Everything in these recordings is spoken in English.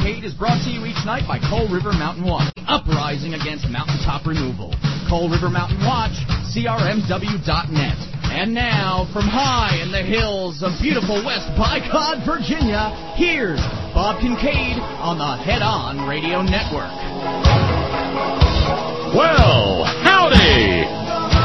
Kincaid is brought to you each night by Coal River Mountain Watch, uprising against mountaintop removal. Coal River Mountain Watch, crmw.net. And now, from high in the hills of beautiful West Bicod, Virginia, here's Bob Kincaid on the Head On Radio Network. Well, howdy!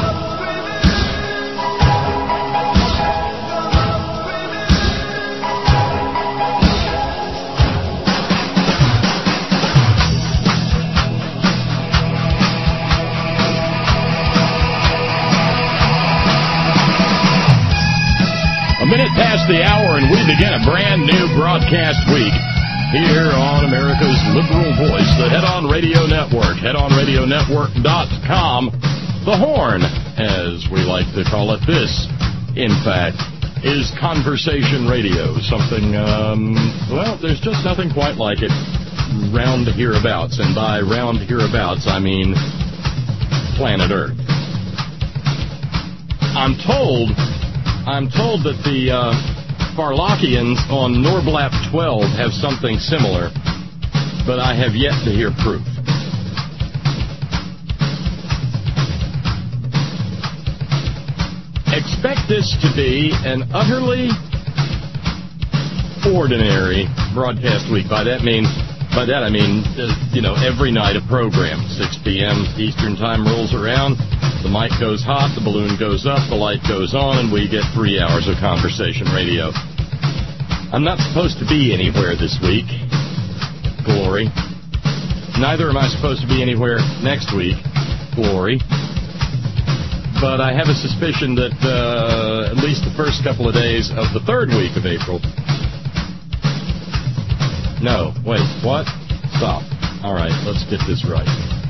A minute past the hour, and we begin a brand new broadcast week here on America's liberal voice, the Head On Radio Network, headonradionetwork.com. The Horn, as we like to call it. This, in fact, is conversation radio, something, well, there's just nothing quite like it round hereabouts, and by round hereabouts, I mean planet Earth. I'm told that the Farlockians on Norblap 12 have something similar, but I have yet to hear proof. Expect this to be an utterly ordinary broadcast week. By that I mean, every night a program. 6 p.m. Eastern Time rolls around. The mic goes hot, the balloon goes up, the light goes on, and we get 3 hours of conversation radio. I'm not supposed to be anywhere this week. Glory. Neither am I supposed to be anywhere next week. Glory. But I have a suspicion that at least the first couple of days of the third week of April... No, wait, what? Stop. All right, let's get this right.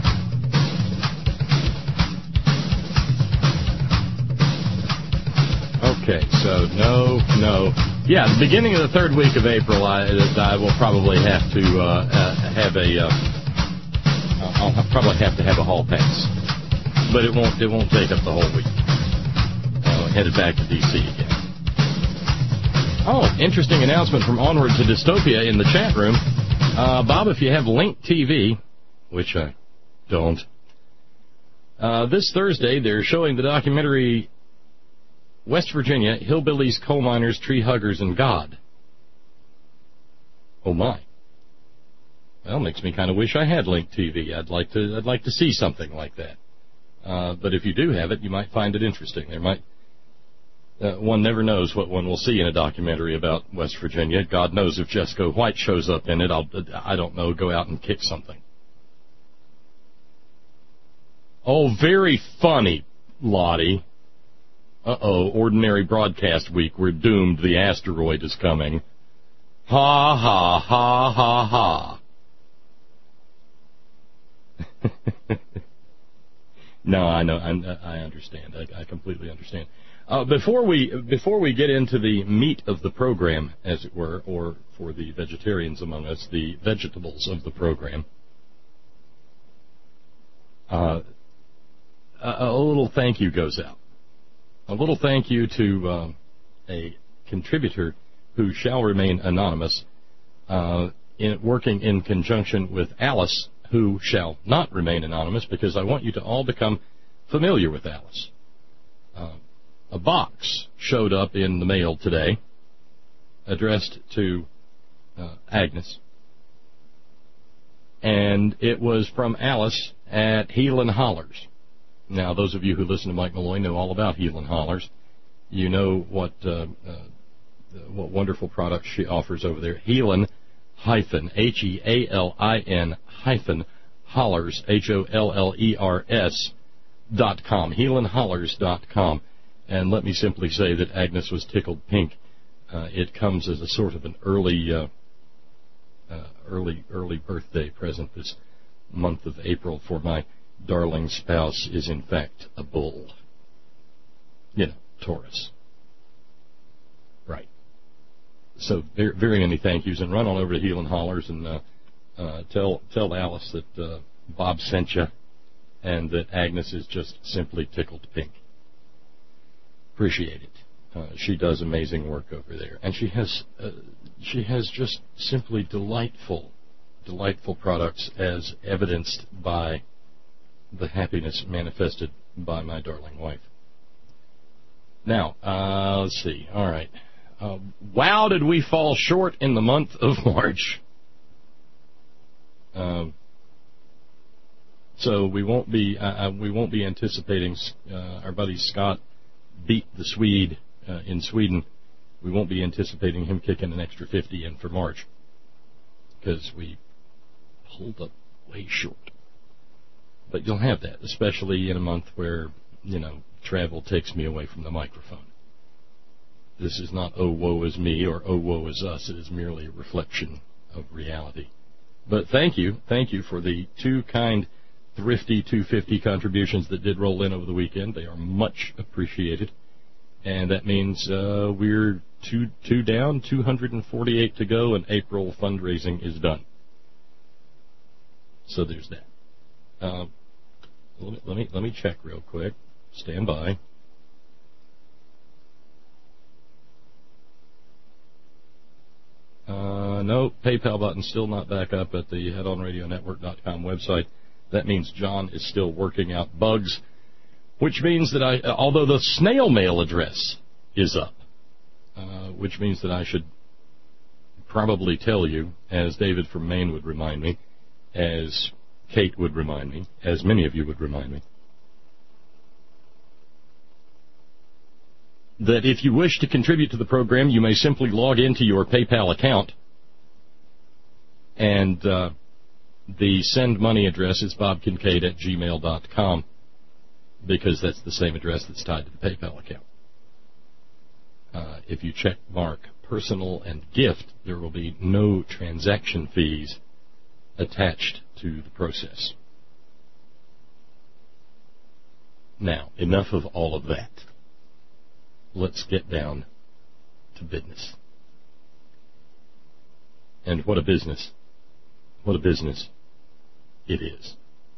Okay, so no. Yeah, the beginning of the third week of April, I will probably have to have a. I'll probably have to have a hall pass, but it won't take up the whole week. Headed back to D.C. again. Oh, interesting announcement from Onward to Dystopia in the chat room. Bob, if you have Link TV, which I don't, this Thursday they're showing the documentary West Virginia, Hillbillies, Coal Miners, Tree Huggers, and God. Oh my. Well, makes me kind of wish I had Link TV. I'd like to see something like that. But if you do have it, you might find it interesting. There might one never knows what one will see in a documentary about West Virginia. God knows if Jessica White shows up in it, I don't know, go out and kick something. Oh, very funny, Lottie. Uh-oh, ordinary broadcast week. We're doomed. The asteroid is coming. Ha, ha, ha, ha, ha. No, I know. I understand. I completely understand. Before we get into the meat of the program, as it were, or for the vegetarians among us, the vegetables of the program, a little thank you goes out. A little thank you to a contributor who shall remain anonymous, working in conjunction with Alice, who shall not remain anonymous, because I want you to all become familiar with Alice. A box showed up in the mail today, addressed to Agnes, and it was from Alice at Heel and Hollers. Now, those of you who listen to Mike Malloy know all about Heel and Hollers. You know what wonderful products she offers over there. Healin, Healin, Hollers, HOLLERS.com, HealandHollers.com. And let me simply say that Agnes was tickled pink. It comes as a sort of an early birthday present this month of April, for my darling spouse is in fact a bull. Taurus. Right. So very, very many thank yous, and run on over to Heel and Hollers and tell Alice that Bob sent you, and that Agnes is just simply tickled pink. Appreciate it. She does amazing work over there, and she has just simply delightful delightful products as evidenced by the happiness manifested by my darling wife. Now, let's see. All right. Wow, did we fall short in the month of March. So we won't be anticipating our buddy Scott beat the Swede in Sweden. We won't be anticipating him kicking an extra 50 in for March because we pulled up way short. But you'll have that, especially in a month where, travel takes me away from the microphone. This is not, oh, woe is me, or oh, woe is us. It is merely a reflection of reality. But thank you for the two kind, thrifty 250 contributions that did roll in over the weekend. They are much appreciated. And that means we're two down, 248 to go, and April fundraising is done. So there's that. Let me check real quick. Stand by. No, PayPal button still not back up at the headonradionetwork.com website. That means John is still working out bugs, which means that although the snail mail address is up, which means that I should probably tell you, as David from Maine would remind me, as Kate would remind me, as many of you would remind me, that if you wish to contribute to the program, you may simply log into your PayPal account, and the send money address is bobkincaid@gmail.com, because that's the same address that's tied to the PayPal account. If you check mark personal and gift, there will be no transaction fees attached to the process. Now, enough of all of that. Let's get down to business. And what a business. What a business it is.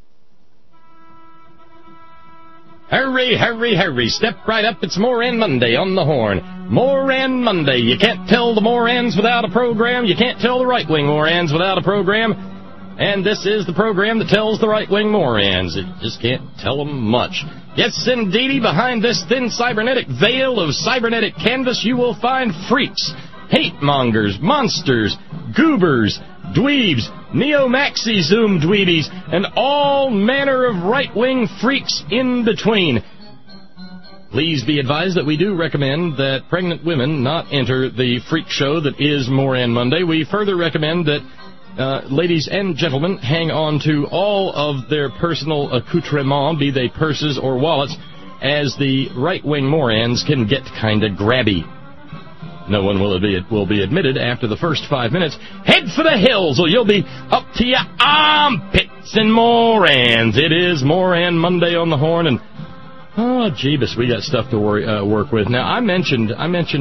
Hurry, hurry, hurry. Step right up. It's Moran Monday on the horn. Moran Monday. You can't tell the Morans without a program. You can't tell the right-wing Morans without a program. And this is the program that tells the right-wing Morans. It just can't tell them much. Yes, indeedy, behind this thin cybernetic veil of cybernetic canvas, you will find freaks, hate-mongers, monsters, goobers, dweebs, neo-maxi-zoom dweebies, and all manner of right-wing freaks in between. Please be advised that we do recommend that pregnant women not enter the freak show that is Moran Monday. We further recommend that ladies and gentlemen hang on to all of their personal accoutrements, be they purses or wallets, as the right-wing Morans can get kind of grabby. No one will be admitted after the first 5 minutes. Head for the hills, or you'll be up to your armpits in Morans. It is Moran Monday on the horn, and oh, jeebus, we got stuff to work with. Now, I mentioned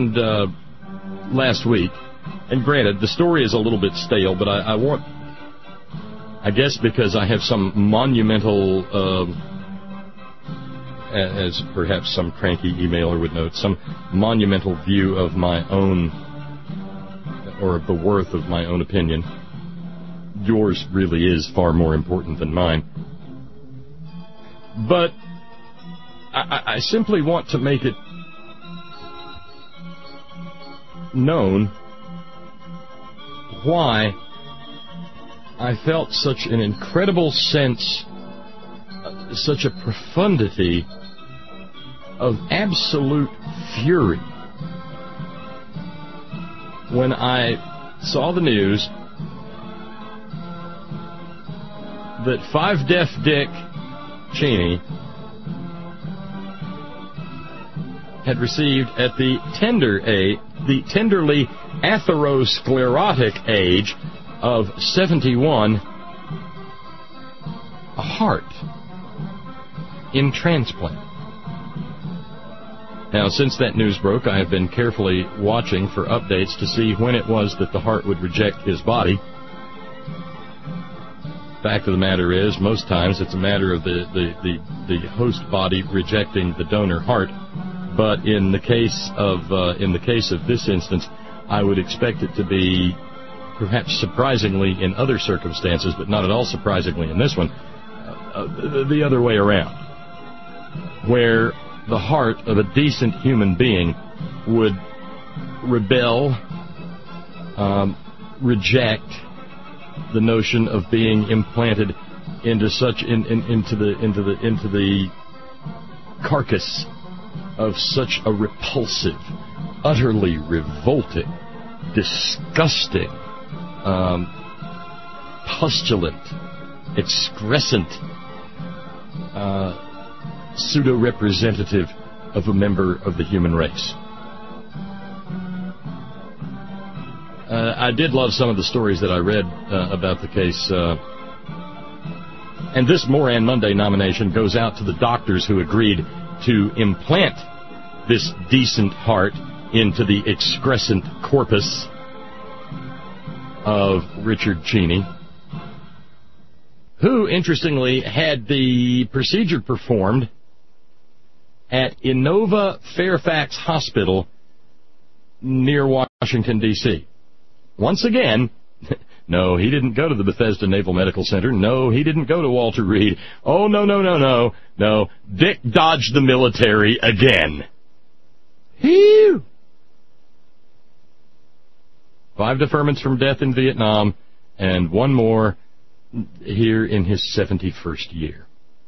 last week, and granted, the story is a little bit stale, but I guess because I have some monumental, as perhaps some cranky emailer would note, some monumental view of my own, or of the worth of my own opinion. Yours really is far more important than mine. But I simply want to make it known why I felt such an incredible sense, such a profundity of absolute fury when I saw the news that 5 Deaf Dick Cheney had received at the tenderly atherosclerotic age of 71 a heart in transplant. Now, since that news broke, I have been carefully watching for updates to see when it was that the heart would reject his body. Fact of the matter is, most times it's a matter of the host body rejecting the donor heart. But in the case of this instance, I would expect it to be perhaps surprisingly in other circumstances, but not at all surprisingly in this one, the other way around, where the heart of a decent human being would rebel, reject the notion of being implanted into the carcass of such a repulsive, utterly revolting, disgusting, pustulant, excrescent pseudo-representative of a member of the human race. I did love some of the stories that I read about the case. And this Moran Monday nomination goes out to the doctors who agreed to implant this decent heart into the excrescent corpus of Richard Cheney, who, interestingly, had the procedure performed at Inova Fairfax Hospital near Washington, D.C. Once again, no, he didn't go to the Bethesda Naval Medical Center. No, he didn't go to Walter Reed. Oh, no. Dick dodged the military again. Phew! 5 deferments from death in Vietnam, and 1 more here in his 71st year.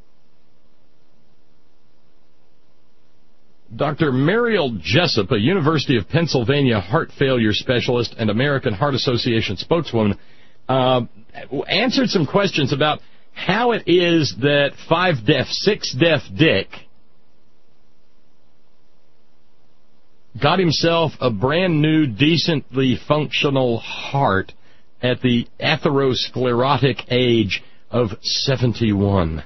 Dr. Mariel Jessup, a University of Pennsylvania heart failure specialist and American Heart Association spokeswoman, answered some questions about how it is that 6-deaf Dick got himself a brand new, decently functional heart at the atherosclerotic age of 71.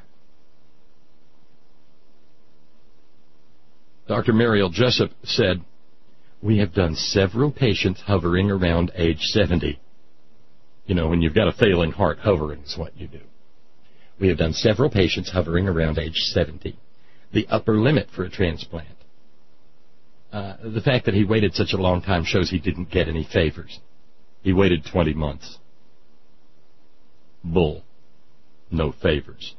Dr. Mariel Jessup said, "We have done several patients hovering around age 70. You know, when you've got a failing heart, hovering is what you do. We have done several patients hovering around age 70. The upper limit for a transplant. The fact that he waited such a long time shows he didn't get any favors. He waited 20 months. Bull. No favors."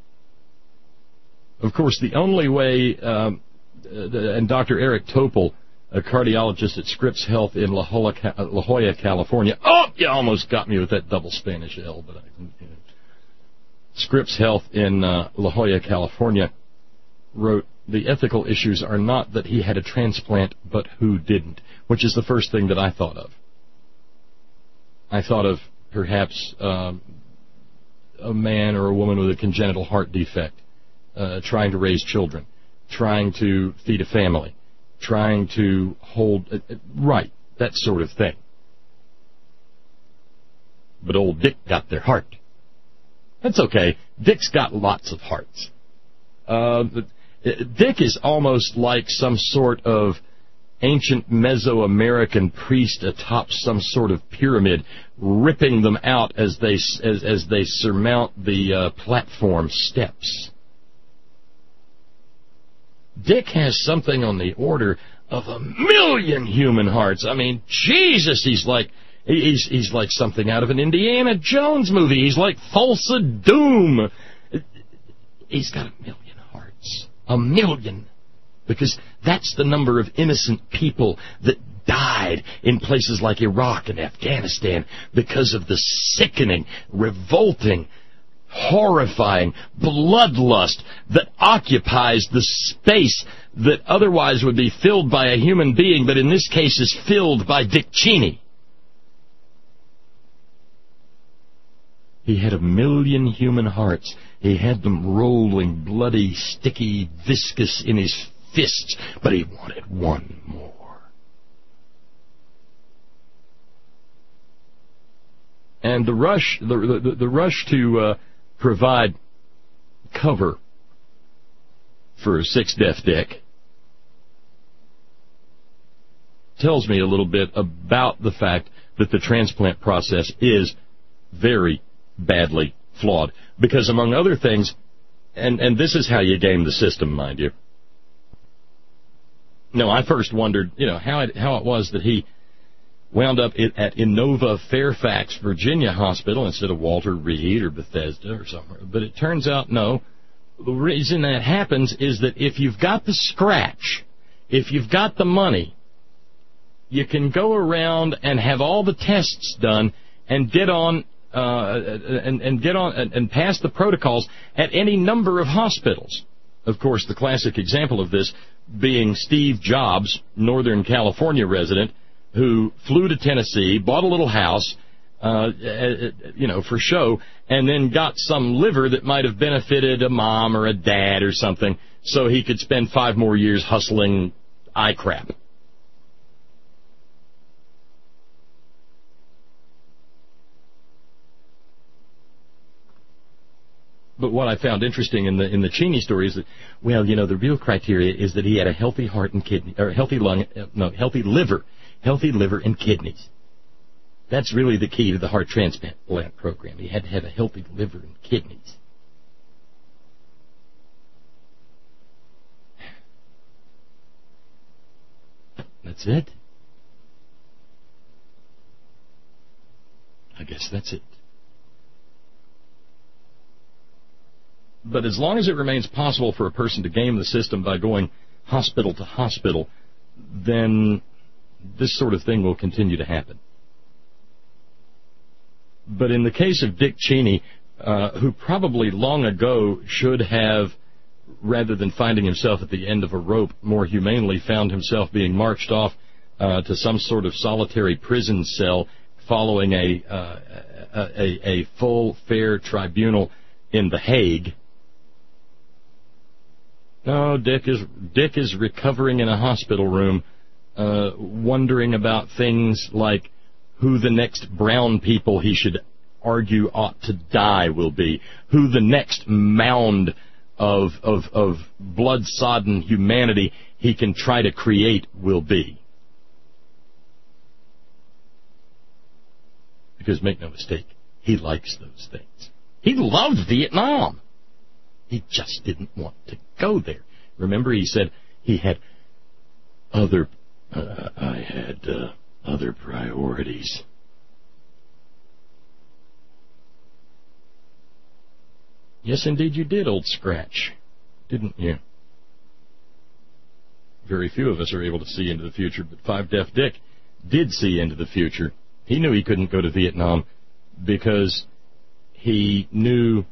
Of course, the only way... and Dr. Eric Topol, a cardiologist at Scripps Health in La Jolla, California. Oh, you almost got me with that double Spanish L, but Scripps Health in La Jolla, California, wrote, "The ethical issues are not that he had a transplant, but who didn't," which is the first thing that I thought of. I thought of perhaps a man or a woman with a congenital heart defect trying to raise children, trying to feed a family, trying to hold... right, that sort of thing. But old Dick got their heart. That's okay. Dick's got lots of hearts. Dick is almost like some sort of ancient Mesoamerican priest atop some sort of pyramid, ripping them out as they surmount the platform steps. Dick has something on the order of 1,000,000 human hearts. I mean, Jesus, he's like something out of an Indiana Jones movie. He's like Thulsa Doom. He's got 1,000,000 hearts. 1,000,000. Because that's the number of innocent people that died in places like Iraq and Afghanistan because of the sickening, revolting, horrifying bloodlust that occupies the space that otherwise would be filled by a human being, but in this case is filled by Dick Cheney. He had 1,000,000 human hearts. He had them rolling, bloody, sticky, viscous in his fists, but he wanted 1 more. And the rush to provide cover for 6-deaf Dick tells me a little bit about the fact that the transplant process is very badly flawed. Because among other things, and this is how you game the system, mind you. No, I first wondered, how it was that he wound up at Inova Fairfax, Virginia Hospital instead of Walter Reed or Bethesda or somewhere. But it turns out, no. The reason that happens is that if you've got the scratch, if you've got the money, you can go around and have all the tests done and get on and pass the protocols at any number of hospitals. Of course, the classic example of this being Steve Jobs, Northern California resident, who flew to Tennessee, bought a little house, for show, and then got some liver that might have benefited a mom or a dad or something, so he could spend 5 more years hustling eye crap. But what I found interesting in the Cheney story is that, the real criteria is that he had a healthy heart and kidney, or healthy liver and kidneys. That's really the key to the heart transplant program. He had to have a healthy liver and kidneys. That's it. I guess that's it. But as long as it remains possible for a person to game the system by going hospital to hospital, then this sort of thing will continue to happen. But in the case of Dick Cheney, who probably long ago should have, rather than finding himself at the end of a rope, more humanely found himself being marched off to some sort of solitary prison cell following a full, fair tribunal in The Hague. No, Dick is recovering in a hospital room, wondering about things like who the next brown people he should argue ought to die will be, who the next mound of blood-sodden humanity he can try to create will be. Because make no mistake, he likes those things. He loved Vietnam. He just didn't want to go there. Remember, he said he had other priorities. Yes, indeed you did, old Scratch. Didn't you? Very few of us are able to see into the future, but Five Deaf Dick did see into the future. He knew he couldn't go to Vietnam because he knew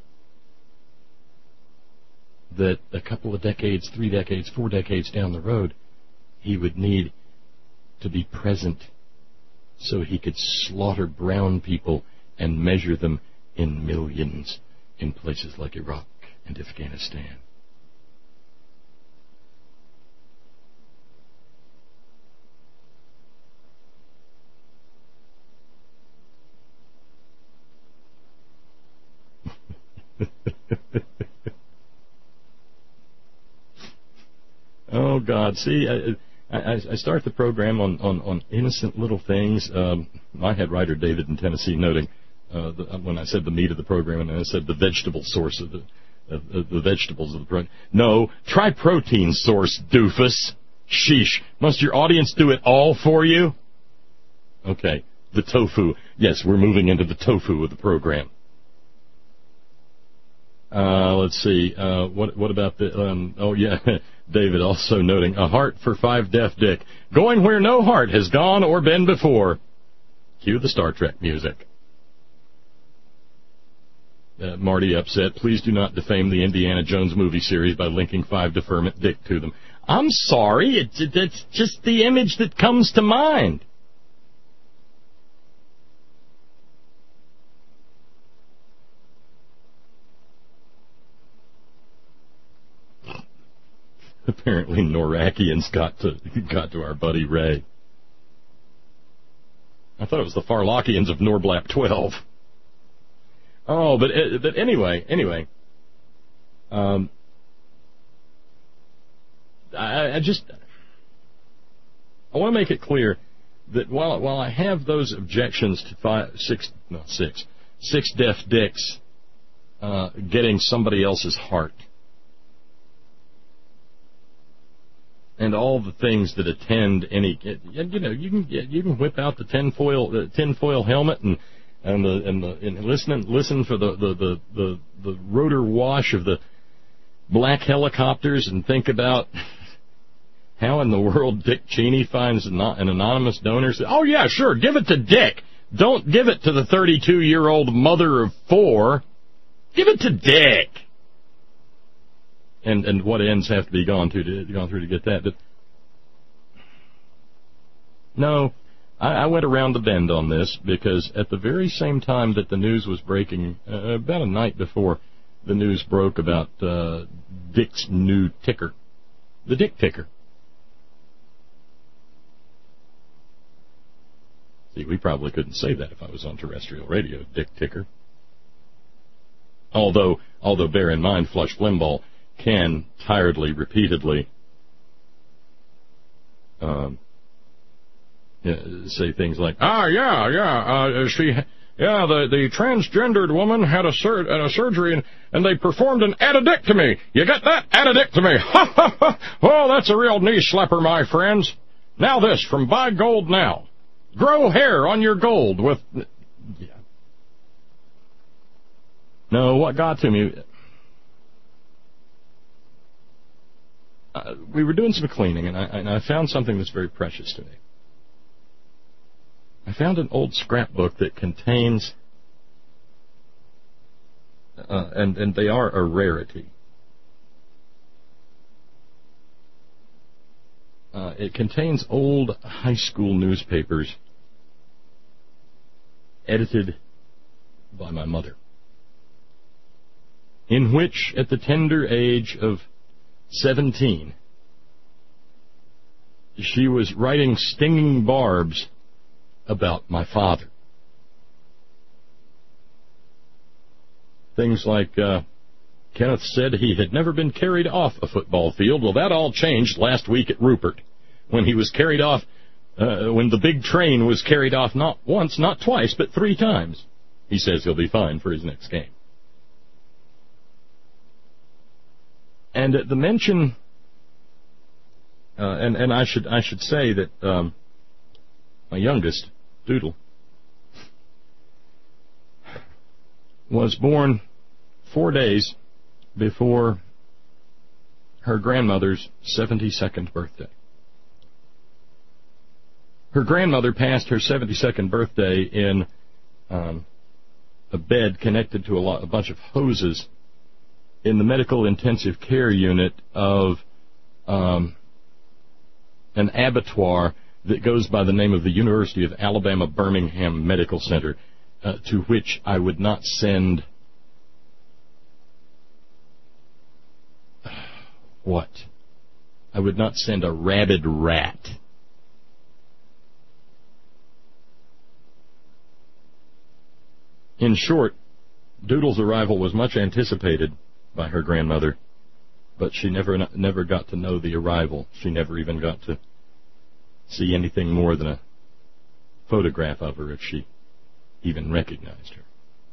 that a couple of decades, 3 decades, 4 decades down the road, he would need to be present so he could slaughter brown people and measure them in millions in places like Iraq and Afghanistan. Oh, God. See, I start the program on innocent little things. My head writer, David in Tennessee, noting when I said the meat of the program, and I said the vegetable source of the vegetables of the program. No, try protein source, doofus. Sheesh. Must your audience do it all for you? Okay, the tofu. Yes, we're moving into the tofu of the program. Let's see. What about the? David also noting a heart for Five Deaf Dick, going where no heart has gone or been before. Cue the Star Trek music. Marty upset. Please do not defame the Indiana Jones movie series by linking Five Deferment Dick to them. I'm sorry. It's just the image that comes to mind. Apparently Norakians got to our buddy Ray. I thought it was the Farlockians of Norblap 12. Oh, but anyway. I want to make it clear that while I have those objections to six deaf dicks getting somebody else's heart, and all the things that attend any, you can whip out the tinfoil helmet and listen for the rotor wash of the black helicopters and think about how in the world Dick Cheney finds an anonymous donor. Oh yeah, sure, give it to Dick. Don't give it to the 32-year-old mother of 4. Give it to Dick. And what ends have to be gone through to get that. But no, I went around the bend on this because at the very same time that the news was breaking, about a night before the news broke about Dick's new ticker, the Dick ticker. See, we probably couldn't say that if I was on terrestrial radio, Dick ticker. Although bear in mind, Flush Limbaugh can tiredly, repeatedly say things like, the transgendered woman had a surgery and they performed an addictomy. You got that? Addictomy. Ha ha ha. Oh, that's a real knee slapper, my friends. Now this from Buy Gold Now. Grow hair on your gold with... Yeah. No, what got to me... we were doing some cleaning, and I found something that's very precious to me. I found an old scrapbook that contains... and they are a rarity. It contains old high school newspapers edited by my mother, in which, at the tender age of 17, she was writing stinging barbs about my father. Things like, Kenneth said he had never been carried off a football field. Well, that all changed last week at Rupert, when he was carried off, when the big train was carried off not once, not twice, but 3 times. He says he'll be fine for his next game. And the mention, and I should say that my youngest, Doodle, was born 4 days before her grandmother's 72nd birthday. Her grandmother passed her 72nd birthday in a bed connected to a bunch of hoses in the medical intensive care unit of an abattoir that goes by the name of the University of Alabama Birmingham Medical Center, to which I would not send... What? I would not send a rabid rat. In short, Doodle's arrival was much anticipated by her grandmother, but she never got to know the arrival. She never even got to see anything more than a photograph of her, if she even recognized her.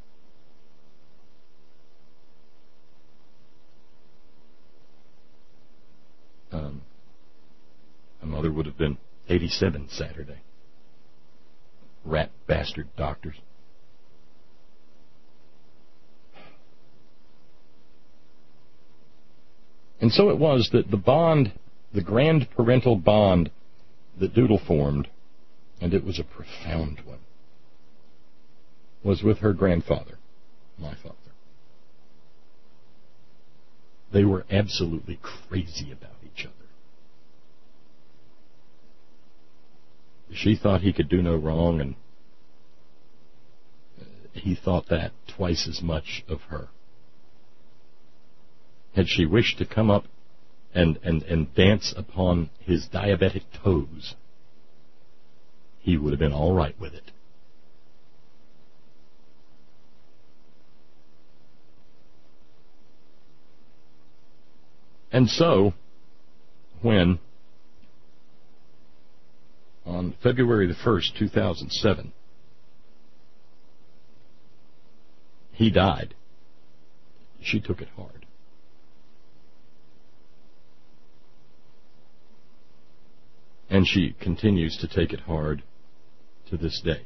My mother would have been 87 Saturday. Rat bastard doctors. And so it was that the bond, the grand parental bond that Doodle formed, and it was a profound one, was with her grandfather, my father. They were absolutely crazy about each other. She thought he could do no wrong, and he thought that twice as much of her. Had she wished to come up and dance upon his diabetic toes, he would have been all right with it. And so, when, on February the 1st, 2007, he died, she took it hard. And she continues to take it hard to this day.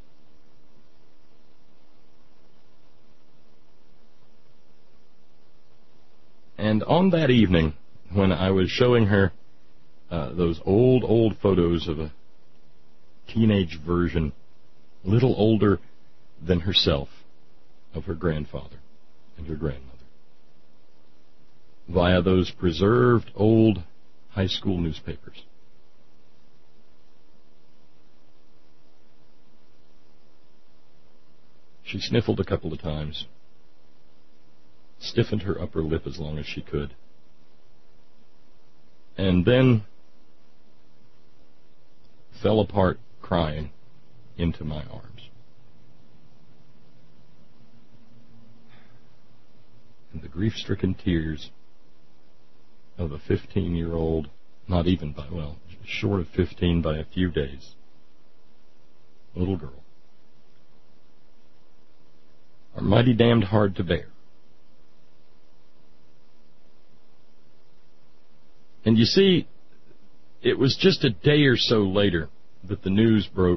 And on that evening, when I was showing her those old photos of a teenage version, a little older than herself, of her grandfather and her grandmother, via those preserved old high school newspapers, she sniffled a couple of times, stiffened her upper lip as long as she could, and then fell apart crying into my arms. And the grief-stricken tears of a 15-year-old, not even by, well, short of 15 by a few days, little girl, are mighty damned hard to bear. And you see, it was just a day or so later that the news broke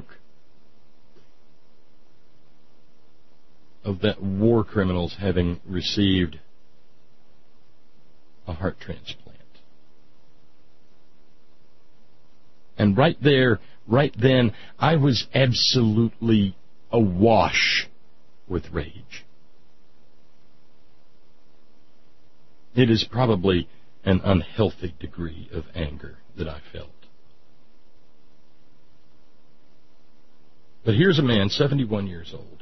of that war criminals having received a heart transplant. And right there, right then, I was absolutely awash with rage. It is probably an unhealthy degree of anger that I felt. But here's a man, 71 years old,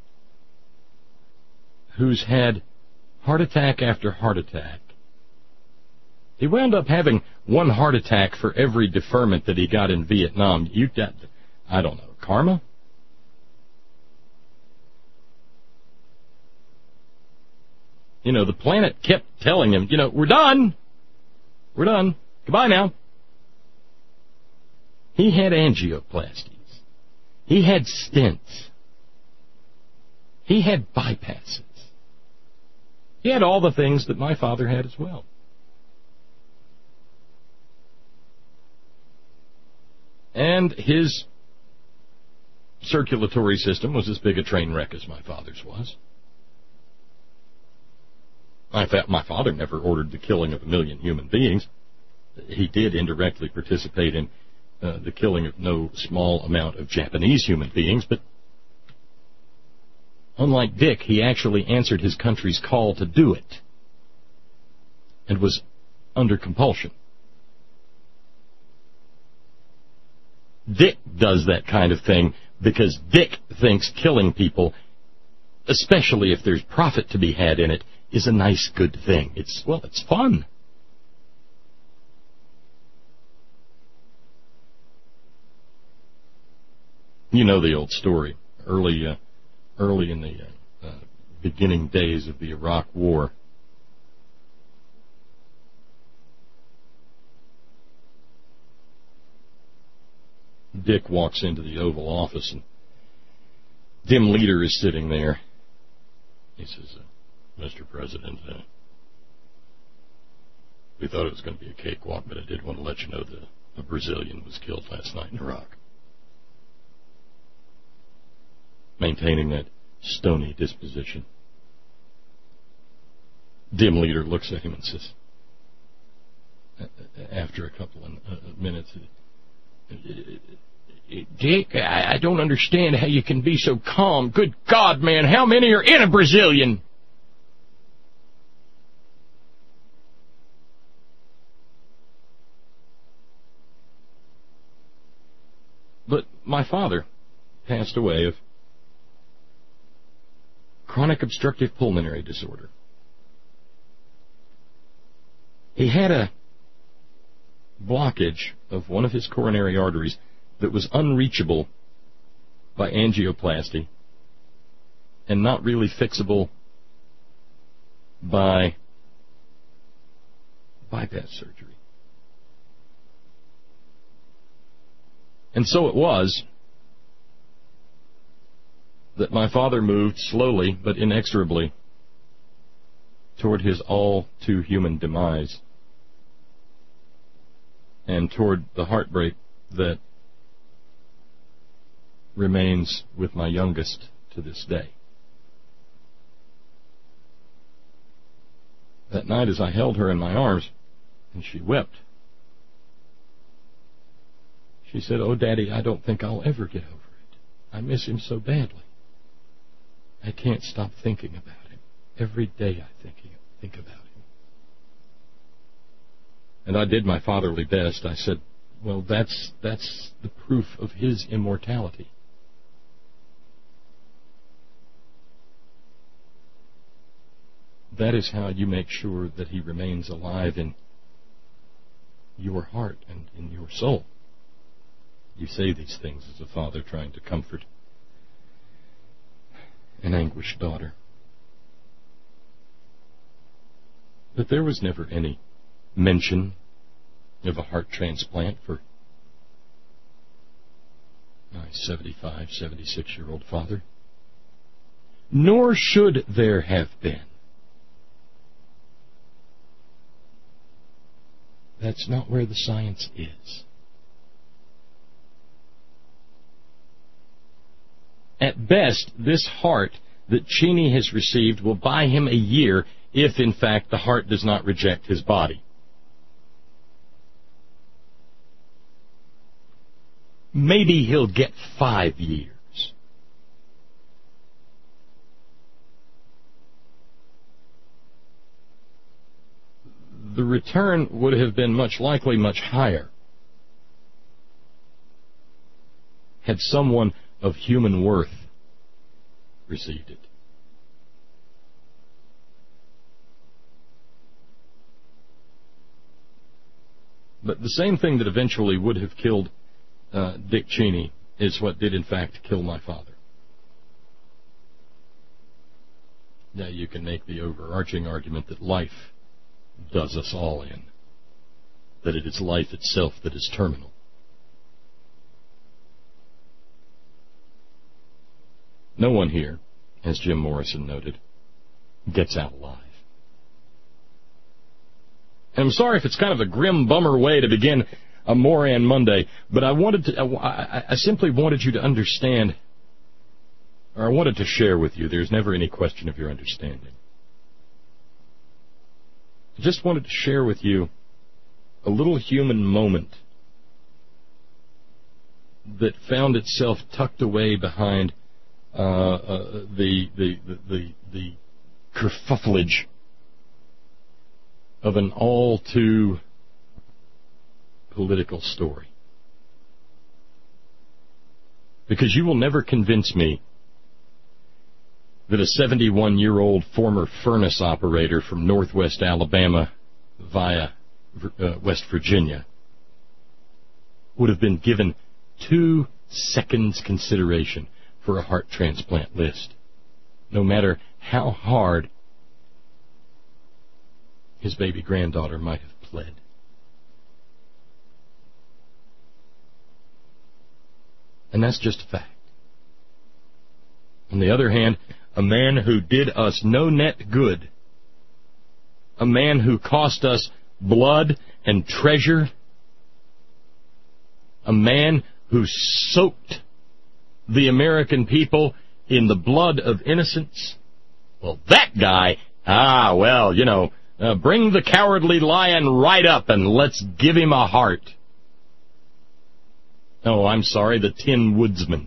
who's had heart attack after heart attack. He wound up having one heart attack for every deferment that he got in Vietnam. I don't know, karma? You know, the planet kept telling him, we're done. We're done. Goodbye now. He had angioplasties. He had stents. He had bypasses. He had all the things that my father had as well. And his circulatory system was as big a train wreck as my father's was. In fact, my father never ordered the killing of 1 million human beings. He did indirectly participate in the killing of no small amount of Japanese human beings, but unlike Dick, he actually answered his country's call to do it and was under compulsion. Dick does that kind of thing because Dick thinks killing people, especially if there's profit to be had in it, is a nice, good thing. It's fun. You know the old story. Early in the beginning days of the Iraq War, Dick walks into the Oval Office, and Dim Leader is sitting there. He says, Mr. President, we thought it was going to be a cakewalk, but I did want to let you know that a Brazilian was killed last night in Iraq. Maintaining that stony disposition. Dim Leader looks at him and says, after a couple of minutes, Dick, I don't understand how you can be so calm. Good God, man, how many are in a Brazilian? But my father passed away of chronic obstructive pulmonary disorder. He had a blockage of one of his coronary arteries that was unreachable by angioplasty and not really fixable by bypass surgery. And so it was that my father moved slowly but inexorably toward his all-too-human demise and toward the heartbreak that remains with my youngest to this day. That night as I held her in my arms and she wept, she said, "Oh, Daddy, I don't think I'll ever get over it. I miss him so badly. I can't stop thinking about him. Every day I think about him." And I did my fatherly best. I said, "Well, that's the proof of his immortality." That is how you make sure that he remains alive in your heart and in your soul. You say these things as a father trying to comfort an anguished daughter. But there was never any mention of a heart transplant for my 75, 76-year-old father. Nor should there have been. That's not where the science is. At best, this heart that Cheney has received will buy him a year if, in fact, the heart does not reject his body. Maybe he'll get 5 years. The return would have been much higher had someone of human worth received it. But the same thing that eventually would have killed Dick Cheney is what did in fact kill my father. Now you can make the overarching argument that life does us all in, that it is life itself that is terminal. No one here, as Jim Morrison noted, gets out alive. And I'm sorry if it's kind of a grim bummer way to begin a Moran Monday, but I simply wanted you to understand, or I wanted to share with you. There's never any question of your understanding. I just wanted to share with you a little human moment that found itself tucked away behind the kerfufflage of an all too political story. Because you will never convince me that a 71-year-old former furnace operator from northwest Alabama via West Virginia would have been given 2 seconds consideration for a heart transplant list, no matter how hard his baby granddaughter might have pled. And that's just a fact. On the other hand, a man who did us no net good, a man who cost us blood and treasure, a man who soaked the American people in the blood of innocence, well, that guy, bring the cowardly lion right up and let's give him a heart. Oh, I'm sorry, the Tin Woodsman.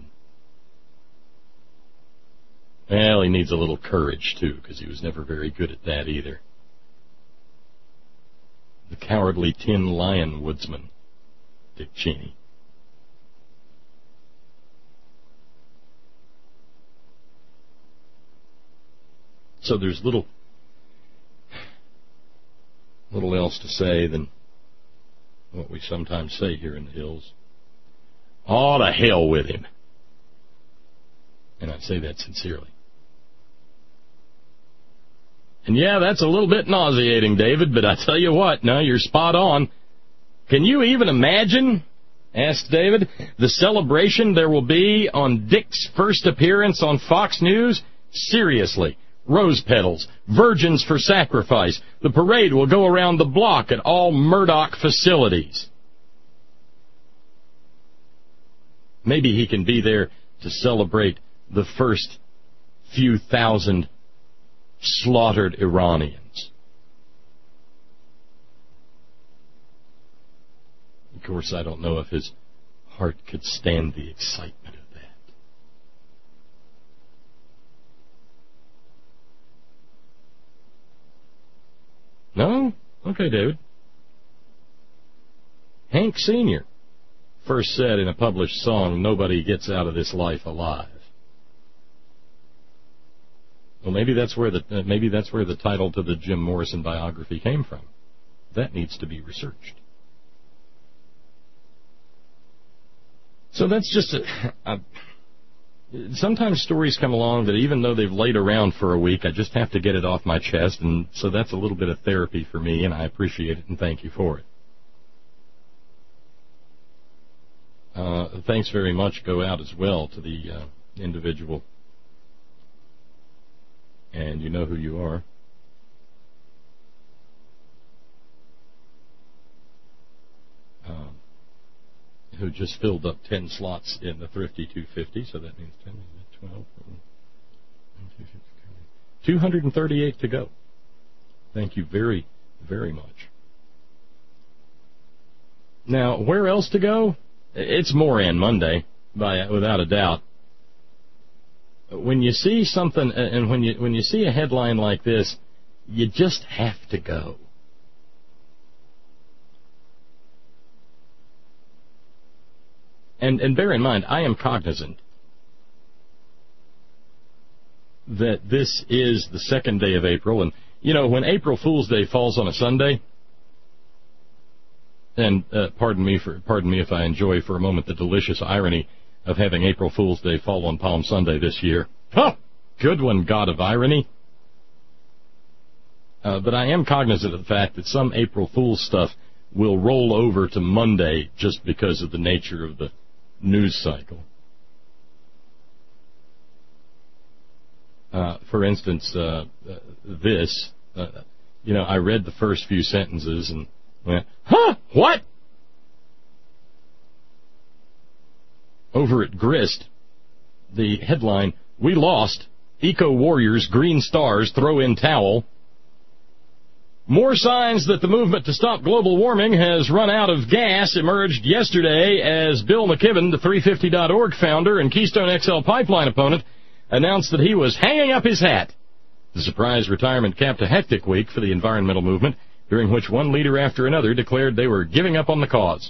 Well, he needs a little courage, too, because he was never very good at that either. The cowardly Tin Lion Woodsman, Dick Cheney. So there's little else to say than what we sometimes say here in the hills. Oh, to hell with him. And I say that sincerely. And yeah, that's a little bit nauseating, David, but I tell you what, no, you're spot on. Can you even imagine, asked David, the celebration there will be on Dick's first appearance on Fox News? Seriously. Rose petals, virgins for sacrifice. The parade will go around the block at all Murdoch facilities. Maybe he can be there to celebrate the first few thousand slaughtered Iranians. Of course, I don't know if his heart could stand the excitement of that. No? Okay, David. Hank Sr. first said in a published song, "Nobody gets out of this life alive." Well, maybe that's where the title to the Jim Morrison biography came from. That needs to be researched. So that's just sometimes stories come along that even though they've laid around for a week, I just have to get it off my chest, and so that's a little bit of therapy for me, and I appreciate it and thank you for it. Thanks very much go out as well to the individual, and you know who you are. Who just filled up 10 slots in the Thrifty 250, so that means 10, 12, 238 to go. Thank you very, very much. Now, where else to go? It's Moran Monday, without a doubt. When you see something, and when you see a headline like this, you just have to go. And bear in mind, I am cognizant that this is the second day of April, and you know, when April Fool's Day falls on a Sunday, and pardon me if I enjoy for a moment the delicious irony of having April Fool's Day fall on Palm Sunday this year. Oh, good one, God of irony. But I am cognizant of the fact that some April Fool's stuff will roll over to Monday just because of the nature of the news cycle. For instance, this, I read the first few sentences and went, huh, what? Over at Grist, the headline, "We lost. Eco Warriors, Green Stars, throw in towel." More signs that the movement to stop global warming has run out of gas emerged yesterday as Bill McKibben, the 350.org founder and Keystone XL pipeline opponent, announced that he was hanging up his hat. The surprise retirement capped a hectic week for the environmental movement, during which one leader after another declared they were giving up on the cause.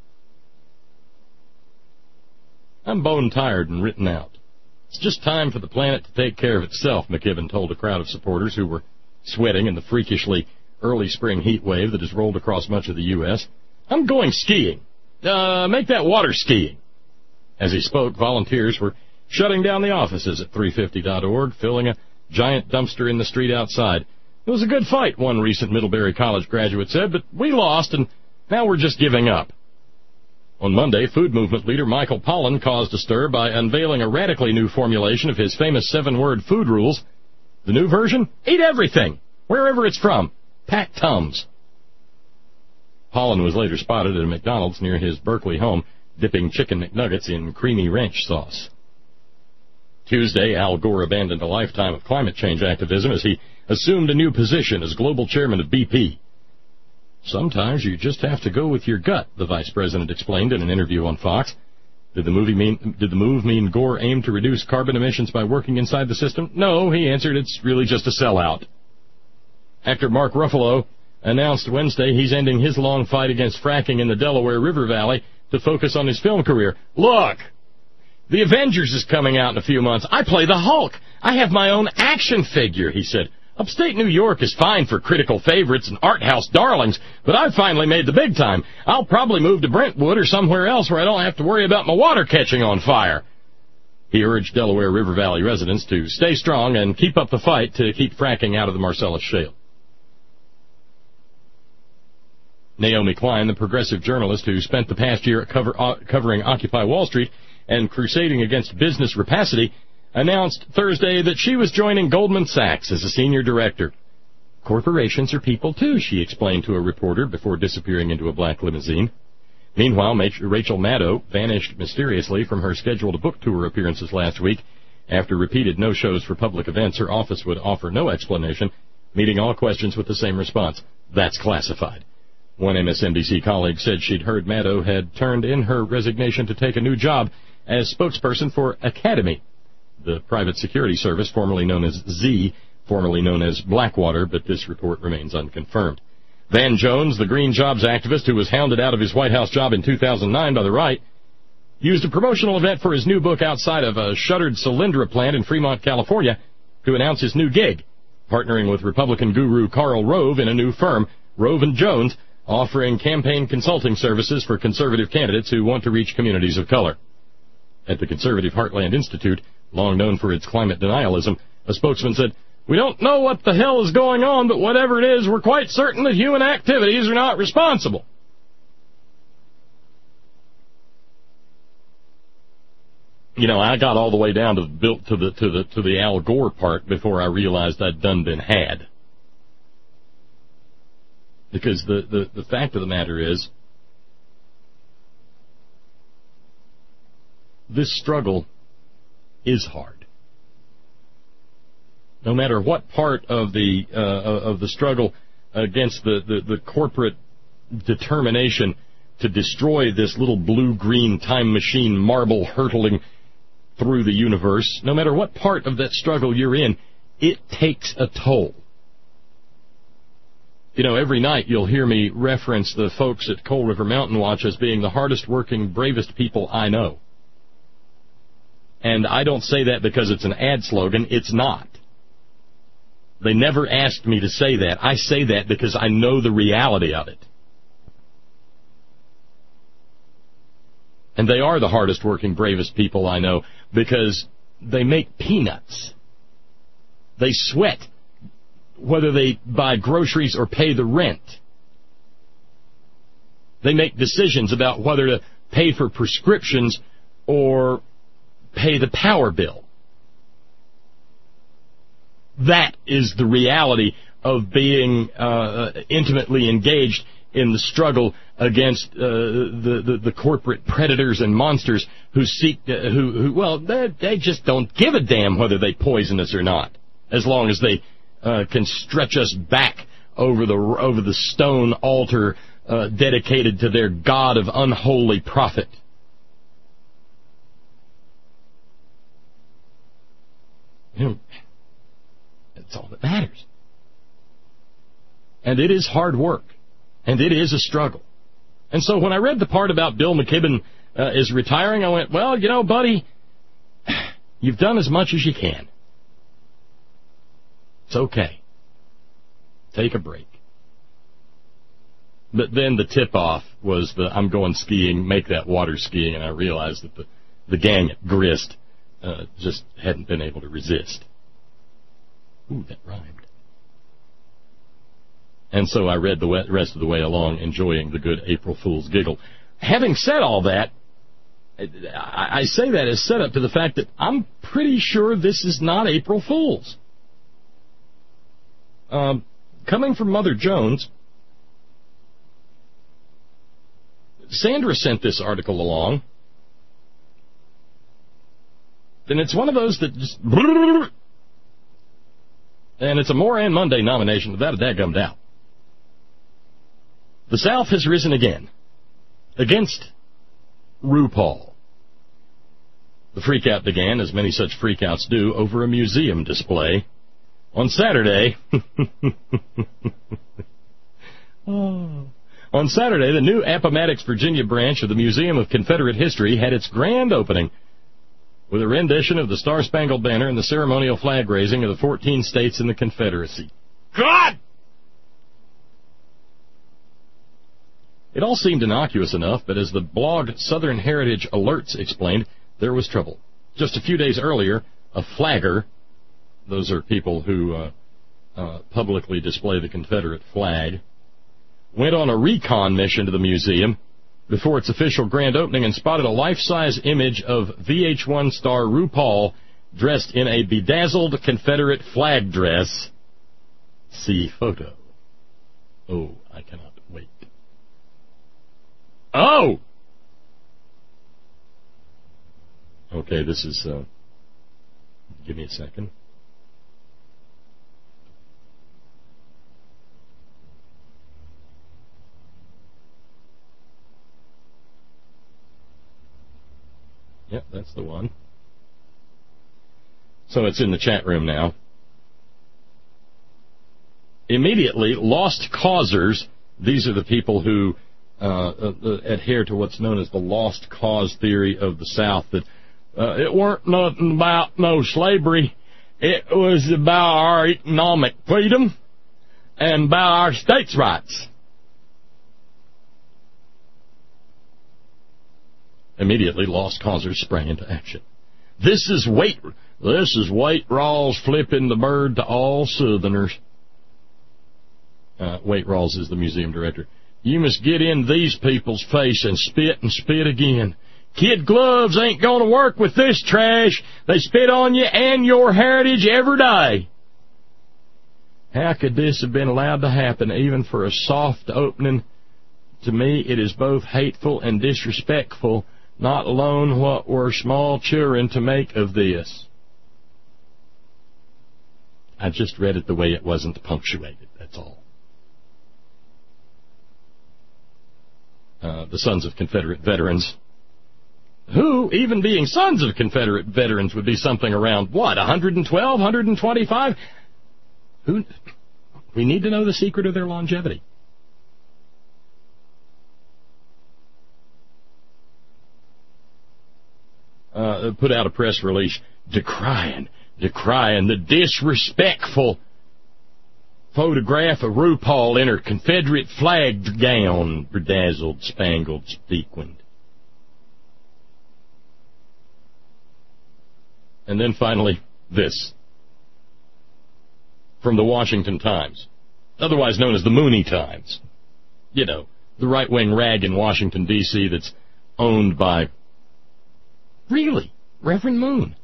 "I'm bone-tired and written out. It's just time for the planet to take care of itself," McKibben told a crowd of supporters who were sweating in the freakishly early spring heat wave that has rolled across much of the U.S. "I'm going skiing. Make that water skiing." As he spoke, volunteers were shutting down the offices at 350.org, filling a giant dumpster in the street outside. "It was a good fight," one recent Middlebury College graduate said, "but we lost, and now we're just giving up." On Monday, food movement leader Michael Pollan caused a stir by unveiling a radically new formulation of his famous 7-word food rules. The new version? Eat everything, wherever it's from. Pack Tums. Pollan was later spotted at a McDonald's near his Berkeley home, dipping chicken McNuggets in creamy ranch sauce. Tuesday, Al Gore abandoned a lifetime of climate change activism as he assumed a new position as global chairman of BP. "Sometimes you just have to go with your gut," the vice president explained in an interview on Fox. Did the move mean Gore aimed to reduce carbon emissions by working inside the system? No, he answered, it's really just a sellout. Actor Mark Ruffalo announced Wednesday he's ending his long fight against fracking in the Delaware River Valley to focus on his film career. "Look, the Avengers is coming out in a few months. I play the Hulk. I have my own action figure," he said. "Upstate New York is fine for critical favorites and art house darlings, but I've finally made the big time. I'll probably move to Brentwood or somewhere else where I don't have to worry about my water catching on fire." He urged Delaware River Valley residents to stay strong and keep up the fight to keep fracking out of the Marcellus Shale. Naomi Klein, the progressive journalist who spent the past year covering Occupy Wall Street and crusading against business rapacity, announced Thursday that she was joining Goldman Sachs as a senior director. "Corporations are people, too," she explained to a reporter before disappearing into a black limousine. Meanwhile, Rachel Maddow vanished mysteriously from her scheduled book tour appearances last week. After repeated no-shows for public events, her office would offer no explanation, meeting all questions with the same response: that's classified. One MSNBC colleague said she'd heard Maddow had turned in her resignation to take a new job as spokesperson for Academy, the private security service formerly known as Z, formerly known as Blackwater, but this report remains unconfirmed. Van Jones, the green jobs activist who was hounded out of his White House job in 2009 by the right, used a promotional event for his new book outside of a shuttered Solyndra plant in Fremont, California, to announce his new gig, partnering with Republican guru Karl Rove in a new firm, Rove & Jones, offering campaign consulting services for conservative candidates who want to reach communities of color. At the Conservative Heartland Institute, long known for its climate denialism, a spokesman said, "We don't know what the hell is going on, but whatever it is, we're quite certain that human activities are not responsible." You know, I got all the way down to the Al Gore part before I realized I'd done been had. Because the fact of the matter is, this struggle is hard. No matter what part of the struggle against the corporate determination to destroy this little blue-green time machine marble hurtling through the universe, no matter what part of that struggle you're in, it takes a toll. You know, every night you'll hear me reference the folks at Coal River Mountain Watch as being the hardest working, bravest people I know. And I don't say that because it's an ad slogan. It's not. They never asked me to say that. I say that because I know the reality of it. And they are the hardest working, bravest people I know because they make peanuts. They sweat whether they buy groceries or pay the rent. They make decisions about whether to pay for prescriptions or pay the power bill. That is the reality of being intimately engaged in the struggle against the corporate predators and monsters who seek they just don't give a damn whether they poison us or not, as long as they can stretch us back over the stone altar dedicated to their god of unholy profit. You know, that's all that matters. And it is hard work. And it is a struggle. And so when I read the part about Bill McKibben is retiring, I went, well, you know, buddy, you've done as much as you can. It's okay. Take a break. But then the tip-off was the I'm going skiing, make that water skiing, and I realized that the gang at Grist just hadn't been able to resist. Ooh, that rhymed. And so I read the rest of the way along, enjoying the good April Fool's giggle. Having said all that, I say that as set up to the fact that I'm pretty sure this is not April Fool's. Coming from Mother Jones, Sandra sent this article along, and it's one of those that just... And it's a Moran Monday nomination without a dadgum doubt. The South has risen again against RuPaul. The freakout began, as many such freakouts do, over a museum display. On Saturday, the new Appomattox, Virginia branch of the Museum of Confederate History had its grand opening with a rendition of the Star-Spangled Banner and the ceremonial flag raising of the 14 states in the Confederacy. God! It all seemed innocuous enough, but as the blog Southern Heritage Alerts explained, there was trouble. Just a few days earlier, a flagger, those are people who publicly display the Confederate flag, went on a recon mission to the museum before its official grand opening and spotted a life-size image of VH1 star RuPaul dressed in a bedazzled Confederate flag dress. See photo. Oh, I cannot wait. Oh! Okay, this is, give me a second. Yep, that's the one. So it's in the chat room now. Immediately, lost causers, these are the people who adhere to what's known as the lost cause theory of the South, that it weren't nothing about no slavery. It was about our economic freedom and about our states' rights. Immediately, lost causers sprang into action. This is Waite Rawls flipping the bird to all Southerners. Waite Rawls is the museum director. You must get in these people's face and spit again. Kid gloves ain't going to work with this trash. They spit on you and your heritage every day. How could this have been allowed to happen, even for a soft opening? To me, it is both hateful and disrespectful. Not alone what were small children to make of this. I just read it the way it wasn't punctuated, that's all. The Sons of Confederate Veterans, who, even being sons of Confederate veterans, would be something around, what, 112, 125? We need to know the secret of their longevity. Put out a press release decrying the disrespectful photograph of RuPaul in her Confederate flag gown, bedazzled, spangled, sequined. And then finally, this. From the Washington Times, otherwise known as the Mooney Times. You know, the right-wing rag in Washington, D.C. that's owned by, really, Reverend Moon.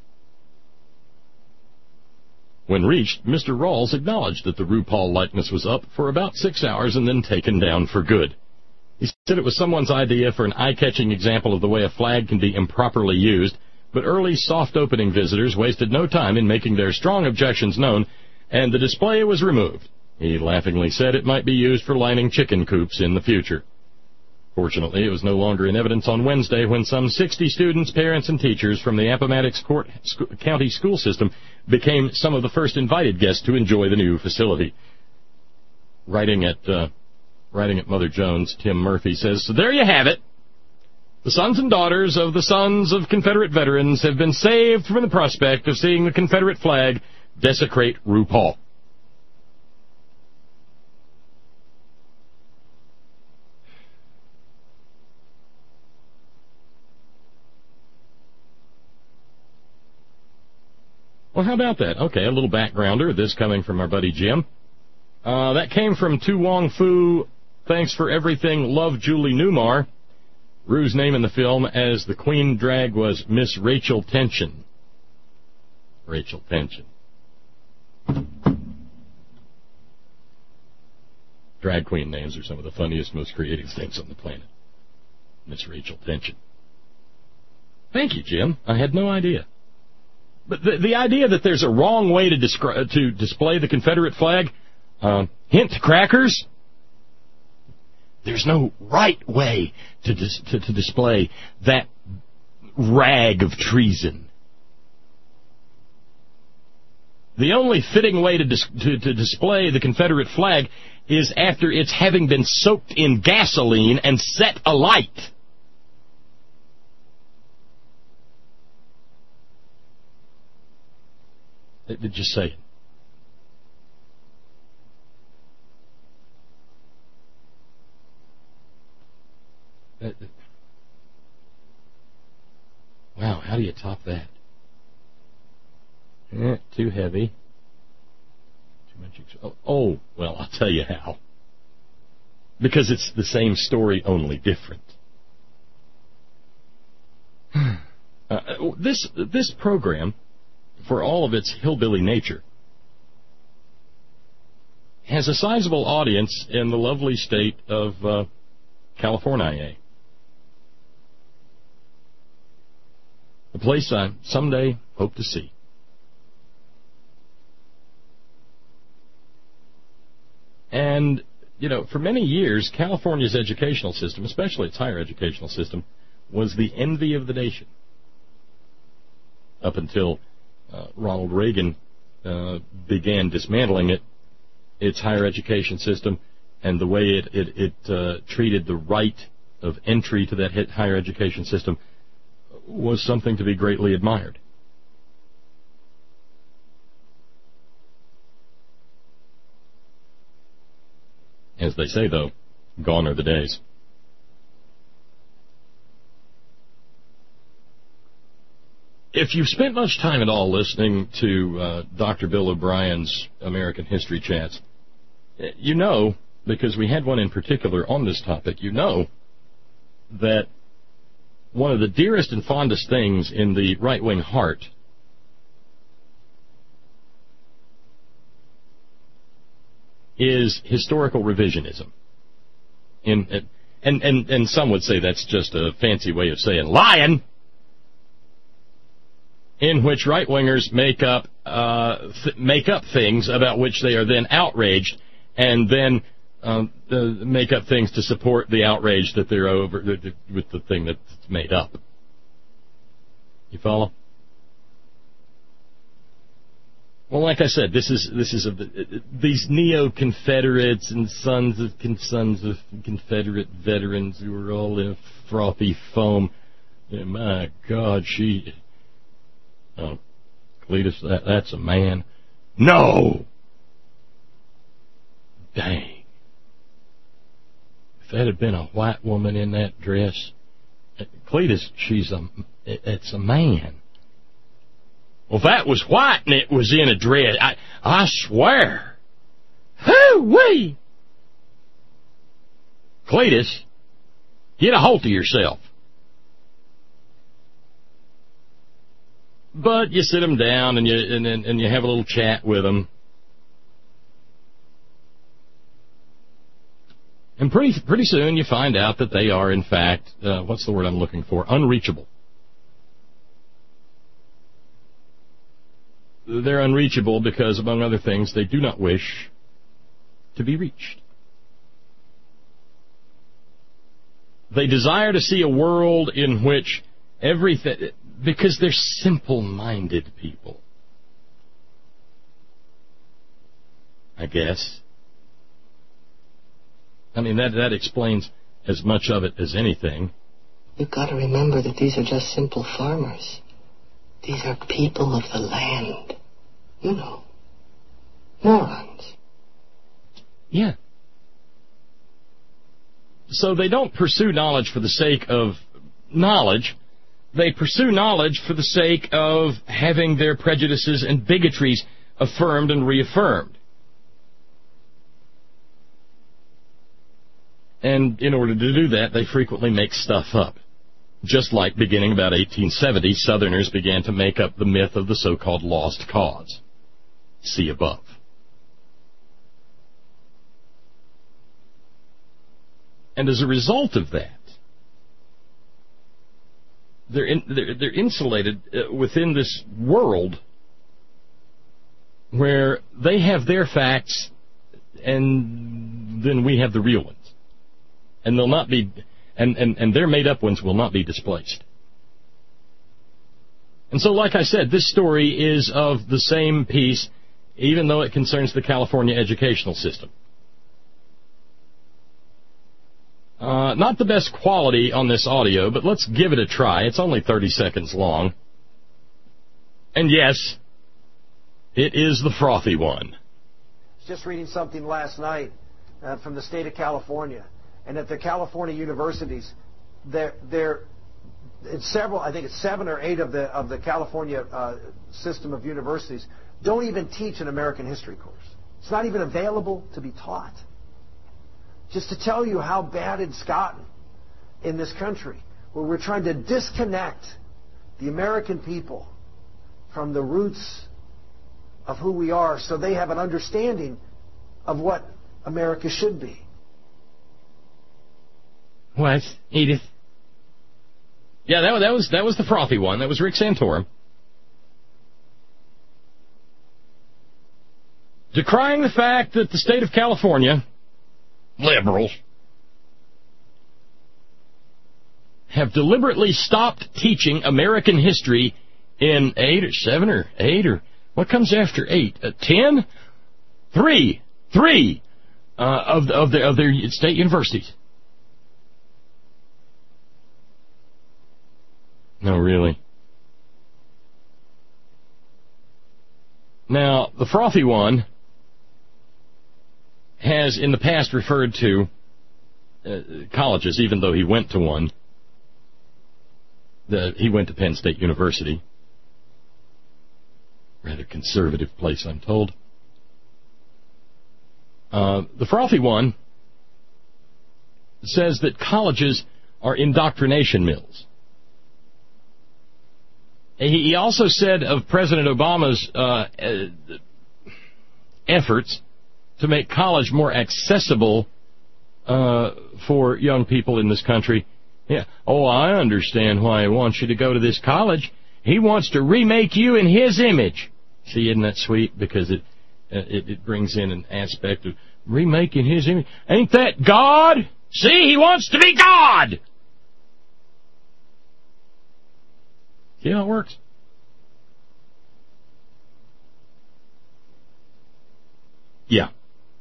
When reached, Mr. Rawls acknowledged that the RuPaul likeness was up for about 6 hours and then taken down for good. He said it was someone's idea for an eye-catching example of the way a flag can be improperly used, but early soft-opening visitors wasted no time in making their strong objections known, and the display was removed. He laughingly said it might be used for lining chicken coops in the future. Fortunately, it was no longer in evidence on Wednesday when some 60 students, parents, and teachers from the Appomattox County school system became some of the first invited guests to enjoy the new facility. Writing at Mother Jones, Tim Murphy says, "So there you have it. The sons and daughters of the Sons of Confederate Veterans have been saved from the prospect of seeing the Confederate flag desecrate RuPaul." Well, how about that? Okay, a little backgrounder, this coming from our buddy Jim. That came from Tu Wong Fu. Thanks for everything. Love, Julie Newmar. Rue's name in the film as the queen drag was Miss Rachel Tension. Rachel Tension. Drag queen names are some of the funniest, most creative things on the planet. Miss Rachel Tension. Thank you, Jim. I had no idea. But the idea that there's a wrong way to display the Confederate flag, hint crackers, there's no right way to display that rag of treason. The only fitting way to display the Confederate flag is after it's having been soaked in gasoline and set alight. Just say it. Wow, how do you top that? Too heavy. Too much. Oh, well, I'll tell you how. Because it's the same story, only different. This program, for all of its hillbilly nature, has a sizable audience in the lovely state of California. A place I someday hope to see. And, for many years, California's educational system, especially its higher educational system, was the envy of the nation. Up until Ronald Reagan began dismantling its higher education system, and the way it treated the right of entry to that higher education system was something to be greatly admired. As they say, though, gone are the days. If you've spent much time at all listening to Dr. Bill O'Brien's American History Chats, you know, because we had one in particular on this topic, you know that one of the dearest and fondest things in the right-wing heart is historical revisionism. And some would say that's just a fancy way of saying lying, in which right-wingers make up things about which they are then outraged, and then make up things to support the outrage that they're over with the thing that's made up. You follow? Well, like I said, this is these neo-Confederates and sons of Confederate veterans who are all in a frothy foam. And my God, Cletus, that's a man. No! Dang. If that had been a white woman in that dress, Cletus, it's a man. Well, if that was white and it was in a dress, I swear. Hoo-wee! Cletus, get a hold of yourself. But you sit them down and you have a little chat with them. And pretty soon you find out that they are, in fact, what's the word I'm looking for? Unreachable. They're unreachable because, among other things, they do not wish to be reached. They desire to see a world in which everything, because they're simple-minded people, I guess. I mean, that explains as much of it as anything. You've got to remember that these are just simple farmers. These are people of the land. You know, morons. Yeah. So they don't pursue knowledge for the sake of knowledge. They pursue knowledge for the sake of having their prejudices and bigotries affirmed and reaffirmed. And in order to do that, they frequently make stuff up. Just like beginning about 1870, Southerners began to make up the myth of the so-called lost cause. See above. And as a result of that, they're insulated within this world where they have their facts and then we have the real ones. And they'll not be, and their made-up ones will not be displaced. And so, like I said, this story is of the same piece, even though it concerns the California educational system. Not the best quality on this audio, but let's give it a try. It's only 30 seconds long. And yes, it is the frothy one. Just reading something last night from the state of California. And at the California universities, it's several, I think it's 7 or 8 of the California system of universities don't even teach an American history course. It's not even available to be taught. Just to tell you how bad it's gotten in this country, where we're trying to disconnect the American people from the roots of who we are so they have an understanding of what America should be. What, Edith? Yeah, that was the frothy one. That was Rick Santorum. Decrying the fact that the state of California, liberals, have deliberately stopped teaching American history in 8 or 7 or 8 or what comes after 8? 10? 3 of their state universities. No, really. Now, the frothy one has in the past referred to colleges, even though he went to one. He went to Penn State University. Rather conservative place, I'm told. The frothy one says that colleges are indoctrination mills. He also said of President Obama's efforts to make college more accessible for young people in this country. Yeah. Oh, I understand why he wants you to go to this college. He wants to remake you in his image. See, isn't that sweet? Because it brings in an aspect of remaking his image. Ain't that God? See, he wants to be God. See how it works? Yeah.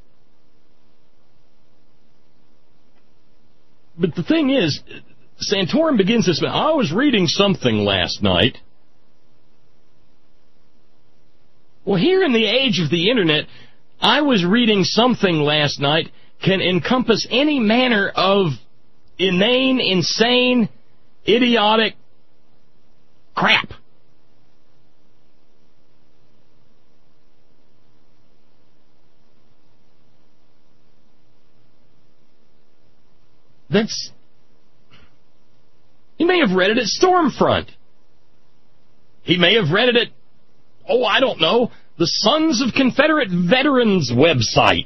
But the thing is, Santorum begins this. I was reading something last night. Well, here in the age of the Internet, I was reading something last night can encompass any manner of inane, insane, idiotic crap. He may have read it at Stormfront. He may have read it at, I don't know, the Sons of Confederate Veterans website.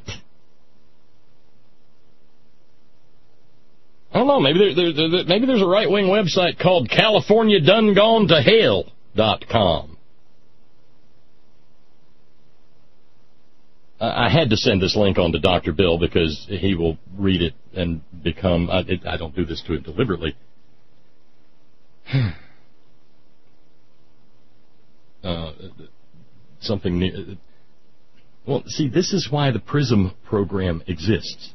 I don't know, maybe there's a right-wing website called CaliforniaDoneGoneToHell.com. I had to send this link on to Dr. Bill because he will read it and become, I don't do this to him deliberately. Something new. Well, see, this is why the PRISM program exists.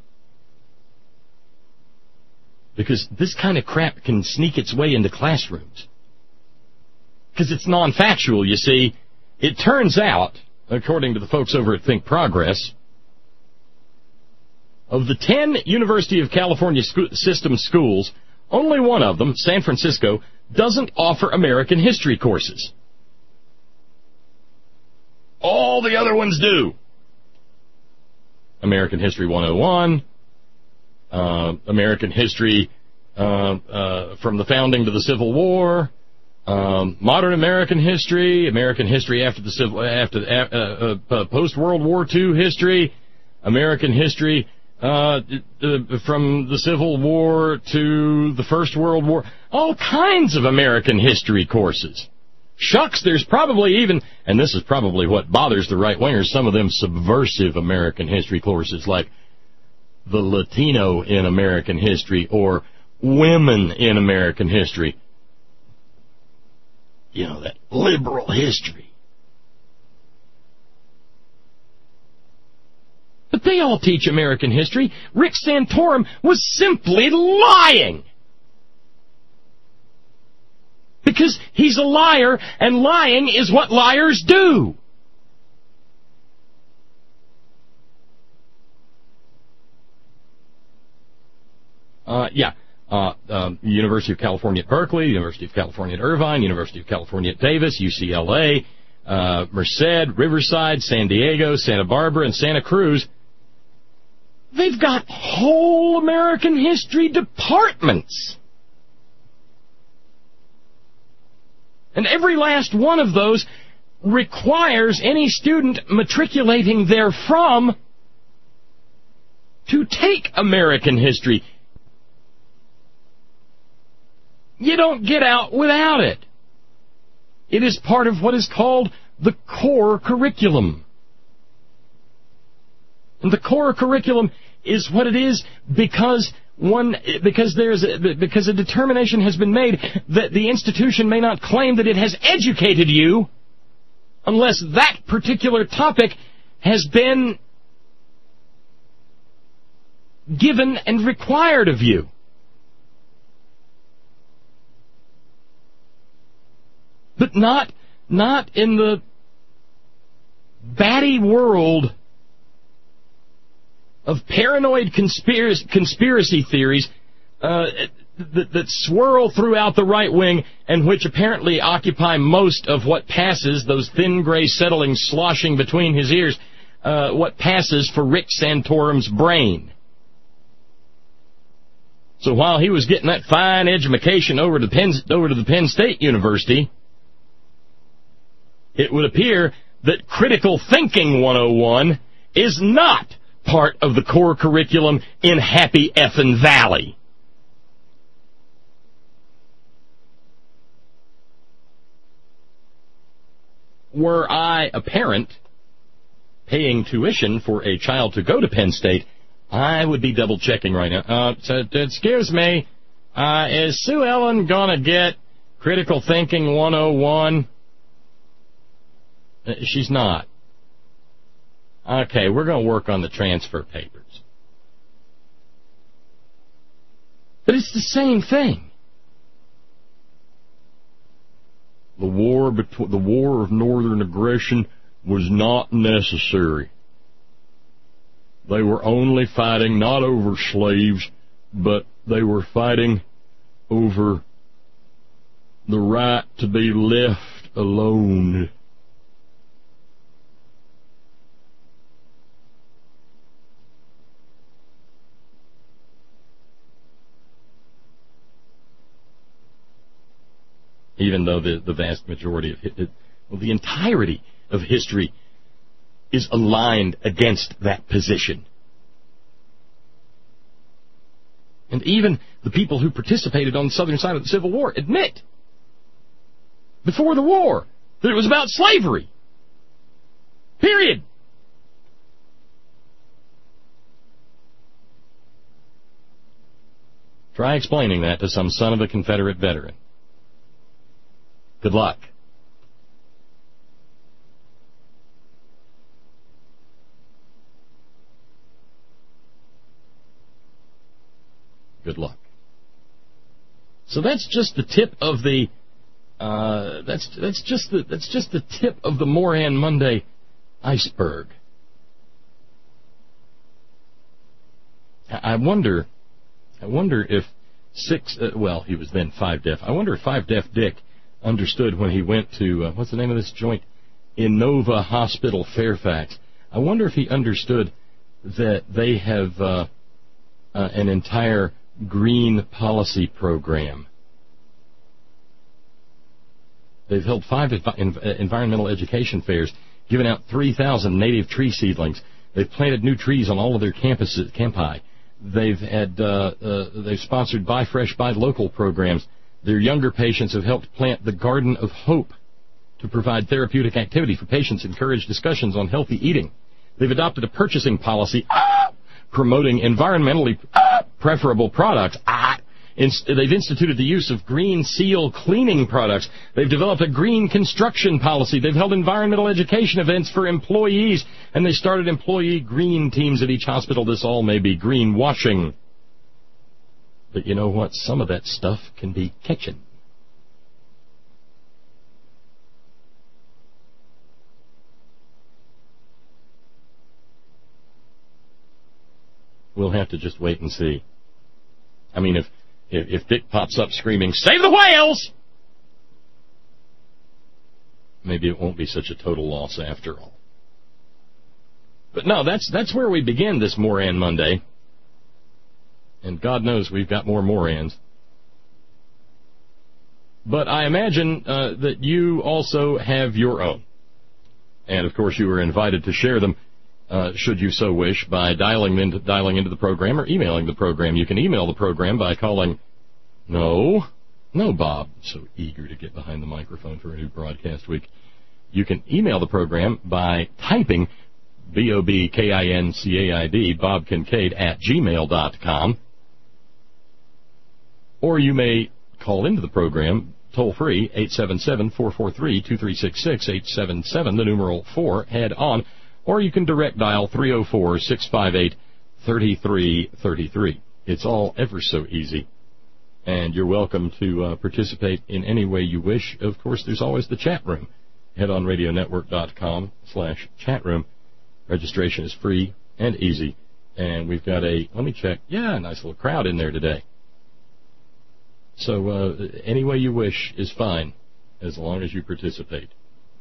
Because this kind of crap can sneak its way into classrooms. Because it's non-factual, you see. It turns out, according to the folks over at Think Progress, of the 10 University of California system schools, only one of them, San Francisco, doesn't offer American history courses. All the other ones do. American History 101, American History from the founding to the Civil War, modern American history, American history after the post-World War II history, American history from the Civil War to the First World War, all kinds of American history courses. Shucks, there's probably even, and this is probably what bothers the right-wingers, some of them subversive American history courses like the Latino in American history or women in American history. You know, that liberal history. But they all teach American history. Rick Santorum was simply lying. Because he's a liar, and lying is what liars do. University of California at Berkeley, University of California at Irvine, University of California at Davis, UCLA, Merced, Riverside, San Diego, Santa Barbara, and Santa Cruz. They've got whole American history departments. And every last one of those requires any student matriculating therefrom to take American history. You don't get out without it. It is part of what is called the core curriculum. And the core curriculum is what it is because a determination has been made that the institution may not claim that it has educated you unless that particular topic has been given and required of you. But not in the batty world of paranoid conspiracy theories that swirl throughout the right wing and which apparently occupy most of what passes, those thin gray settlings sloshing between his ears, what passes for Rick Santorum's brain. So while he was getting that fine education over to the Penn State University, it would appear that Critical Thinking 101 is not part of the core curriculum in Happy Effin' Valley. Were I a parent paying tuition for a child to go to Penn State, I would be double-checking right now. Excuse me, is Sue Ellen going to get Critical Thinking 101? She's not. Okay, we're going to work on the transfer papers. But it's the same thing. The war of northern aggression was not necessary. They were only fighting not over slaves, but they were fighting over the right to be left alone. Even though the vast majority of the entirety of history is aligned against that position. And even the people who participated on the southern side of the Civil War admit, before the war, that it was about slavery. Period. Try explaining that to some son of a Confederate veteran. Good luck. Good luck. So that's just the tip of the that's just the tip of the Moran Monday iceberg. I wonder if he was then 5 Deaf. I wonder if 5 Deaf Dick understood when he went to, what's the name of this joint? Innova Hospital, Fairfax. I wonder if he understood that they have an entire green policy program. They've held 5 environmental education fairs, given out 3,000 native tree seedlings. They've planted new trees on all of their campi. They've sponsored Buy Fresh, Buy Local programs. Their younger patients have helped plant the Garden of Hope to provide therapeutic activity for patients, encourage discussions on healthy eating. They've adopted a purchasing policy promoting environmentally preferable products. They've instituted the use of Green Seal cleaning products. They've developed a green construction policy. They've held environmental education events for employees, and they started employee green teams at each hospital. This all may be greenwashing. But you know what? Some of that stuff can be catching. We'll have to just wait and see. I mean, if Dick pops up screaming, "Save the whales!" maybe it won't be such a total loss after all. But no, that's where we begin this Moran Monday. And God knows we've got more Morans. But I imagine that you also have your own. And, of course, you are invited to share them, should you so wish, by dialing into the program or emailing the program. You can email the program by calling, no, No, Bob, so eager to get behind the microphone for a new broadcast week. You can email the program by typing BOBKINCAID, Bob Kincaid, @gmail.com. Or you may call into the program toll-free, 877-443-2366, 877, the numeral 4, head on. Or you can direct dial 304-658-3333. It's all ever so easy. And you're welcome to participate in any way you wish. Of course, there's always the chat room. Head on radionetwork.com/chat room. Registration is free and easy. And we've got a nice little crowd in there today. So any way you wish is fine, as long as you participate.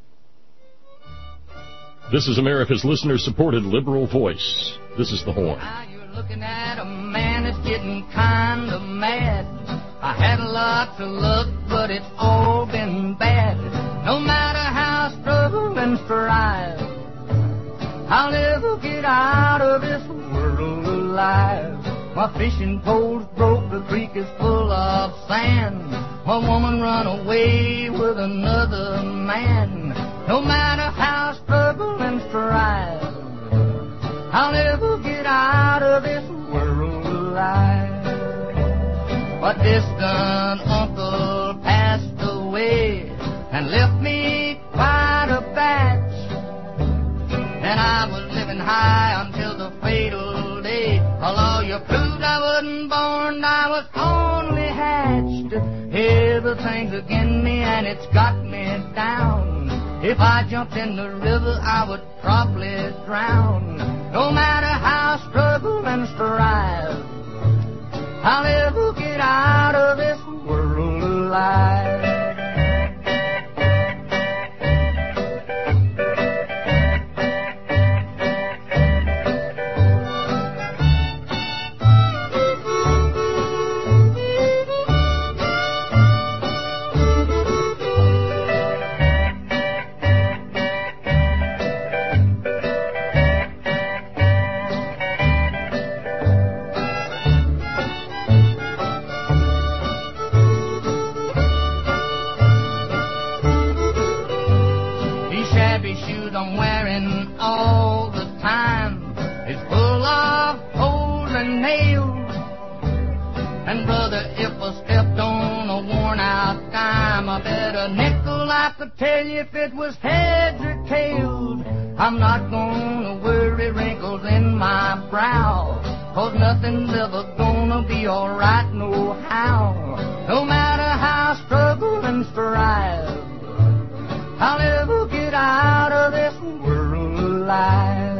This is America's listener-supported liberal voice. This is The Horn. Now you're looking at a man that's getting kind of mad. I had a lot to look, but it's all been bad. No matter how struggle and strive, I'll never get out of this world alive. My fishing pole's broke, the creek is full of sand. My woman run away with another man. No matter how struggle and strive, I'll never get out of this world alive. My distant uncle passed away and left me quite a batch. And I was living high until the fatal day. A lawyer proved I wasn't born, I was only hatched. Everything's against me and it's got me down. If I jumped in the river, I would probably drown. No matter how struggle and strive, I'll never get out of this world alive. Tell you if it was heads or tails. I'm not gonna worry wrinkles in my brow, 'cause nothing's ever gonna be alright no how. No matter how struggle and strive, I'll never get out of this world alive.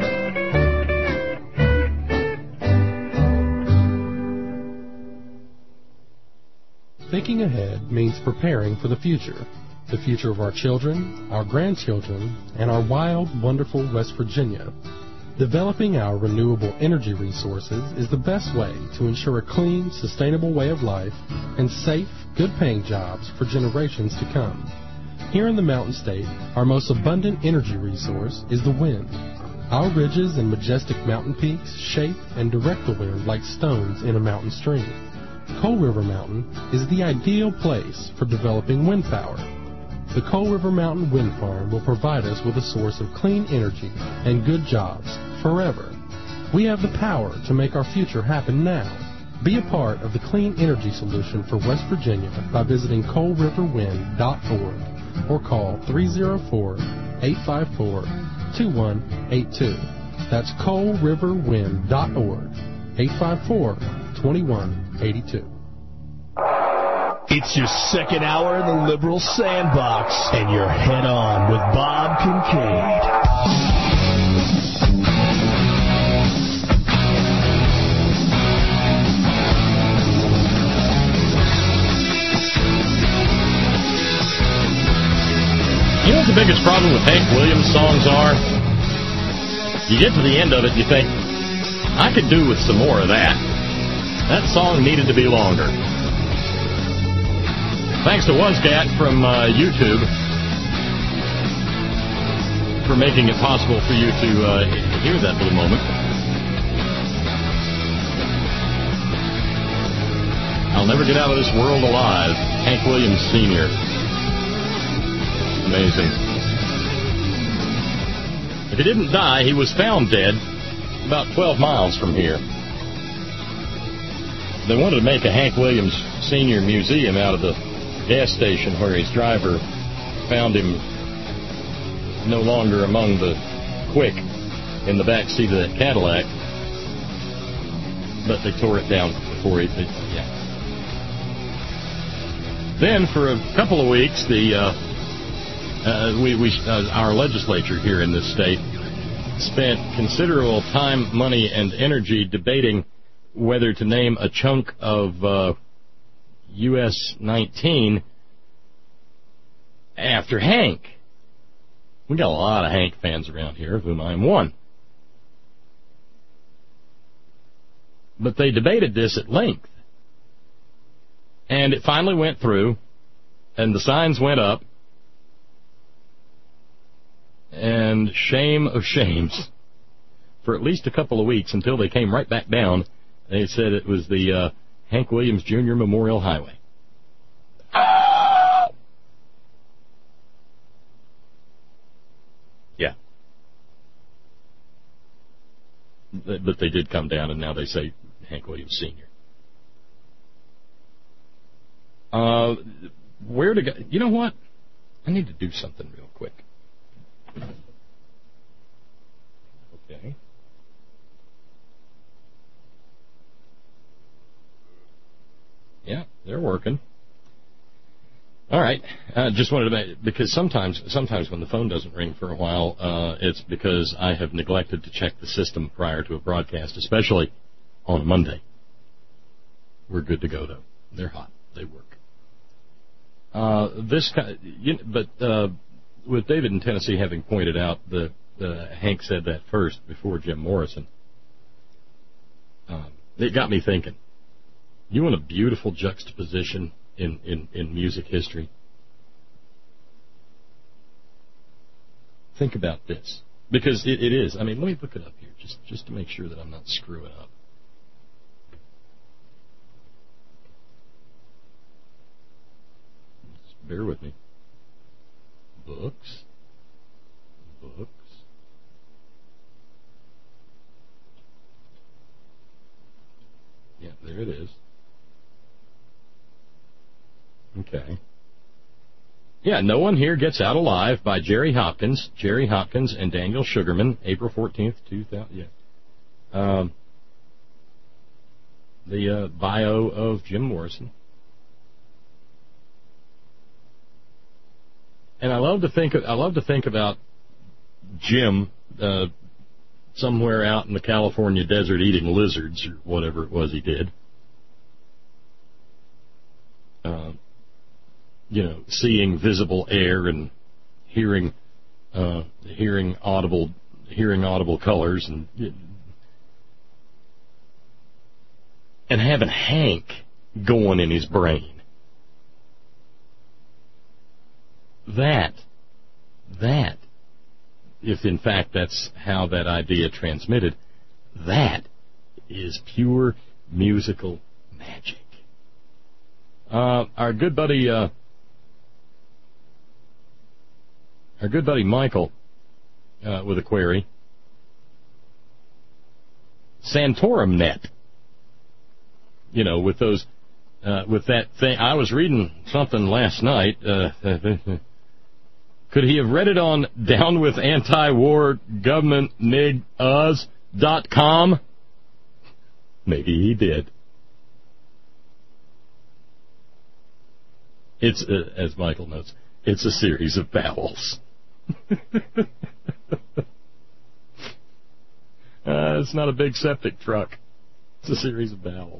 Thinking ahead means preparing for the future of our children, our grandchildren, and our wild, wonderful West Virginia. Developing our renewable energy resources is the best way to ensure a clean, sustainable way of life and safe, good-paying jobs for generations to come. Here in the Mountain State, our most abundant energy resource is the wind. Our ridges and majestic mountain peaks shape and direct the wind like stones in a mountain stream. Coal River Mountain is the ideal place for developing wind power. The Coal River Mountain Wind Farm will provide us with a source of clean energy and good jobs forever. We have the power to make our future happen now. Be a part of the clean energy solution for West Virginia by visiting coalriverwind.org or call 304-854-2182. That's coalriverwind.org, 854-2182. It's your second hour in the Liberal Sandbox, and you're head on with Bob Kincaid. You know what the biggest problem with Hank Williams songs are? You get to the end of it, you think, I could do with some more of that. That song needed to be longer. Thanks to Wuzgat from YouTube for making it possible for you to hear that little moment. I'll never get out of this world alive. Hank Williams Sr. Amazing. If he didn't die, he was found dead about 12 miles from here. They wanted to make a Hank Williams Sr. museum out of the gas station where his driver found him no longer among the quick in the back seat of that Cadillac. But they tore it down before he... Yeah. Then, for a couple of weeks, our legislature here in this state spent considerable time, money, and energy debating whether to name a chunk of US 19 after Hank. We got a lot of Hank fans around here, of whom I am one. But they debated this at length. And it finally went through, and the signs went up, and shame of shames. For at least a couple of weeks, until they came right back down, they said it was the Hank Williams Jr. Memorial Highway. Yeah. But they did come down, and now they say Hank Williams Sr. Where to go? You know what? I need to do something real quick. Okay. Yeah, they're working. All right. Just wanted to because sometimes when the phone doesn't ring for a while, it's because I have neglected to check the system prior to a broadcast, especially on a Monday. We're good to go though. They're hot. They work. With David in Tennessee having pointed out that Hank said that first before Jim Morrison, it got me thinking. You want a beautiful juxtaposition in music history? Think about this. Because it is. I mean, let me look it up here just to make sure that I'm not screwing up. Just bear with me. Books. Yeah, there it is. Okay. Yeah, No One Here Gets Out Alive by Jerry Hopkins and Daniel Sugarman, April 14th, 2000. Yeah. The bio of Jim Morrison. And I love to think about Jim somewhere out in the California desert eating lizards or whatever it was he did. Seeing visible air and hearing audible colors and having Hank going in his brain. That, if in fact that's how that idea transmitted, that is pure musical magic. Our good buddy Michael with a query. Santorum Net. With those, with that thing. I was reading something last night. Could he have read it on downwithantiwargovernmentniguz.com? Maybe he did. It's, as Michael notes, it's a series of vowels. It's not a big septic truck. It's a series of vowels.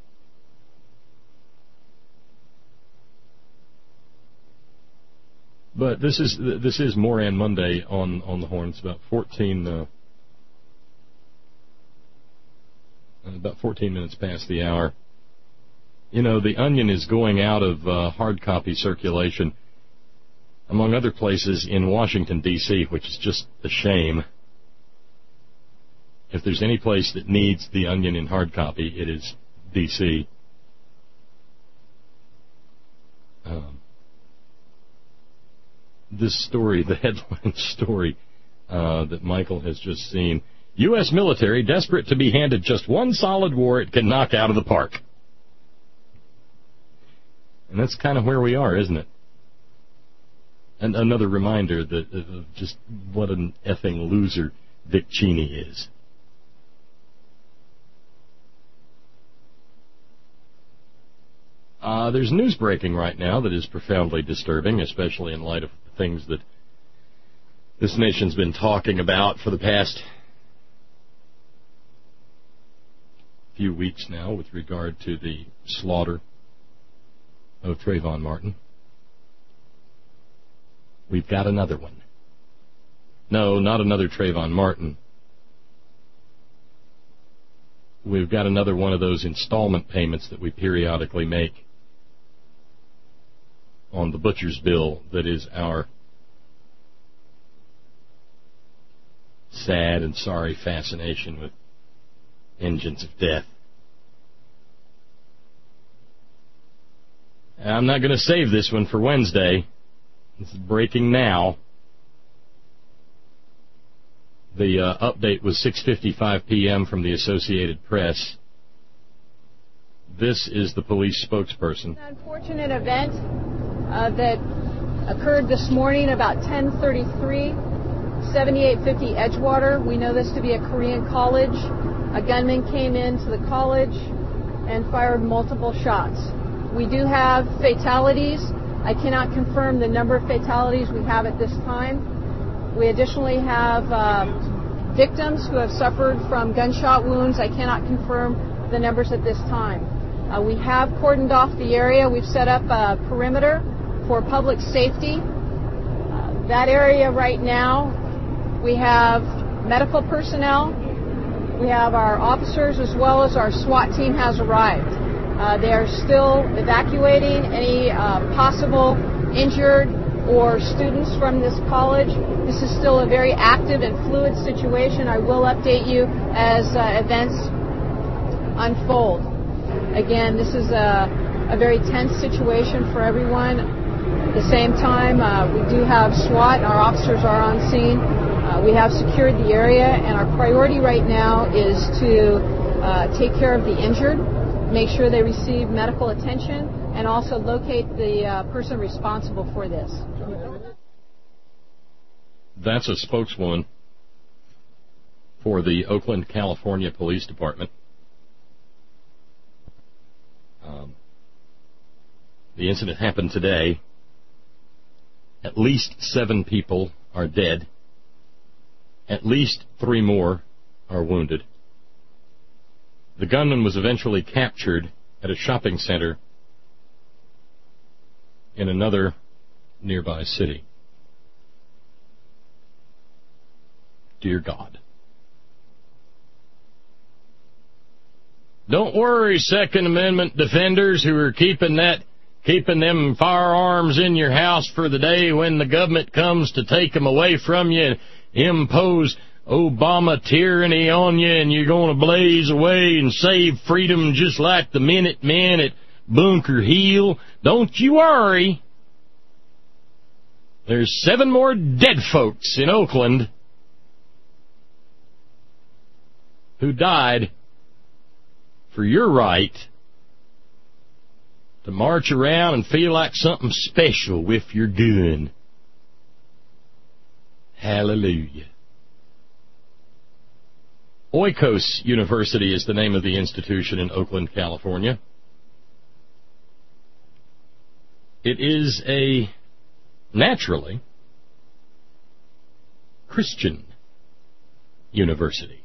But this is Moran Monday on the horn. It's about 14 minutes past the hour. The Onion is going out of hard copy circulation, among other places, in Washington, D.C., which is just a shame. If there's any place that needs the Onion in hard copy, it is D.C. This story, the headline story that Michael has just seen, U.S. military desperate to be handed just one solid war it can knock out of the park. And that's kind of where we are, isn't it? And another reminder that of just what an effing loser Dick Cheney is. There's news breaking right now that is profoundly disturbing, especially in light of things that this nation's been talking about for the past few weeks now with regard to the slaughter of Trayvon Martin. We've got another one. No, not another Trayvon Martin. We've got another one of those installment payments that we periodically make on the butcher's bill that is our sad and sorry fascination with engines of death. I'm not going to save this one for Wednesday. This is breaking now. The update was 6:55 p.m. from the Associated Press. This is the police spokesperson. An unfortunate event that occurred this morning about 10:33, 7850 Edgewater. We know this to be a Korean college. A gunman came into the college and fired multiple shots. We do have fatalities. I cannot confirm the number of fatalities we have at this time. We additionally have victims who have suffered from gunshot wounds. I cannot confirm the numbers at this time. We have cordoned off the area. We've set up a perimeter for public safety. That area right now, we have medical personnel. We have our officers as well as our SWAT team has arrived. They are still evacuating any possible injured or students from this college. This is still a very active and fluid situation. I will update you as events unfold. Again, this is a very tense situation for everyone. At the same time, we do have SWAT, and our officers are on scene. We have secured the area, and our priority right now is to take care of the injured, make sure they receive medical attention, and also locate the person responsible for this. That's a spokeswoman for the Oakland, California Police Department. The incident happened today. At least 7 people are dead. At least 3 more are wounded. The gunman was eventually captured at a shopping center in another nearby city. Dear God. Don't worry, Second Amendment defenders who are keeping them firearms in your house for the day when the government comes to take them away from you and impose Obama tyranny on you, and you're going to blaze away and save freedom just like the Minutemen at Bunker Hill. Don't you worry. There's 7 more dead folks in Oakland who died for your right to march around and feel like something special with your gun. Hallelujah. Oikos University is the name of the institution in Oakland, California. It is a, naturally, Christian university.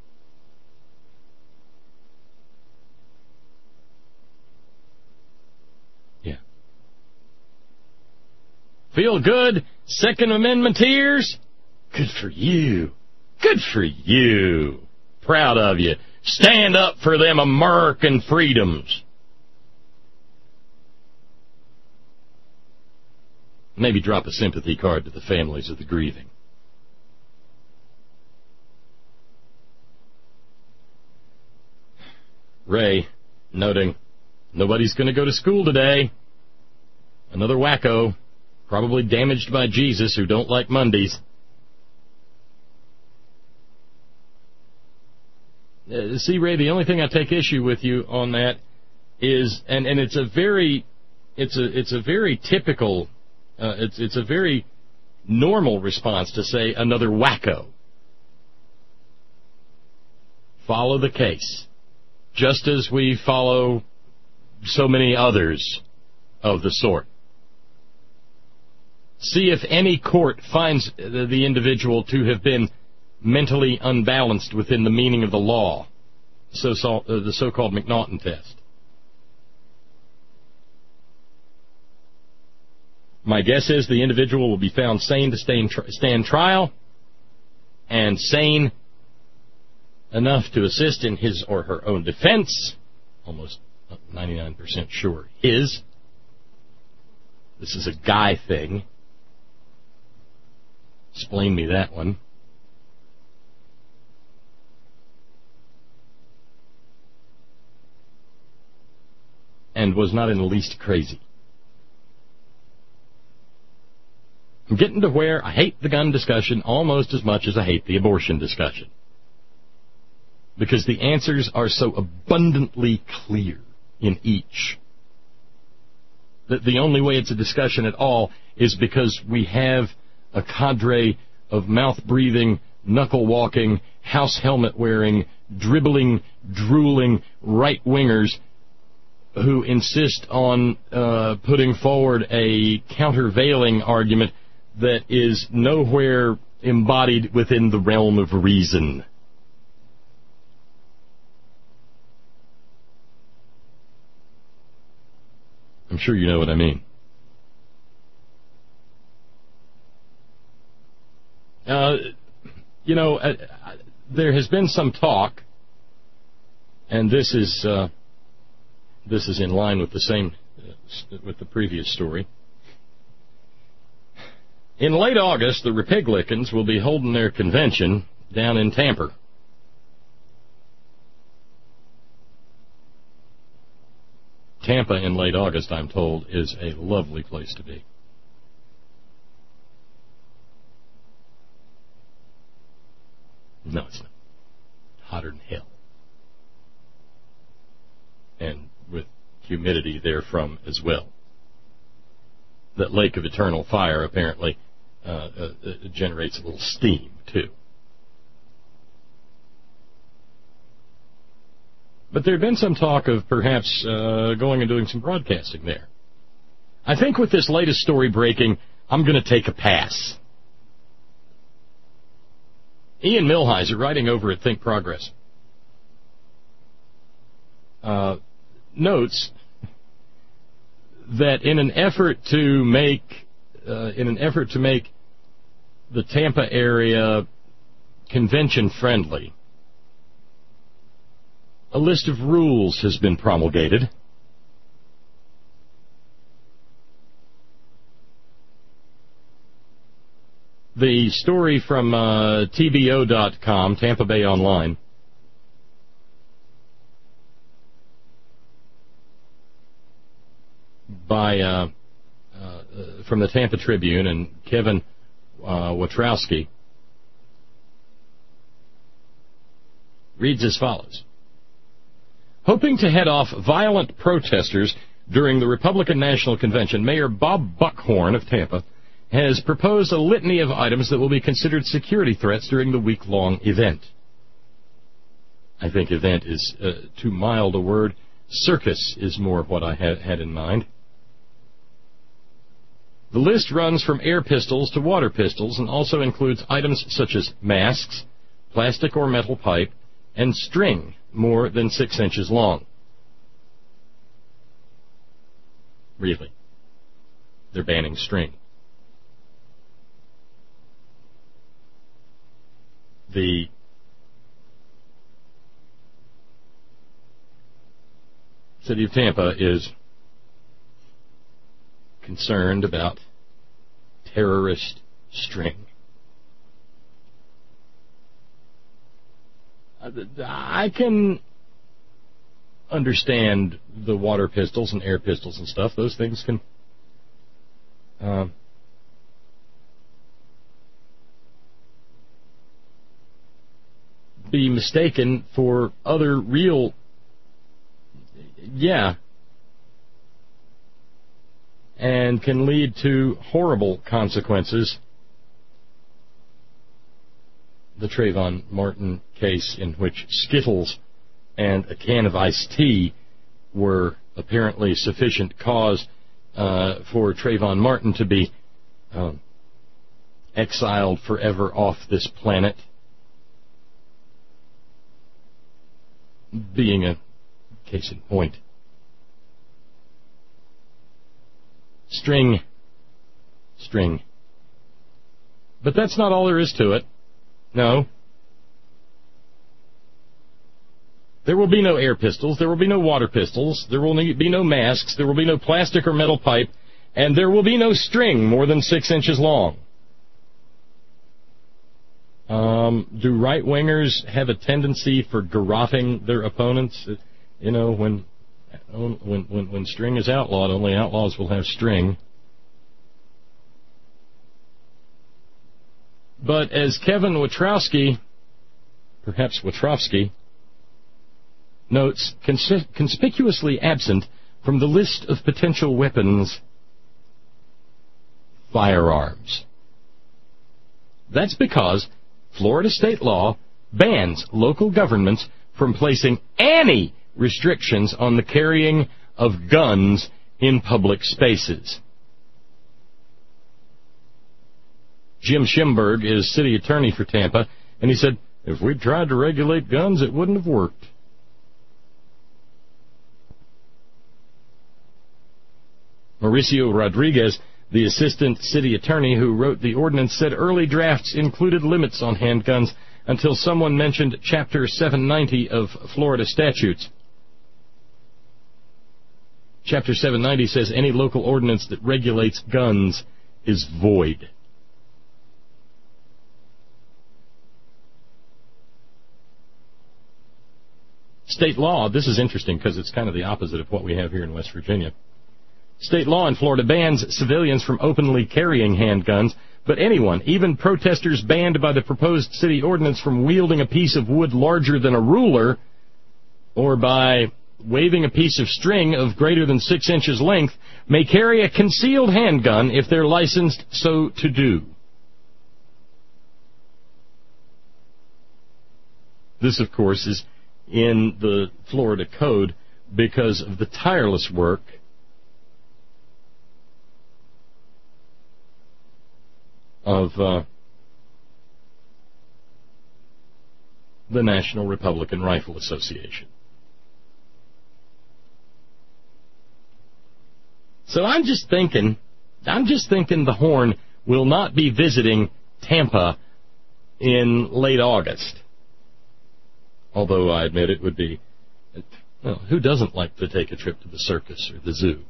Feel good, Second Amendmenteers? Good for you. Good for you. Proud of you. Stand up for them American freedoms. Maybe drop a sympathy card to the families of the grieving. Ray, noting, nobody's going to go to school today. Another wacko, probably damaged by Jesus, who don't like Mondays. See, Ray, the only thing I take issue with you on that is, and it's a very typical, it's a very normal response to say another wacko. Follow the case, just as we follow so many others of the sort. See if any court finds the individual to have been mentally unbalanced within the meaning of the law, the so-called McNaughton test. My guess is the individual will be found sane to stand trial, and sane enough to assist in his or her own defense. Almost 99% sure his. This is a guy thing. Explain me that one. And was not in the least crazy. I'm getting to where I hate the gun discussion almost as much as I hate the abortion discussion. Because the answers are so abundantly clear in each. That the only way it's a discussion at all is because we have a cadre of mouth-breathing, knuckle-walking, house helmet-wearing, dribbling, drooling right-wingers who insist on putting forward a countervailing argument that is nowhere embodied within the realm of reason. I'm sure you know what I mean. There has been some talk, and this is in line with the same with the previous story. In late August, the Republicans will be holding their convention down in Tampa. Tampa in late August, I'm told, is a lovely place to be. No, it's not. Hotter than hell. And with humidity therefrom as well. That lake of eternal fire apparently generates a little steam, too. But there had been some talk of perhaps going and doing some broadcasting there. I think with this latest story breaking, I'm going to take a pass. Ian Millhiser, writing over at Think Progress, notes that in an effort to make the Tampa area convention friendly, a list of rules has been promulgated. The story from TBO.com, Tampa Bay Online, by from the Tampa Tribune and Kevin Watrowski, reads as follows. Hoping to head off violent protesters during the Republican National Convention, Mayor Bob Buckhorn of Tampa has proposed a litany of items that will be considered security threats during the week-long event. I think event is too mild a word. Circus is more what I had in mind. The list runs from air pistols to water pistols and also includes items such as masks, plastic or metal pipe, and string more than 6 inches long. Really. They're banning string. The city of Tampa is concerned about terrorist string. I can understand the water pistols and air pistols and stuff. Those things can be mistaken for other real, and can lead to horrible consequences. The Trayvon Martin case, in which Skittles and a can of iced tea were apparently sufficient cause for Trayvon Martin to be exiled forever off this planet, being a case in point. String. But that's not all there is to it. No. There will be no air pistols, there will be no water pistols, there will be no masks, there will be no plastic or metal pipe, and there will be no string more than 6 inches long. Do right-wingers have a tendency for garroting their opponents? You know, when string is outlawed, only outlaws will have string. But as Kevin Witrowski, perhaps Witrowski, notes, conspicuously absent from the list of potential weapons, firearms. That's because Florida state law bans local governments from placing any restrictions on the carrying of guns in public spaces. Jim Schimberg is city attorney for Tampa, and he said, if we tried to regulate guns, it wouldn't have worked. Mauricio Rodriguez, the assistant city attorney who wrote the ordinance, said early drafts included limits on handguns until someone mentioned Chapter 790 of Florida statutes. Chapter 790 says any local ordinance that regulates guns is void. State law, this is interesting because it's kind of the opposite of what we have here in West Virginia. State law in Florida bans civilians from openly carrying handguns, but anyone, even protesters banned by the proposed city ordinance from wielding a piece of wood larger than a ruler or by waving a piece of string of greater than 6 inches length, may carry a concealed handgun if they're licensed so to do. This, of course, is in the Florida Code because of the tireless work of the National Republican Rifle Association. So I'm just thinking the Horn will not be visiting Tampa in late August. Although I admit it would be, well, who doesn't like to take a trip to the circus or the zoo?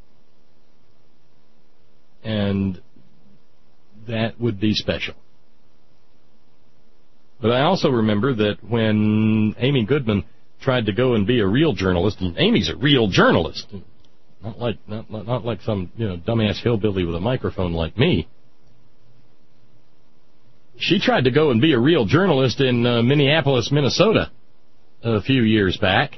And that would be special. But I also remember that when Amy Goodman tried to go and be a real journalist, and Amy's a real journalist, not like some dumbass hillbilly with a microphone like me. She tried to go and be a real journalist in Minneapolis, Minnesota, a few years back.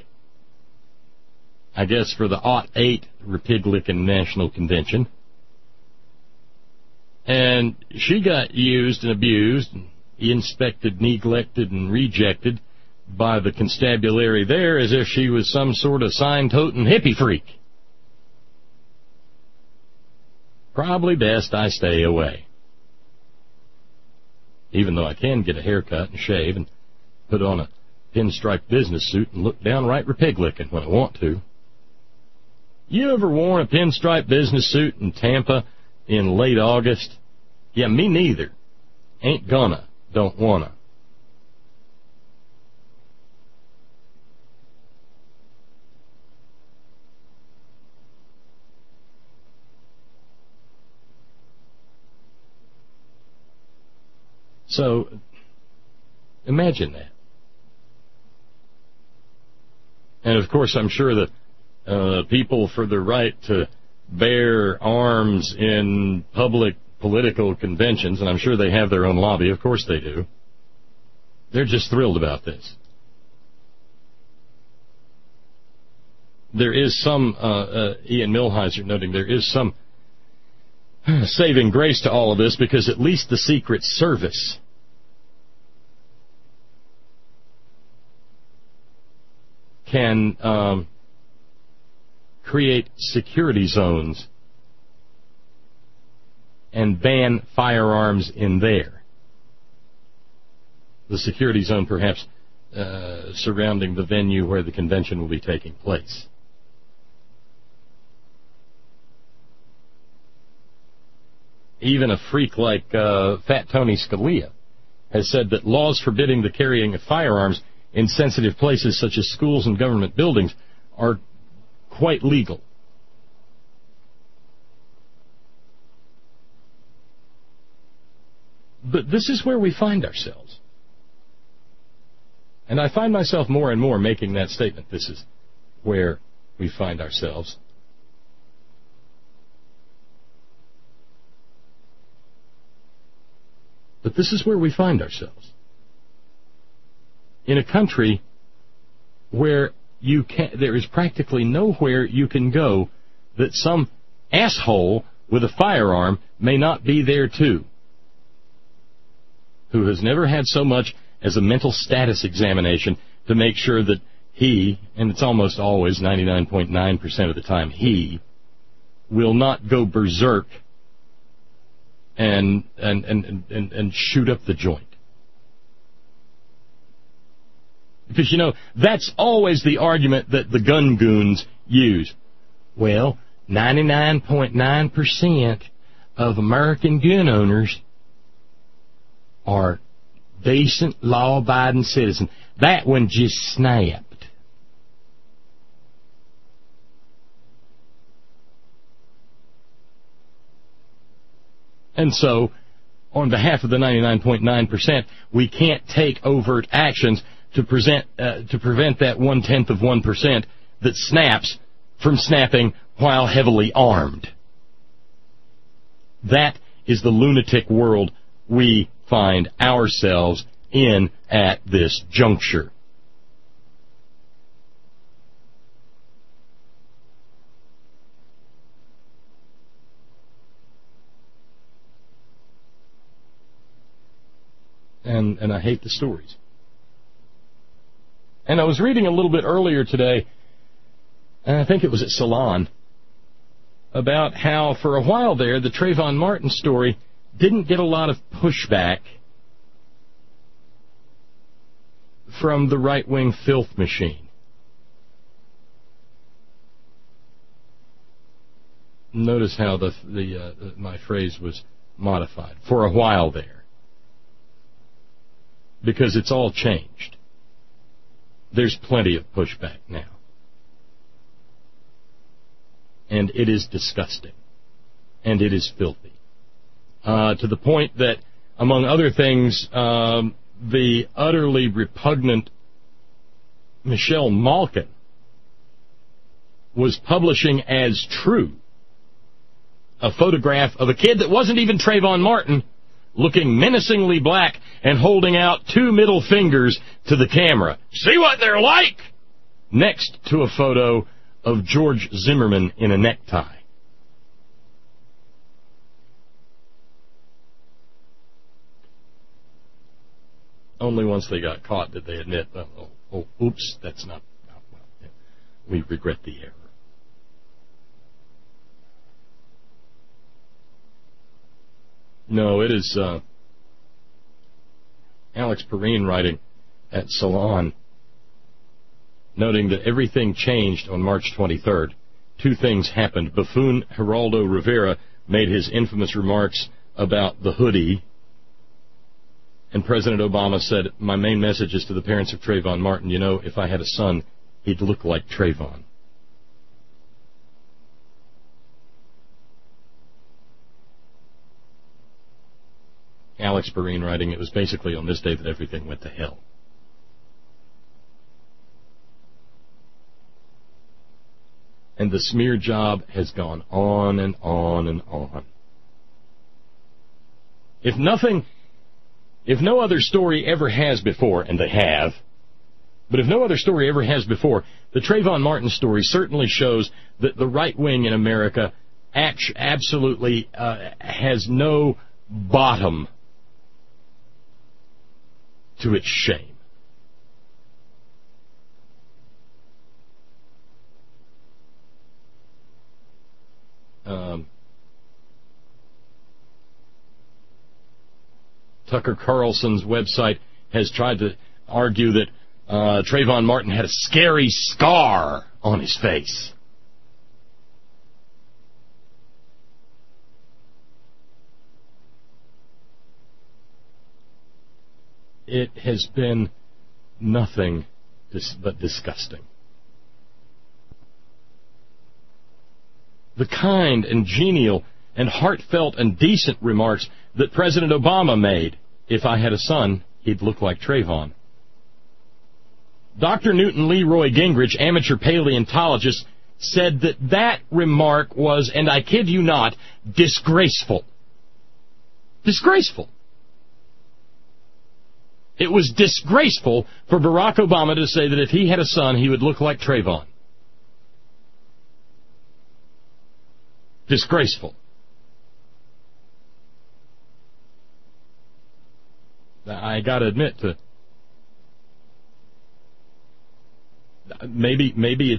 I guess for the '08 Republican National Convention. And she got used and abused, and inspected, neglected, and rejected by the constabulary there as if she was some sort of sign-toting hippie freak. Probably best I stay away. Even though I can get a haircut and shave and put on a pinstripe business suit and look downright Republican when I want to. You ever worn a pinstripe business suit in Tampa in late August? Yeah, me neither. Ain't gonna. Don't wanna. So, imagine that. And of course, I'm sure that people for the right to bear arms in public political conventions, and I'm sure they have their own lobby. Of course they do. They're just thrilled about this. There is some, Ian Millhiser noting, there is some saving grace to all of this, because at least the Secret Service can create security zones and ban firearms in there. The security zone perhaps surrounding the venue where the convention will be taking place. Even a freak like Fat Tony Scalia has said that laws forbidding the carrying of firearms in sensitive places such as schools and government buildings are quite legal. But this is where we find ourselves. And I find myself more and more making that statement. This is where we find ourselves. But this is where we find ourselves. In a country where there is practically nowhere you can go that some asshole with a firearm may not be there too, who has never had so much as a mental status examination to make sure that he, and it's almost always 99.9% of the time he, will not go berserk and shoot up the joint. Because, you know, that's always the argument that the gun goons use. Well, 99.9% of American gun owners are decent, law-abiding citizens. That one just snapped. And so, on behalf of the 99.9%, we can't take overt actions to prevent that 0.1% that snaps from snapping while heavily armed. That is the lunatic world we find ourselves in at this juncture. And I hate the stories. And I was reading a little bit earlier today, and I think it was at Salon, about how for a while there the Trayvon Martin story didn't get a lot of pushback from the right-wing filth machine. Notice how my phrase was modified. For a while there. Because it's all changed. There's plenty of pushback now. And it is disgusting. And it is filthy. To the point that, among other things, the utterly repugnant Michelle Malkin was publishing as true a photograph of a kid that wasn't even Trayvon Martin, looking menacingly black and holding out 2 middle fingers to the camera. See what they're like? Next to a photo of George Zimmerman in a necktie. Only once they got caught did they admit, oops, that's not well. We regret the error. No, it is Alex Perrine writing at Salon, noting that everything changed on March 23rd. 2 things happened. Buffoon Geraldo Rivera made his infamous remarks about the hoodie, and President Obama said, my main message is to the parents of Trayvon Martin, you know, if I had a son, he'd look like Trayvon. Alex Perrine writing, it was basically on this day that everything went to hell. And the smear job has gone on and on and on. If no other story ever has before, and they have, but if no other story ever has before, the Trayvon Martin story certainly shows that the right wing in America absolutely has no bottom to its shame. Tucker Carlson's website has tried to argue that Trayvon Martin had a scary scar on his face. It has been nothing but disgusting. The kind and genial and heartfelt and decent remarks that President Obama made, if I had a son, he'd look like Trayvon. Dr. Newton Leroy Gingrich, amateur paleontologist, said that remark was, and I kid you not, disgraceful. Disgraceful. It was disgraceful for Barack Obama to say that if he had a son, he would look like Trayvon. Disgraceful. I got to admit, maybe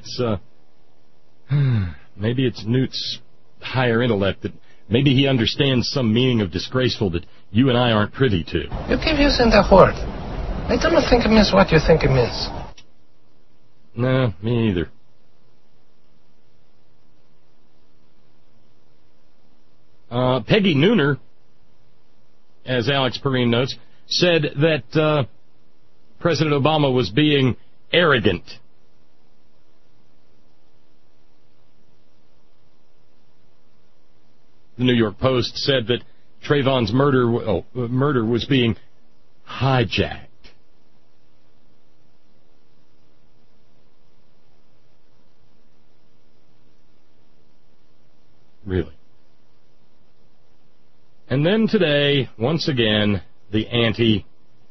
it's Newt's higher intellect that maybe he understands some meaning of disgraceful that you and I aren't privy to. You keep using that word. I don't think it means what you think it means. No, me either. Peggy Nooner, as Alex Perrine notes, said that President Obama was being arrogant. The New York Post said that Trayvon's murder was being hijacked. Really. And then today, once again, the ante.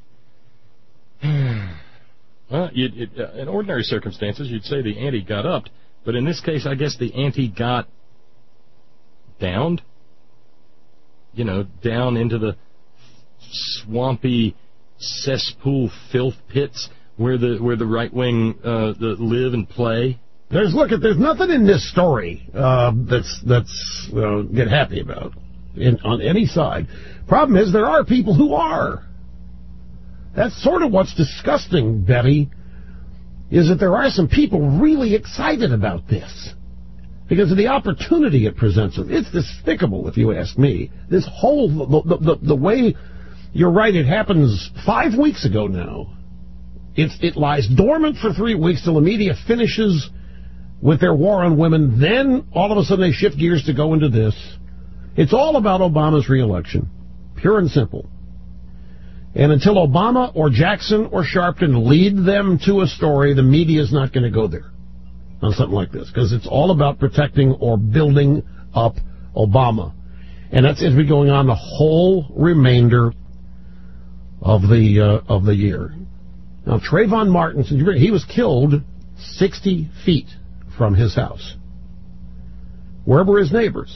Well, in ordinary circumstances, you'd say the ante got upped, but in this case, I guess the ante got downed. You know, down into the swampy cesspool filth pits where the right wing live and play. There's nothing in this story that's get happy about on any side. Problem is, there are people who are. That's sort of what's disgusting, Betty, is that there are some people really excited about this because of the opportunity it presents them. It's despicable, if you ask me. This whole, the way, you're right, it happens 5 weeks ago now. It lies dormant for 3 weeks till the media finishes with their war on women. Then, all of a sudden, they shift gears to go into this. It's all about Obama's reelection, pure and simple. And until Obama or Jackson or Sharpton lead them to a story, the media is not going to go there on something like this, because it's all about protecting or building up Obama. And that's going to be going on the whole remainder of the year. Now, Trayvon Martin, he was killed 60 feet from his house. Where were his neighbors?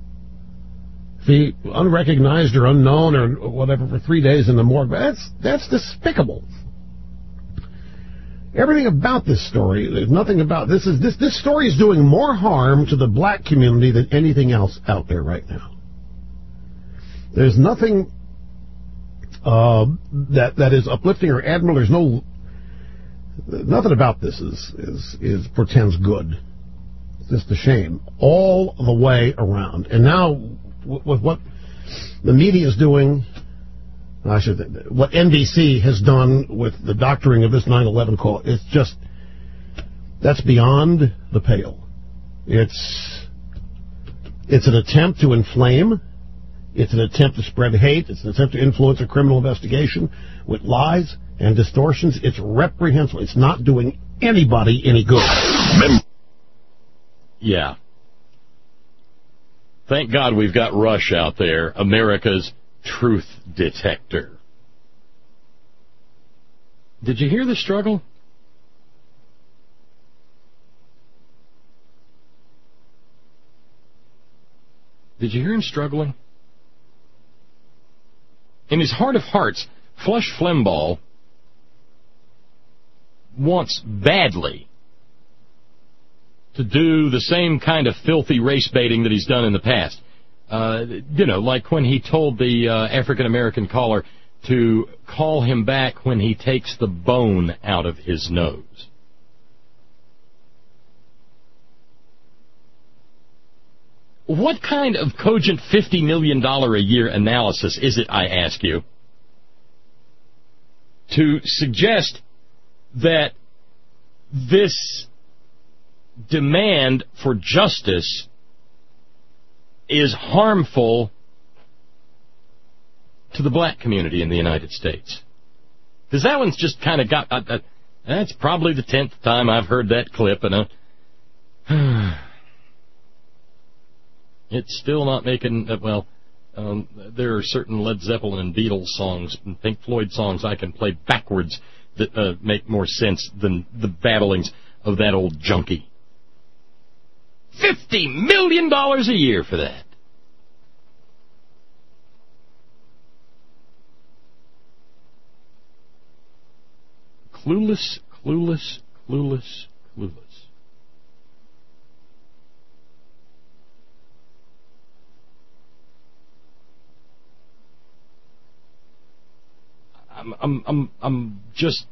Be unrecognized or unknown or whatever for 3 days in the morgue. That's despicable. Everything about this story, there's nothing about this story is doing more harm to the black community than anything else out there right now. There's nothing that is uplifting or admirable. There's nothing about this is portends good. It's just a shame all the way around. And now, with what the media is doing, what NBC has done with the doctoring of this 9/11 call, it's just, that's beyond the pale. It's an attempt to inflame. It's an attempt to spread hate. It's an attempt to influence a criminal investigation with lies and distortions. It's reprehensible. It's not doing anybody any good. Yeah. Thank God we've got Rush out there, America's truth detector. Did you hear the struggle? Did you hear him struggling? In his heart of hearts, Flush Flimbaugh wants badly to do the same kind of filthy race baiting that he's done in the past. Like when he told the African-American caller to call him back when he takes the bone out of his nose. What kind of cogent $50 million a year analysis is it, I ask you, to suggest that this demand for justice is harmful to the black community in the United States? Because that one's just kind of got... that's probably the 10th time I've heard that clip, and it's still not making... there are certain Led Zeppelin and Beatles songs and Pink Floyd songs I can play backwards that make more sense than the babblings of that old junkie. $50 million a year for that. Clueless, clueless, clueless, clueless. I'm just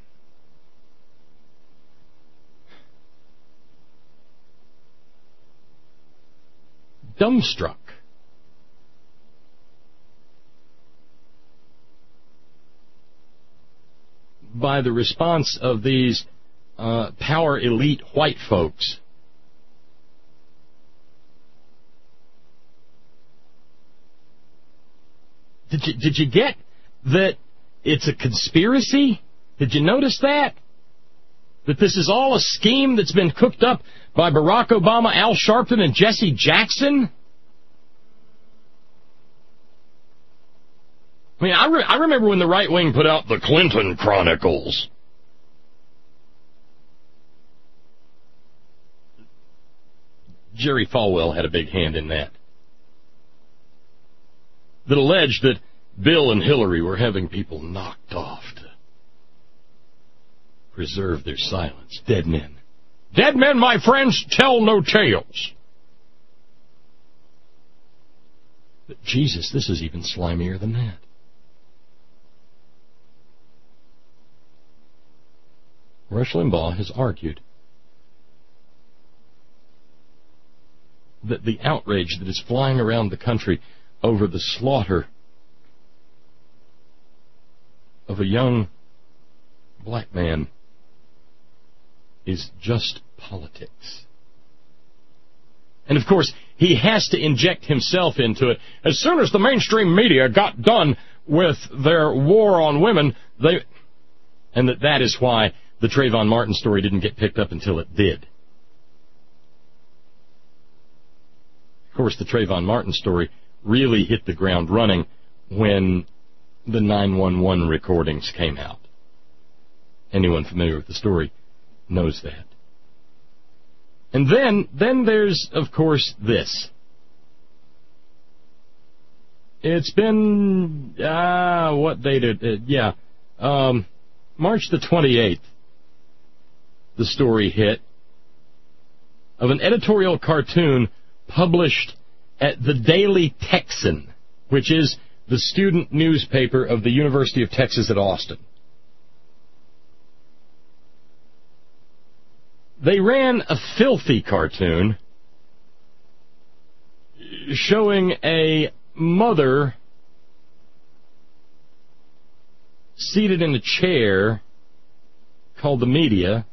dumbstruck. By the response of these power elite white folks. Did you get that it's a conspiracy? Did you notice that? That this is all a scheme that's been cooked up by Barack Obama, Al Sharpton, and Jesse Jackson? I mean, I remember when the right wing put out the Clinton Chronicles. Jerry Falwell had a big hand in that. That alleged that Bill and Hillary were having people knocked off to preserve their silence. Dead men. Dead men, my friends, tell no tales. But Jesus, this is even slimier than that. Rush Limbaugh has argued that the outrage that is flying around the country over the slaughter of a young black man is just politics. And of course, he has to inject himself into it. As soon as the mainstream media got done with their war on women, and that is why the Trayvon Martin story didn't get picked up until it did. Of course, the Trayvon Martin story really hit the ground running when the 911 recordings came out. Anyone familiar with the story knows that. And then there's, of course, this. It's been, what date? March the 28th, the story hit, of an editorial cartoon published at the Daily Texan, which is the student newspaper of the University of Texas at Austin. They ran a filthy cartoon showing a mother seated in a chair called the media,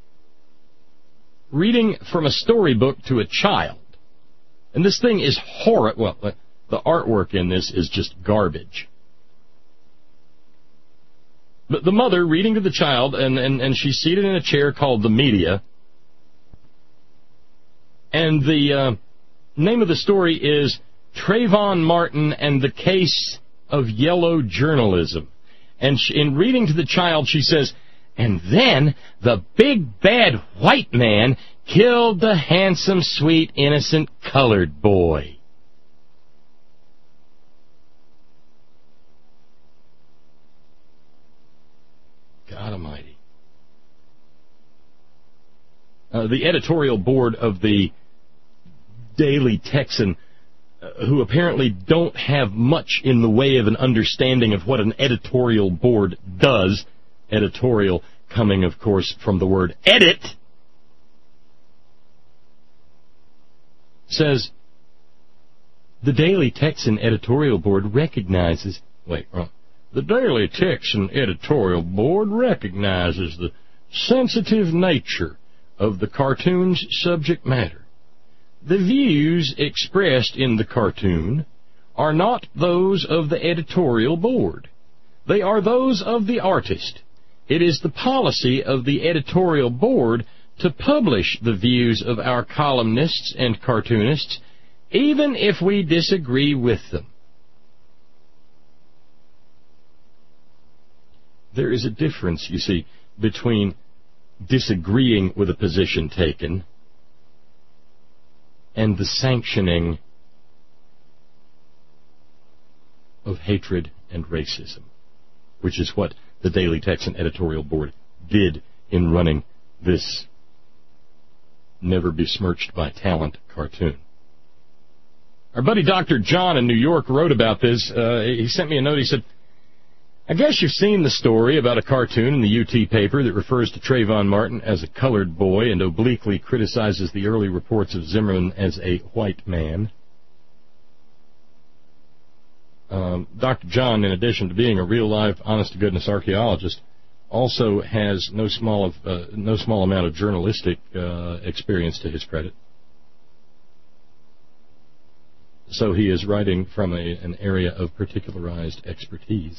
reading from a storybook to a child. And this thing is horrid. Well, the artwork in this is just garbage. But the mother reading to the child, and she's seated in a chair called the media, And the name of the story is Trayvon Martin and the Case of Yellow Journalism. And in reading to the child, she says, and then the big bad white man killed the handsome, sweet, innocent colored boy. God almighty. The editorial board of the Daily Texan, who apparently don't have much in the way of an understanding of what an editorial board does, editorial coming, of course, from the word edit, says, the Daily Texan editorial board recognizes, the Daily Texan editorial board recognizes the sensitive nature of the cartoon's subject matter. The views expressed in the cartoon are not those of the editorial board. They are those of the artist. It is the policy of the editorial board to publish the views of our columnists and cartoonists, even if we disagree with them. There is a difference, you see, between disagreeing with a position taken and the sanctioning of hatred and racism, which is what the Daily Texan editorial board did in running this never besmirched by talent cartoon. Our buddy Dr. John in New York wrote about this. He sent me a note. He said, I guess you've seen the story about a cartoon in the UT paper that refers to Trayvon Martin as a colored boy and obliquely criticizes the early reports of Zimmerman as a white man. Dr. John, in addition to being a real live, honest-to-goodness archaeologist, also has no small amount of journalistic experience to his credit. So he is writing from an area of particularized expertise.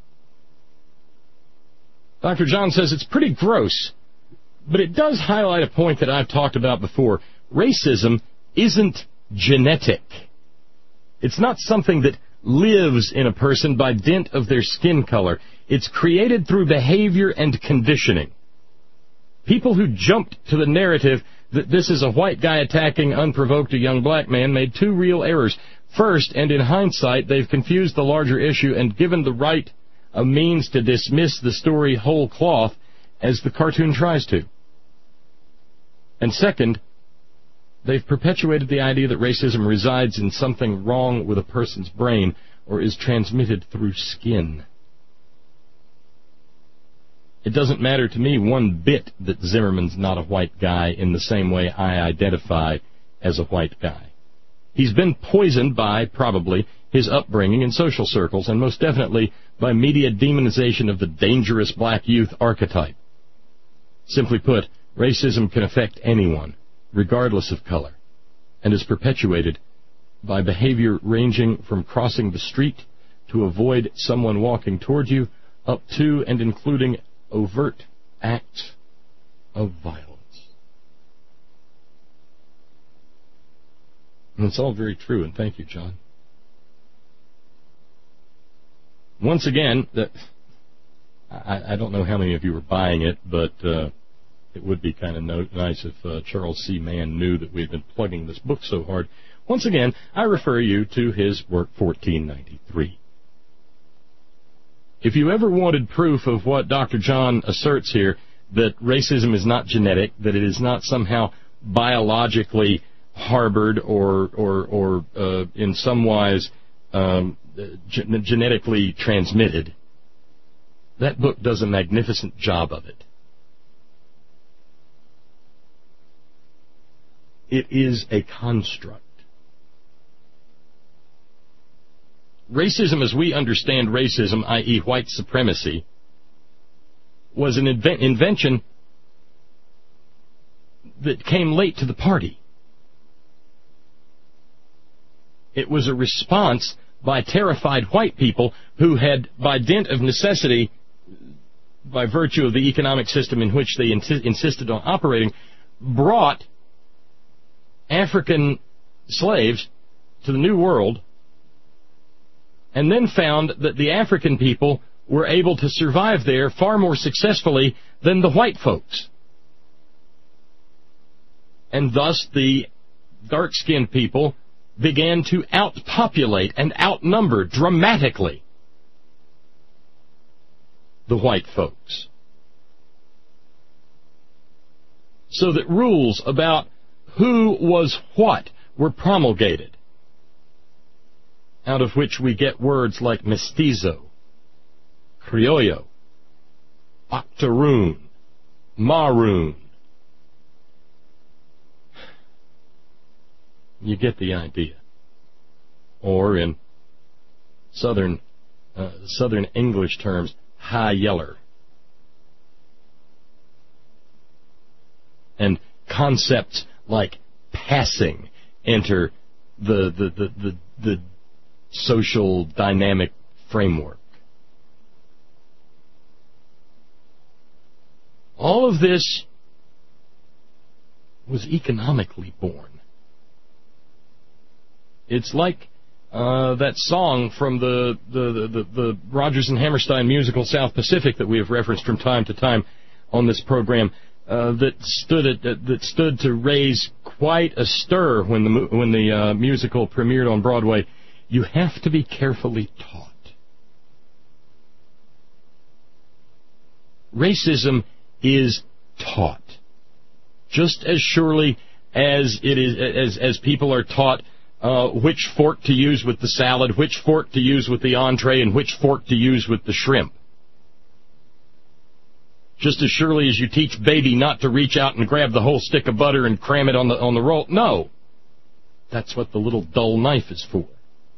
Dr. John says it's pretty gross, but it does highlight a point that I've talked about before. Racism isn't genetic. It's not something that lives in a person by dint of their skin color. It's created through behavior and conditioning. People who jumped to the narrative that this is a white guy attacking unprovoked a young black man made two real errors. First, and in hindsight, they've confused the larger issue and given the right a means to dismiss the story whole cloth, as the cartoon tries to. And second, they've perpetuated the idea that racism resides in something wrong with a person's brain or is transmitted through skin. It doesn't matter to me one bit that Zimmerman's not a white guy in the same way I identify as a white guy. He's been poisoned by, probably, his upbringing in social circles, and most definitely by media demonization of the dangerous black youth archetype. Simply put, racism can affect anyone, regardless of color, and is perpetuated by behavior ranging from crossing the street to avoid someone walking toward you, up to and including overt acts of violence. And it's all very true, and thank you, John. Once again, I don't know how many of you were buying it, but it would be kind of nice if Charles C. Mann knew that we've been plugging this book so hard. Once again, I refer you to his work, 1493. If you ever wanted proof of what Dr. John asserts here, that racism is not genetic, that it is not somehow biologically harbored or in some wise genetically transmitted, that book does a magnificent job of it. It is a construct. Racism, as we understand racism, i.e. white supremacy, was an invention that came late to the party. It was a response by terrified white people who had, by dint of necessity, by virtue of the economic system in which they insisted on operating, brought African slaves to the New World, and then found that the African people were able to survive there far more successfully than the white folks. And thus the dark-skinned people began to outpopulate and outnumber dramatically the white folks. So that rules about who was what were promulgated, out of which we get words like mestizo, criollo, octoroon, maroon. You get the idea. Or in Southern English terms, high yeller. And concepts like passing enter the social dynamic framework. All of this was economically born. It's like that song from the Rodgers and Hammerstein musical South Pacific that we have referenced from time to time on this program, that stood to raise quite a stir when the musical premiered on Broadway. You have to be carefully taught. Racism is taught, just as surely as it is as people are taught which fork to use with the salad, which fork to use with the entree, and which fork to use with the shrimp. Just as surely as you teach baby not to reach out and grab the whole stick of butter and cram it on the roll. No, that's what the little dull knife is for.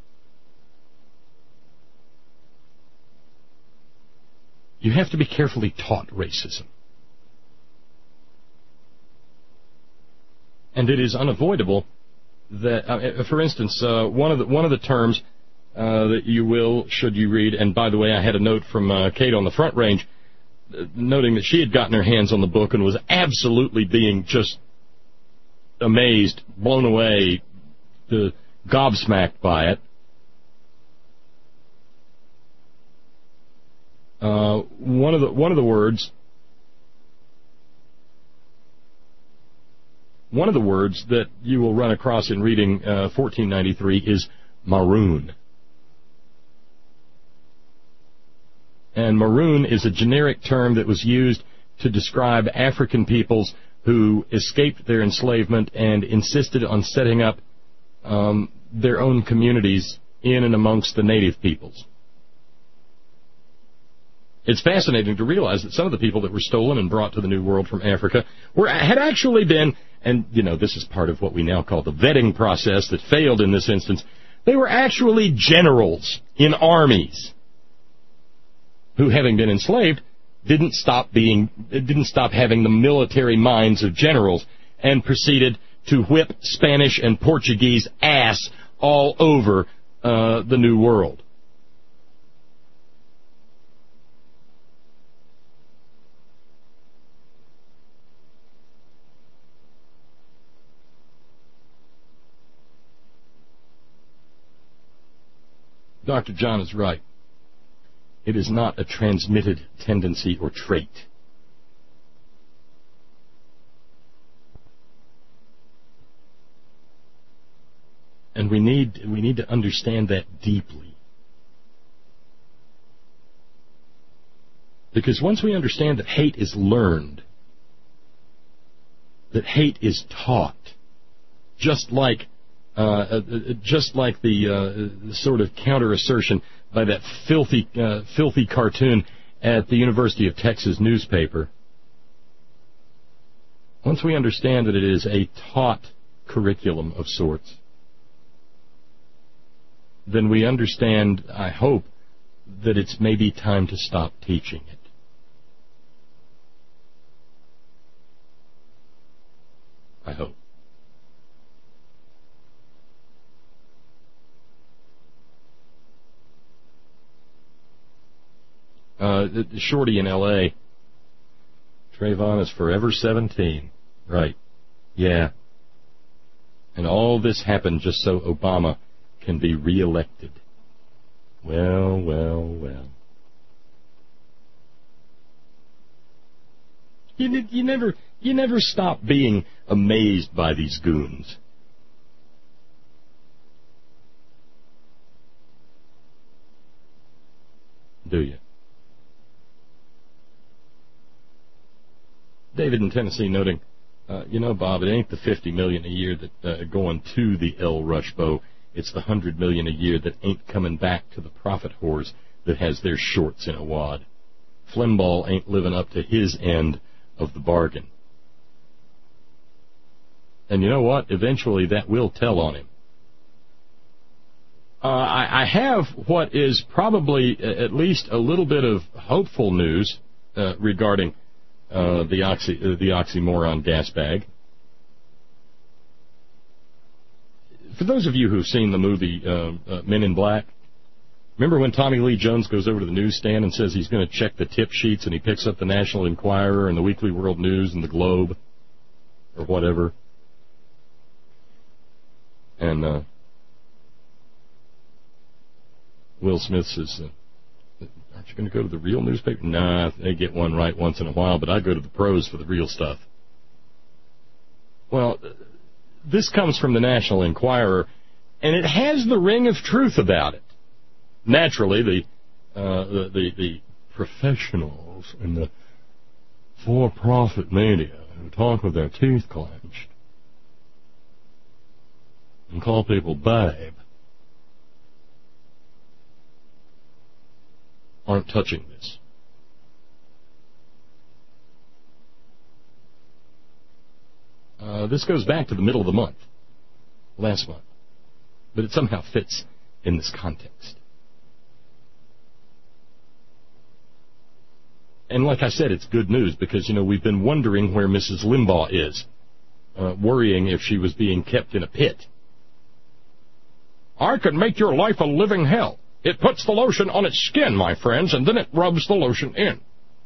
You have to be carefully taught racism. And it is unavoidable that, for instance, one of the terms that you will, should you read, and by the way, I had a note from Kate on the Front Range, noting that she had gotten her hands on the book and was absolutely being just amazed, blown away, gobsmacked by it. One of the words that you will run across in reading 1493 is maroon. And maroon is a generic term that was used to describe African peoples who escaped their enslavement and insisted on setting up their own communities in and amongst the native peoples. It's fascinating to realize that some of the people that were stolen and brought to the New World from Africa had actually been, and this is part of what we now call the vetting process that failed in this instance, they were actually generals in armies who, having been enslaved, didn't stop having the military minds of generals and proceeded to whip Spanish and Portuguese ass all over the New World. Dr. John is right. It is not a transmitted tendency or trait. And we need to understand that deeply. Because once we understand that hate is learned, that hate is taught, just like the sort of counter-assertion by that filthy cartoon at the University of Texas newspaper. Once we understand that it is a taught curriculum of sorts, then we understand, I hope, that it's maybe time to stop teaching it. I hope. Shorty in L.A. Trayvon is forever 17. Right. Yeah. And all this happened just so Obama can be reelected. Well, well, well. You never stop being amazed by these goons. Do you? David in Tennessee noting, Bob, it ain't the $50 million a year that going to the El Rushbo. It's the $100 million a year that ain't coming back to the profit whores that has their shorts in a wad. Flimbaugh ain't living up to his end of the bargain. And you know what? Eventually that will tell on him. I have what is probably at least a little bit of hopeful news regarding the oxymoron gas bag. For those of you who've seen the movie Men in Black, remember when Tommy Lee Jones goes over to the newsstand and says he's going to check the tip sheets, and he picks up the National Enquirer and the Weekly World News and the Globe or whatever, and Will Smith says, aren't you going to go to the real newspaper? Nah, they get one right once in a while, but I go to the pros for the real stuff. Well, this comes from the National Enquirer, and it has the ring of truth about it. Naturally, the professionals in the for-profit media who talk with their teeth clenched and call people babe aren't touching this. This goes back to the middle of the month, last month, but it somehow fits in this context. And like I said, it's good news because, we've been wondering where Mrs. Limbaugh is, worrying if she was being kept in a pit. I could make your life a living hell. It puts the lotion on its skin, my friends, and then it rubs the lotion in.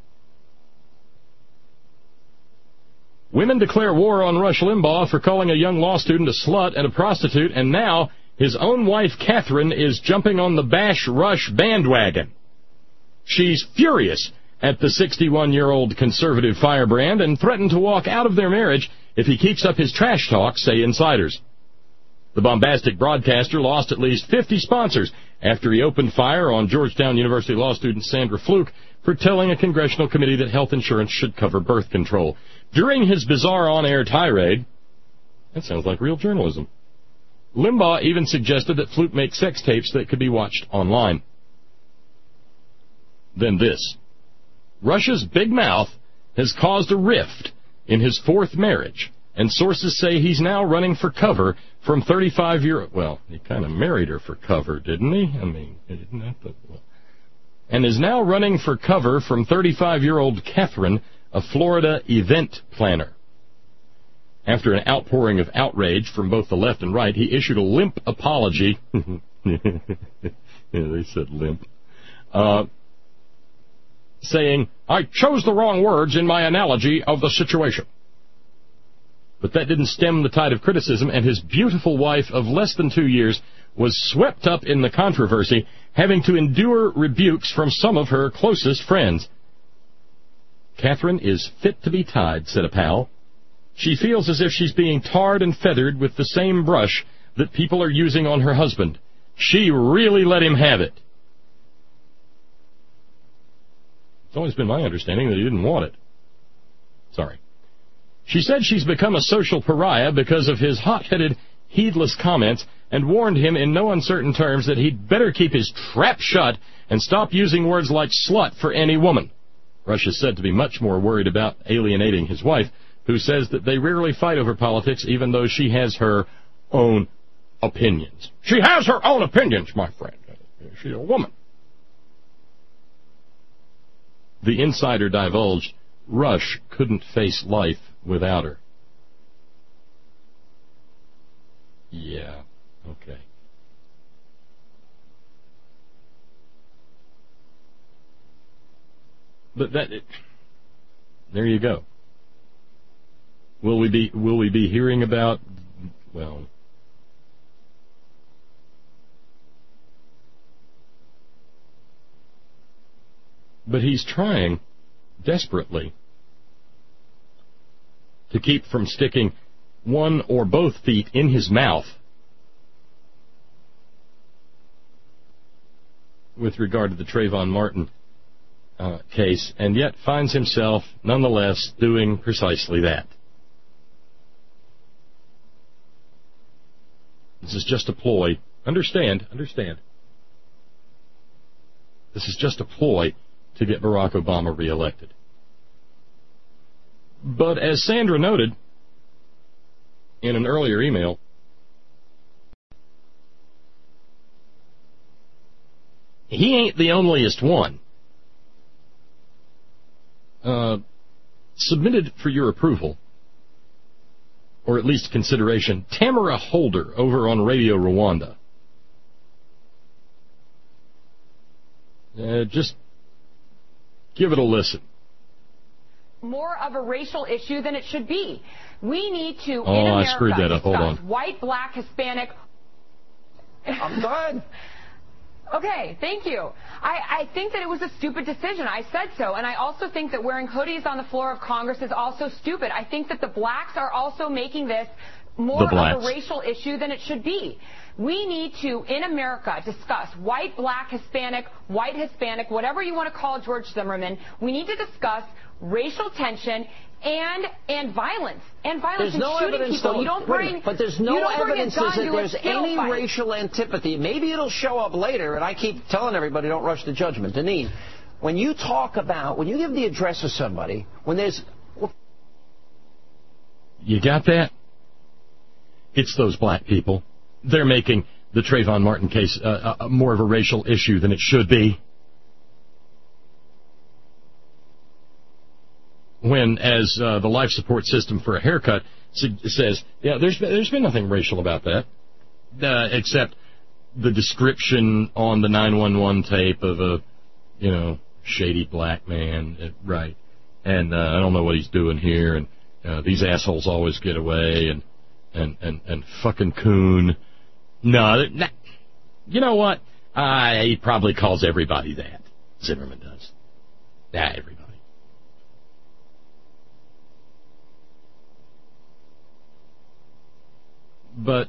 Women declare war on Rush Limbaugh for calling a young law student a slut and a prostitute, and now his own wife, Catherine, is jumping on the Bash Rush bandwagon. She's furious at the 61-year-old conservative firebrand and threatened to walk out of their marriage if he keeps up his trash talk, say insiders. The bombastic broadcaster lost at least 50 sponsors after he opened fire on Georgetown University law student Sandra Fluke for telling a congressional committee that health insurance should cover birth control. During his bizarre on-air tirade, that sounds like real journalism, Limbaugh even suggested that Fluke make sex tapes that could be watched online. Then this. Rush's big mouth has caused a rift in his fourth marriage, and sources say he's now running for cover from 35-year-old... Well, he kind of married her for cover, didn't he? I mean, isn't that the... Well, and is now running for cover from 35-year-old Catherine, a Florida event planner. After an outpouring of outrage from both the left and right, he issued a limp apology. Yeah, they said limp. Saying, I chose the wrong words in my analogy of the situation. But that didn't stem the tide of criticism, and his beautiful wife of less than 2 years was swept up in the controversy, having to endure rebukes from some of her closest friends. Catherine is fit to be tied, said a pal. She feels as if she's being tarred and feathered with the same brush that people are using on her husband. She really let him have it. It's always been my understanding that he didn't want it. Sorry. She said she's become a social pariah because of his hot-headed, heedless comments and warned him in no uncertain terms that he'd better keep his trap shut and stop using words like slut for any woman. Rush is said to be much more worried about alienating his wife, who says that they rarely fight over politics even though she has her own opinions. She has her own opinions, my friend. She's a woman. The insider divulged Rush couldn't face life without her. Yeah, okay. But there you go. Will we be hearing about, well, But he's trying desperately to keep from sticking one or both feet in his mouth with regard to the Trayvon Martin case, and yet finds himself, nonetheless, doing precisely that. This is just a ploy. Understand. This is just a ploy to get Barack Obama reelected. But as Sandra noted in an earlier email, he ain't the onlyest one. Submitted for your approval, or at least consideration, Tamara Holder over on Radio Rwanda. Just give it a listen. More of a racial issue than it should be. We need to, in America, I screwed that up. Hold on. White, black, Hispanic. I'm done. Okay, thank you. I think that it was a stupid decision. I said so. And I also think that wearing hoodies on the floor of Congress is also stupid. I think that the blacks are also making this more of a racial issue than it should be. We need to, in America, discuss white, black, Hispanic, whatever you want to call George Zimmerman. We need to discuss racial tension and violence. And violence there's no shooting evidence people. You don't bring, but there's no evidence that there's any fight. racial antipathy. Maybe it'll show up later, and I keep telling everybody don't rush to judgment. Deneen, when you give the address to somebody, when there's... You got that? It's those black people. They're making the Trayvon Martin case more of a racial issue than it should be. When, as the life support system for a haircut says, yeah, there's been nothing racial about that, except the description on the 911 tape of a, shady black man, right? And I don't know what he's doing here, and these assholes always get away, and fucking coon. No, you know what? He probably calls everybody that. Zimmerman does. Everybody. But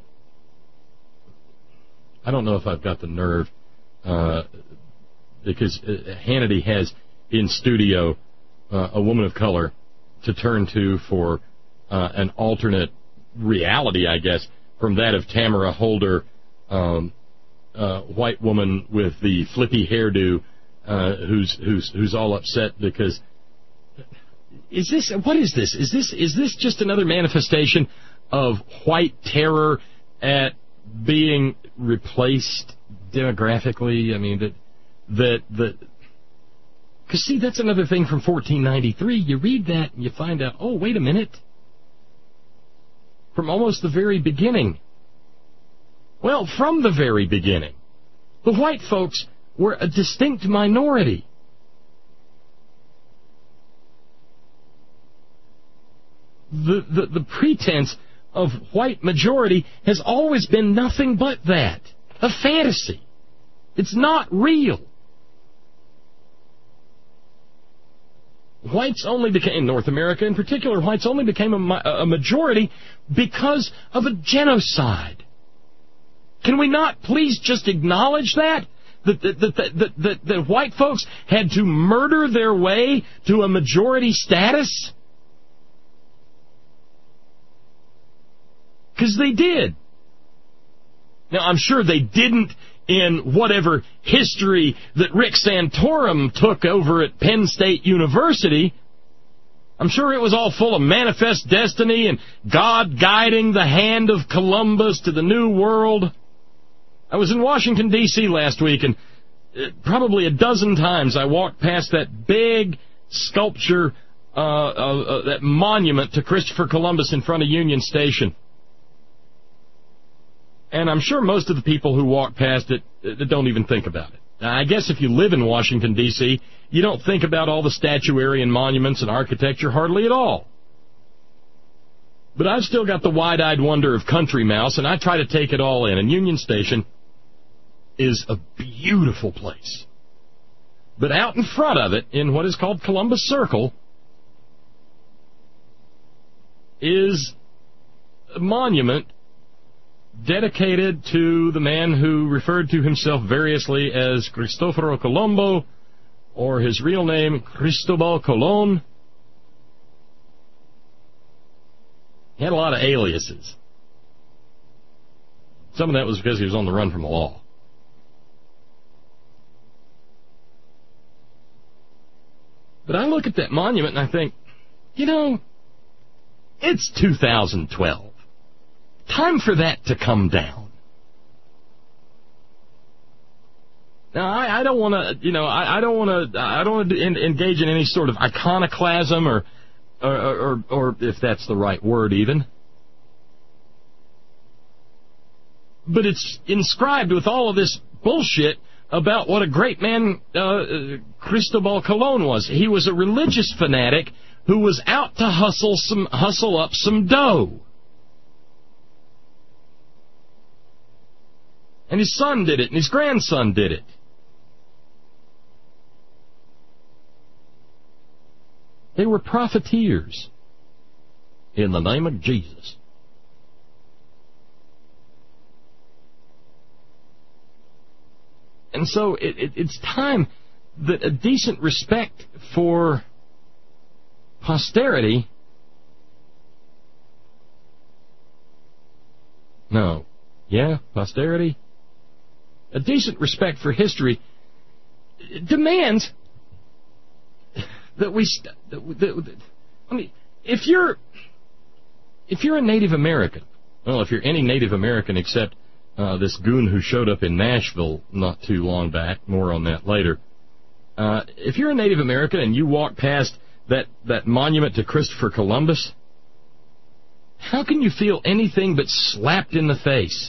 I don't know if I've got the nerve, because Hannity has in studio a woman of color to turn to for an alternate reality, I guess, from that of Tamara Holder, white woman with the flippy hairdo, who's all upset because what is this? Is this just another manifestation of white terror at being replaced demographically? I mean, because see, that's another thing from 1493. You read that and you find out, oh, wait a minute. From almost the very beginning. Well, from the very beginning, the white folks were a distinct minority. The pretense of white majority has always been nothing but that, a fantasy. It's not real. Whites only became, in North America in particular, whites only became a majority because of a genocide. Can we not please just acknowledge that? That white folks had to murder their way to a majority status? Because they did. Now, I'm sure they didn't in whatever history that Rick Santorum took over at Penn State University. I'm sure it was all full of manifest destiny and God guiding the hand of Columbus to the New World. I was in Washington, D.C. last week, and probably a dozen times I walked past that big sculpture, that monument to Christopher Columbus in front of Union Station. And I'm sure most of the people who walk past it don't even think about it. Now, I guess if you live in Washington, D.C., you don't think about all the statuary and monuments and architecture hardly at all. But I've still got the wide-eyed wonder of Country Mouse, and I try to take it all in. And Union Station is a beautiful place. But out in front of it, in what is called Columbus Circle, is a monument dedicated to the man who referred to himself variously as Cristoforo Colombo, or his real name, Cristobal Colon. He had a lot of aliases. Some of that was because he was on the run from the law. But I look at that monument and I think, you know, it's 2012. Time for that to come down. Now, I don't want to, you know, I don't want to engage in any sort of iconoclasm or if that's the right word even. But it's inscribed with all of this bullshit about what a great man Cristobal Colon was. He was a religious fanatic who was out to hustle up some dough. And his son did it, and his grandson did it. They were profiteers in the name of Jesus. And so it's time that a decent respect for posterity. No. Yeah, posterity? A decent respect for history demands that we... I mean, if you're a Native American, well, if you're any Native American except this goon who showed up in Nashville not too long back, more on that later, if you're a Native American and you walk past that monument to Christopher Columbus, how can you feel anything but slapped in the face?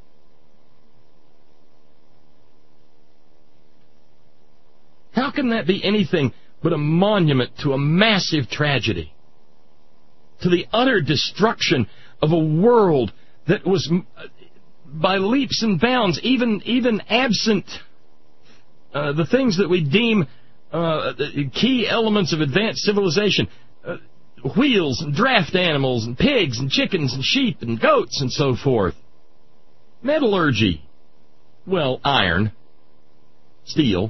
How can that be anything but a monument to a massive tragedy? To the utter destruction of a world that was, by leaps and bounds, even absent the things that we deem key elements of advanced civilization, wheels and draft animals and pigs and chickens and sheep and goats and so forth. Metallurgy. Well, iron. Steel.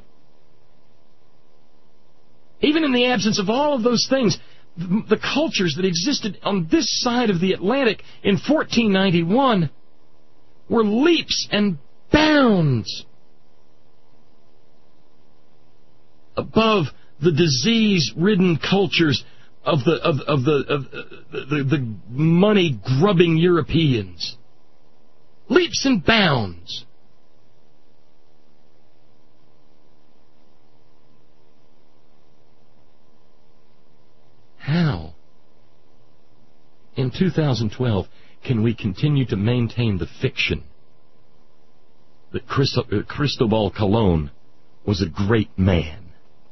Even in the absence of all of those things, the cultures that existed on this side of the Atlantic in 1491 were leaps and bounds above the disease-ridden cultures of the money-grubbing Europeans. Leaps and bounds. How, in 2012, can we continue to maintain the fiction that Cristobal Colon was a great man?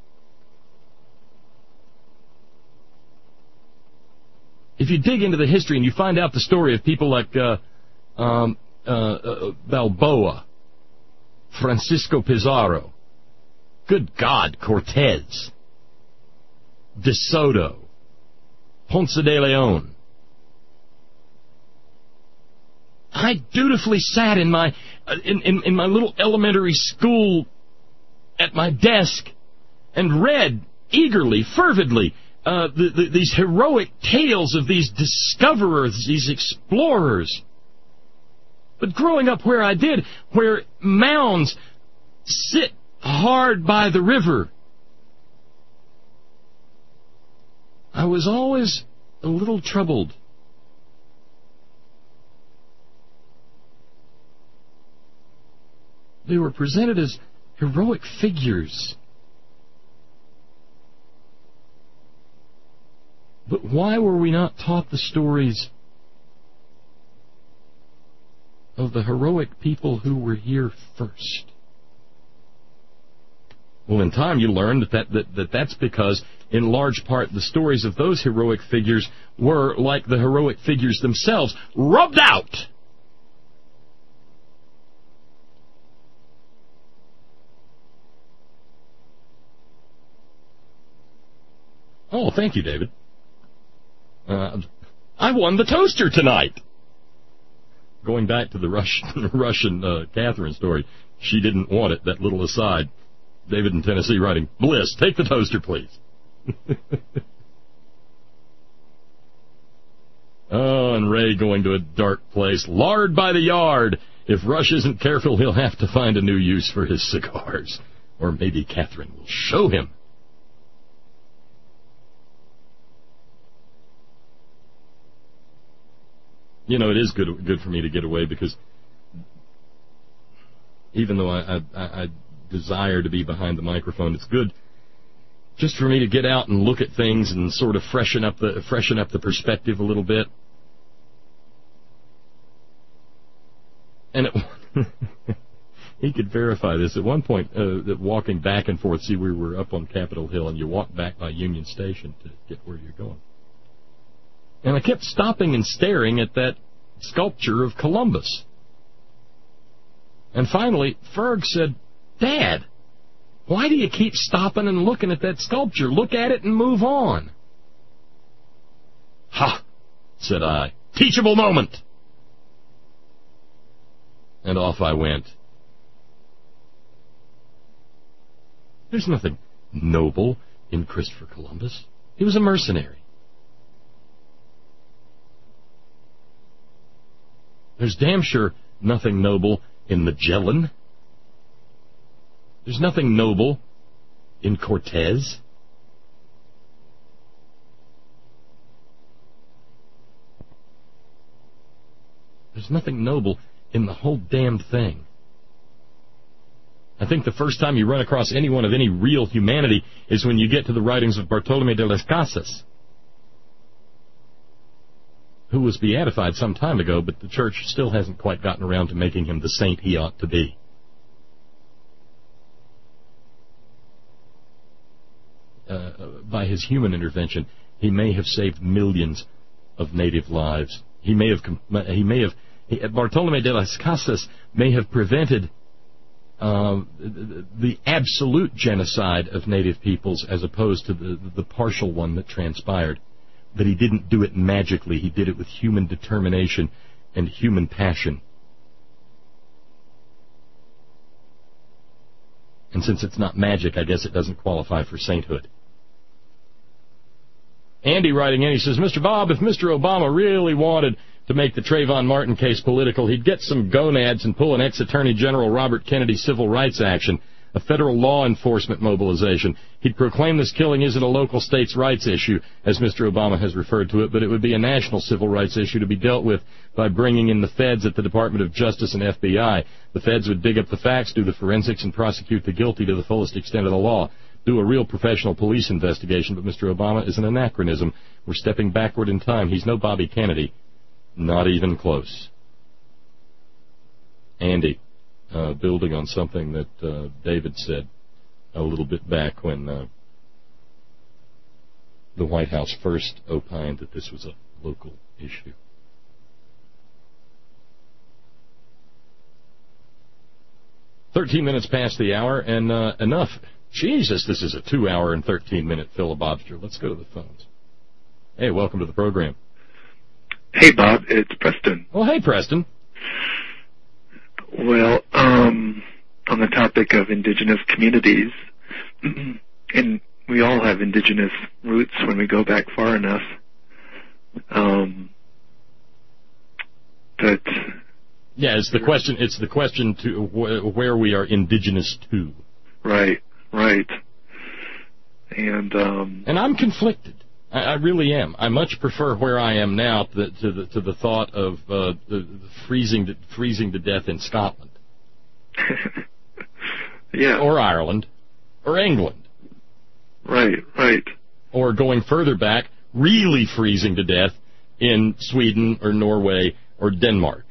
If you dig into the history and you find out the story of people like Balboa, Francisco Pizarro, good God, Cortez, De Soto, Ponce de Leon. I dutifully sat in my little elementary school at my desk and read eagerly, fervidly, these heroic tales of these discoverers, these explorers. But growing up where I did, where mounds sit hard by the river, I was always a little troubled. They were presented as heroic figures. But why were we not taught the stories of the heroic people who were here first? Well, in time you learn that's because, in large part, the stories of those heroic figures were, like the heroic figures themselves, rubbed out. Oh, thank you, David. I won the toaster tonight. Going back to the Russian Catherine story, she didn't want it, that little aside. David in Tennessee writing, Bliss, take the toaster, please. Oh, and Ray going to a dark place. Lard by the yard. If Rush isn't careful, he'll have to find a new use for his cigars. Or maybe Catherine will show him. You know, it is good for me to get away, because even though I desire to be behind the microphone, it's good just for me to get out and look at things and sort of freshen up the perspective a little bit. And he could verify this. At one point, that walking back and forth, see, we were up on Capitol Hill, and you walk back by Union Station to get where you're going. And I kept stopping and staring at that sculpture of Columbus. And finally, Ferg said, Dad, why do you keep stopping and looking at that sculpture? Look at it and move on. Ha, said I. Teachable moment. And off I went. There's nothing noble in Christopher Columbus. He was a mercenary. There's damn sure nothing noble in Magellan. There's nothing noble in Cortez. There's nothing noble in the whole damn thing. I think the first time you run across anyone of any real humanity is when you get to the writings of Bartolomé de las Casas, who was beatified some time ago, but the church still hasn't quite gotten around to making him the saint he ought to be. By his human intervention, he may have saved millions of native lives. Bartolomé de las Casas may have prevented the absolute genocide of native peoples as opposed to the partial one that transpired. But he didn't do it magically. He did it with human determination and human passion. And since it's not magic, I guess it doesn't qualify for sainthood. Andy writing in, he says, Mr. Bob, if Mr. Obama really wanted to make the Trayvon Martin case political, he'd get some gonads and pull an ex-Attorney General Robert Kennedy civil rights action, a federal law enforcement mobilization. He'd proclaim this killing isn't a local states' rights issue, as Mr. Obama has referred to it, but it would be a national civil rights issue to be dealt with by bringing in the feds at the Department of Justice and FBI. The feds would dig up the facts, do the forensics, and prosecute the guilty to the fullest extent of the law. Do a real professional police investigation, but Mr. Obama is an anachronism. We're stepping backward in time. He's no Bobby Kennedy. Not even close. Andy, building on something that David said a little bit back when the White House first opined that this was a local issue. "13 minutes past the hour, and enough. Jesus, this is a 2-hour and 13-minute filibuster. Let's go to the phones. Hey, welcome to the program. Hey, Bob, it's Preston. Oh, hey, Preston. Well, on the topic of indigenous communities, and we all have indigenous roots when we go back far enough, but... Yeah, it's the question to where we are indigenous to. Right. And I'm conflicted. I really am. I much prefer where I am now to the thought of the freezing to death in Scotland. Yeah. Or Ireland. Or England. Right. Or going further back, really freezing to death in Sweden or Norway or Denmark.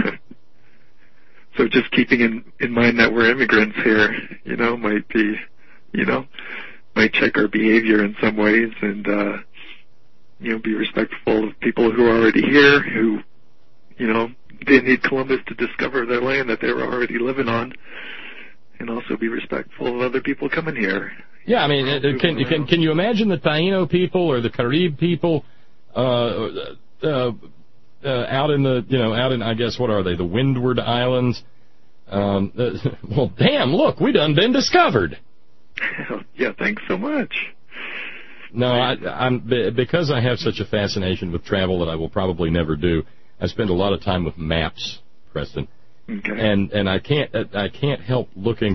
So just keeping in mind that we're immigrants here, might be, might check our behavior in some ways and, be respectful of people who are already here, who, didn't need Columbus to discover their land that they were already living on, and also be respectful of other people coming here. Yeah, I mean, can you imagine the Taino people or the Carib people out in I guess, what are they, the Windward Islands? Well, damn, look, we done been discovered. Yeah, thanks so much. No, I'm because I have such a fascination with travel that I will probably never do. I spend a lot of time with maps, Preston, okay. and I can't help looking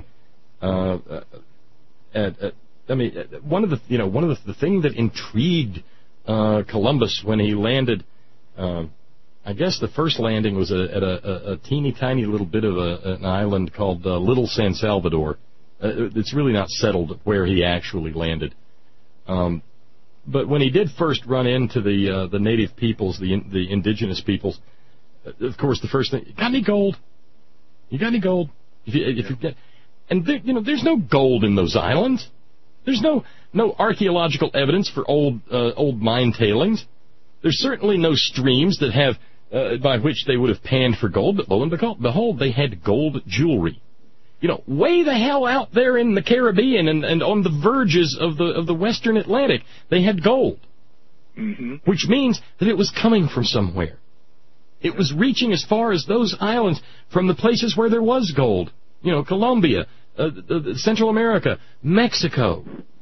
at I mean, one of the thing that intrigued Columbus when he landed. I guess the first landing was at a teeny tiny little bit of an island called Little San Salvador. It's really not settled where he actually landed. But when he did first run into the native peoples, the indigenous peoples, of course, the first thing, you got any gold? You got any gold? There's no gold in those islands. There's no archaeological evidence for old mine tailings. There's certainly no streams that have by which they would have panned for gold. But lo and behold, they had gold jewelry. Way the hell out there in the Caribbean and on the verges of the Western Atlantic, they had gold. Mm-hmm. Which means that it was coming from somewhere. It was reaching as far as those islands from the places where there was gold. Colombia, Central America, Mexico.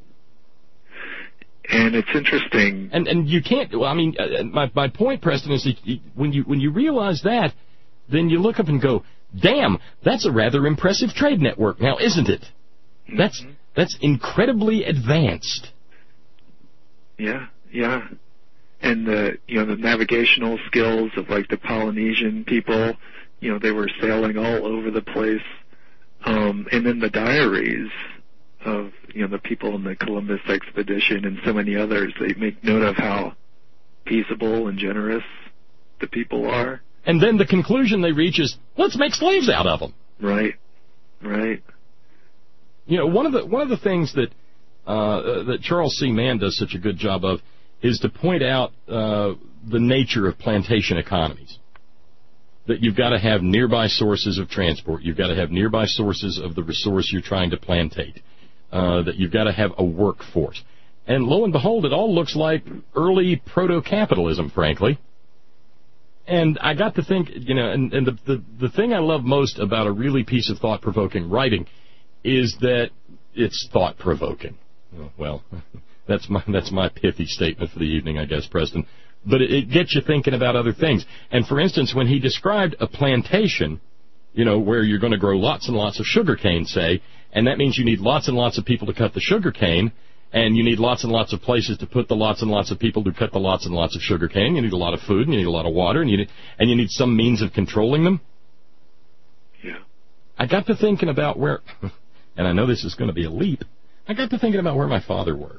And it's interesting. And you can't. I mean, my point, Preston, is that when you realize that, then you look up and go, "Damn, that's a rather impressive trade network, now, isn't it?" Mm-hmm. That's incredibly advanced. Yeah. And the navigational skills of like the Polynesian people, they were sailing all over the place. And then the diaries of the people in the Columbus expedition and so many others, they make note of how peaceable and generous the people are. And then the conclusion they reach is, let's make slaves out of them. Right. One of the things that Charles C. Mann does such a good job of is to point out the nature of plantation economies. That you've got to have nearby sources of transport. You've got to have nearby sources of the resource you're trying to plantate. That you've got to have a workforce. And lo and behold, it all looks like early proto-capitalism, frankly. And I got to think, and the thing I love most about a really piece of thought-provoking writing is that it's thought-provoking. Well, that's my pithy statement for the evening, I guess, Preston. But it gets you thinking about other things. And for instance, when he described a plantation, where you're going to grow lots and lots of sugar cane, say, and that means you need lots and lots of people to cut the sugar cane, and you need lots and lots of places to put the lots and lots of people who cut the lots and lots of sugar cane. You need a lot of food, and you need a lot of water, and you need some means of controlling them. Yeah. I got to thinking about where, and I know this is going to be a leap, I got to thinking about where my father worked.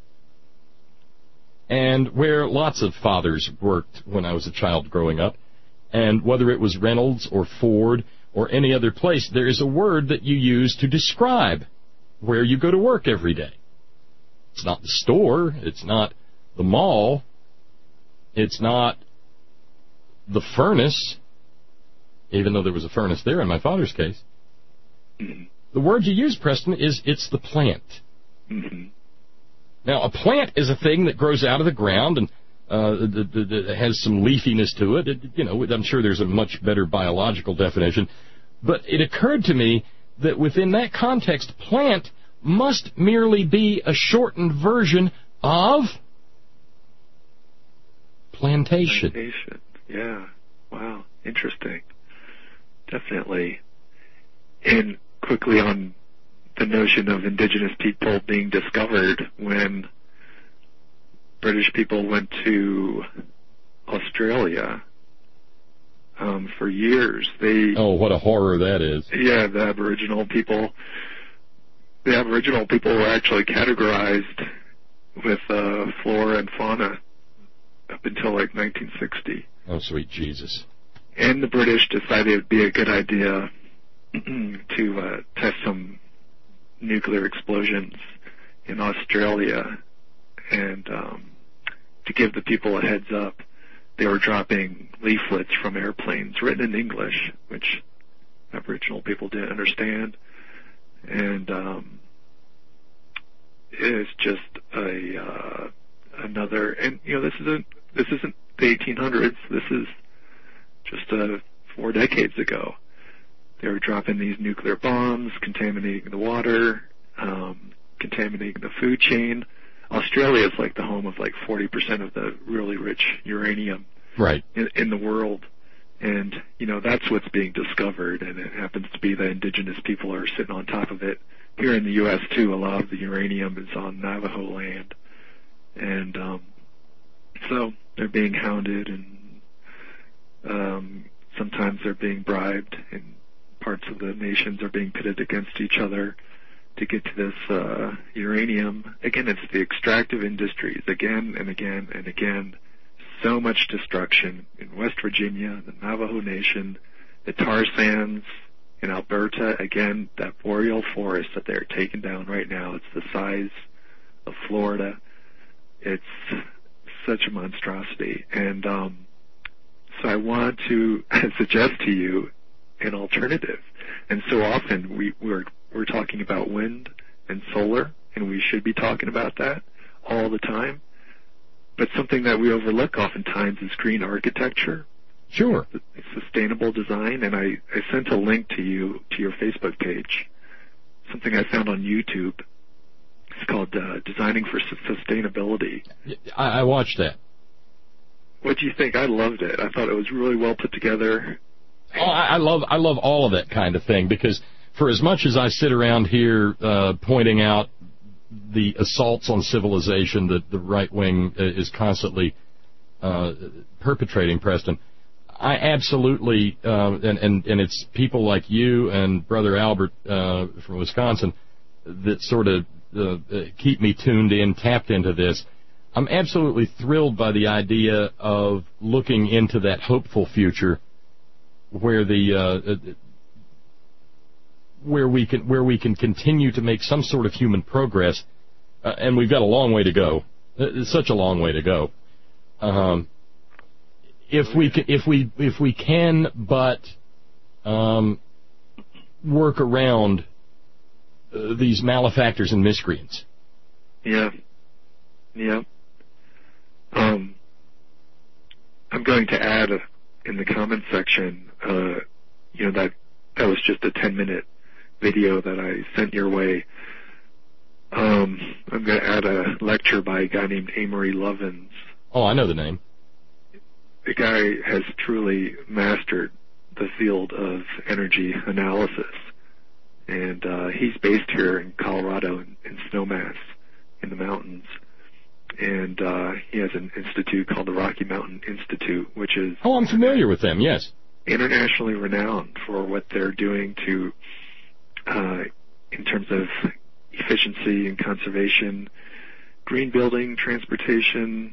And where lots of fathers worked when I was a child growing up. And whether it was Reynolds or Ford or any other place, there is a word that you use to describe where you go to work every day. It's not the store. It's not the mall. It's not the furnace, even though there was a furnace there in my father's case. Mm-hmm. The word you use, Preston, is it's the plant. Mm-hmm. Now, a plant is a thing that grows out of the ground and has some leafiness to it. I'm sure there's a much better biological definition. But it occurred to me that within that context, plant must merely be a shortened version of plantation. Plantation. Yeah. Wow. Interesting. Definitely. And quickly on the notion of indigenous people being discovered when British people went to Australia for years. Oh, what a horror that is. Yeah, the Aboriginal people were actually categorized with flora and fauna up until like 1960. Oh, sweet Jesus. And the British decided it would be a good idea to test some nuclear explosions in Australia, and to give the people a heads up, they were dropping leaflets from airplanes written in English, which Aboriginal people didn't understand, and is just another, and this isn't the 1800s. This is just 4 decades ago. They were dropping these nuclear bombs, contaminating the water, contaminating the food chain. Australia is like the home of like 40% of the really rich uranium in the world. And, that's what's being discovered, and it happens to be that indigenous people are sitting on top of it. Here in the U.S., too, a lot of the uranium is on Navajo land. And so they're being hounded, and sometimes they're being bribed, and parts of the nations are being pitted against each other to get to this uranium. Again, it's the extractive industries, again and again and again. So much destruction in West Virginia, the Navajo Nation, the tar sands in Alberta. Again, that boreal forest that they're taking down right now, it's the size of Florida. It's such a monstrosity. And so I want to suggest to you an alternative. And so often we're talking about wind and solar, and we should be talking about that all the time. But something that we overlook oftentimes is green architecture. Sure. Sustainable design. And I sent a link to you, to your Facebook page, something I found on YouTube. It's called Designing for Sustainability. I watched that. What do you think? I loved it. I thought it was really well put together. Oh, I love all of that kind of thing, because for as much as I sit around here pointing out the assaults on civilization that the right wing is constantly perpetrating, Preston, I absolutely and it's people like you and Brother Albert from Wisconsin that sort of keep me tuned in, tapped into this. I'm absolutely thrilled by the idea of looking into that hopeful future where where we can continue to make some sort of human progress, and we've got a long way to go. It's such a long way to go. If we can but work around these malefactors and miscreants. Yeah. I'm going to add in the comments section, that was just a 10-minute video that I sent your way. I'm going to add a lecture by a guy named Amory Lovins. Oh, I know the name. The guy has truly mastered the field of energy analysis. And he's based here in Colorado, in Snowmass, in the mountains. And he has an institute called the Rocky Mountain Institute, which is... Oh, I'm familiar with them, yes. Internationally renowned for what they're doing to, in terms of efficiency and conservation, green building, transportation,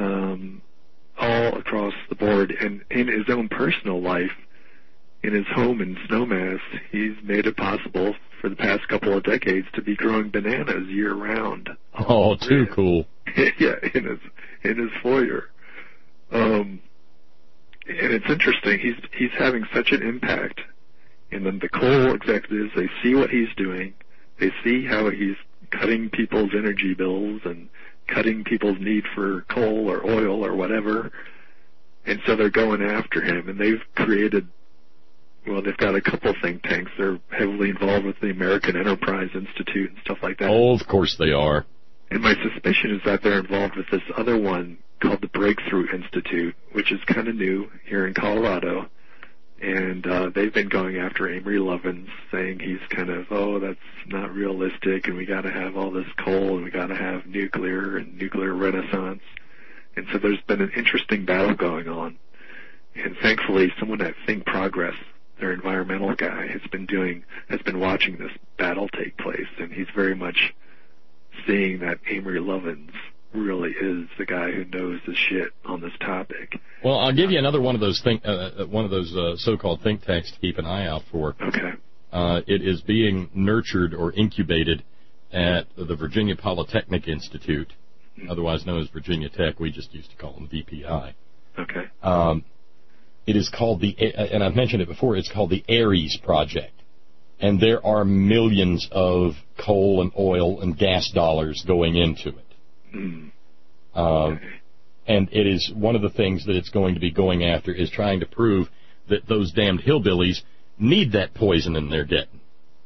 all across the board. And in his own personal life, in his home in Snowmass, he's made it possible for the past couple of decades to be growing bananas year-round. Oh, too cool. Yeah, in his foyer. And it's interesting. He's having such an impact. And then the coal executives, they see what he's doing. They see how he's cutting people's energy bills and cutting people's need for coal or oil or whatever. And so they're going after him. And they've created, they've got a couple think tanks. They're heavily involved with the American Enterprise Institute and stuff like that. Oh, of course they are. And my suspicion is that they're involved with this other one called the Breakthrough Institute, which is kind of new here in Colorado. And they've been going after Amory Lovins, saying he's kind of, that's not realistic, and we got to have all this coal, and we got to have nuclear and nuclear renaissance. And so there's been an interesting battle going on. And thankfully, someone at Think Progress, their environmental guy, has been watching this battle take place, and he's very much seeing that Amory Lovins really is the guy who knows the shit on this topic. Well, I'll give you another one of those so-called think tanks to keep an eye out for. Okay. It is being nurtured or incubated at the Virginia Polytechnic Institute, otherwise known as Virginia Tech. We just used to call them VPI. Okay. It is called and I've mentioned it before, it's called the ARES Project. and there are millions of coal and oil and gas dollars going into it. And it is one of the things that it's going to be going after is trying to prove that those damned hillbillies need that poison in their getting.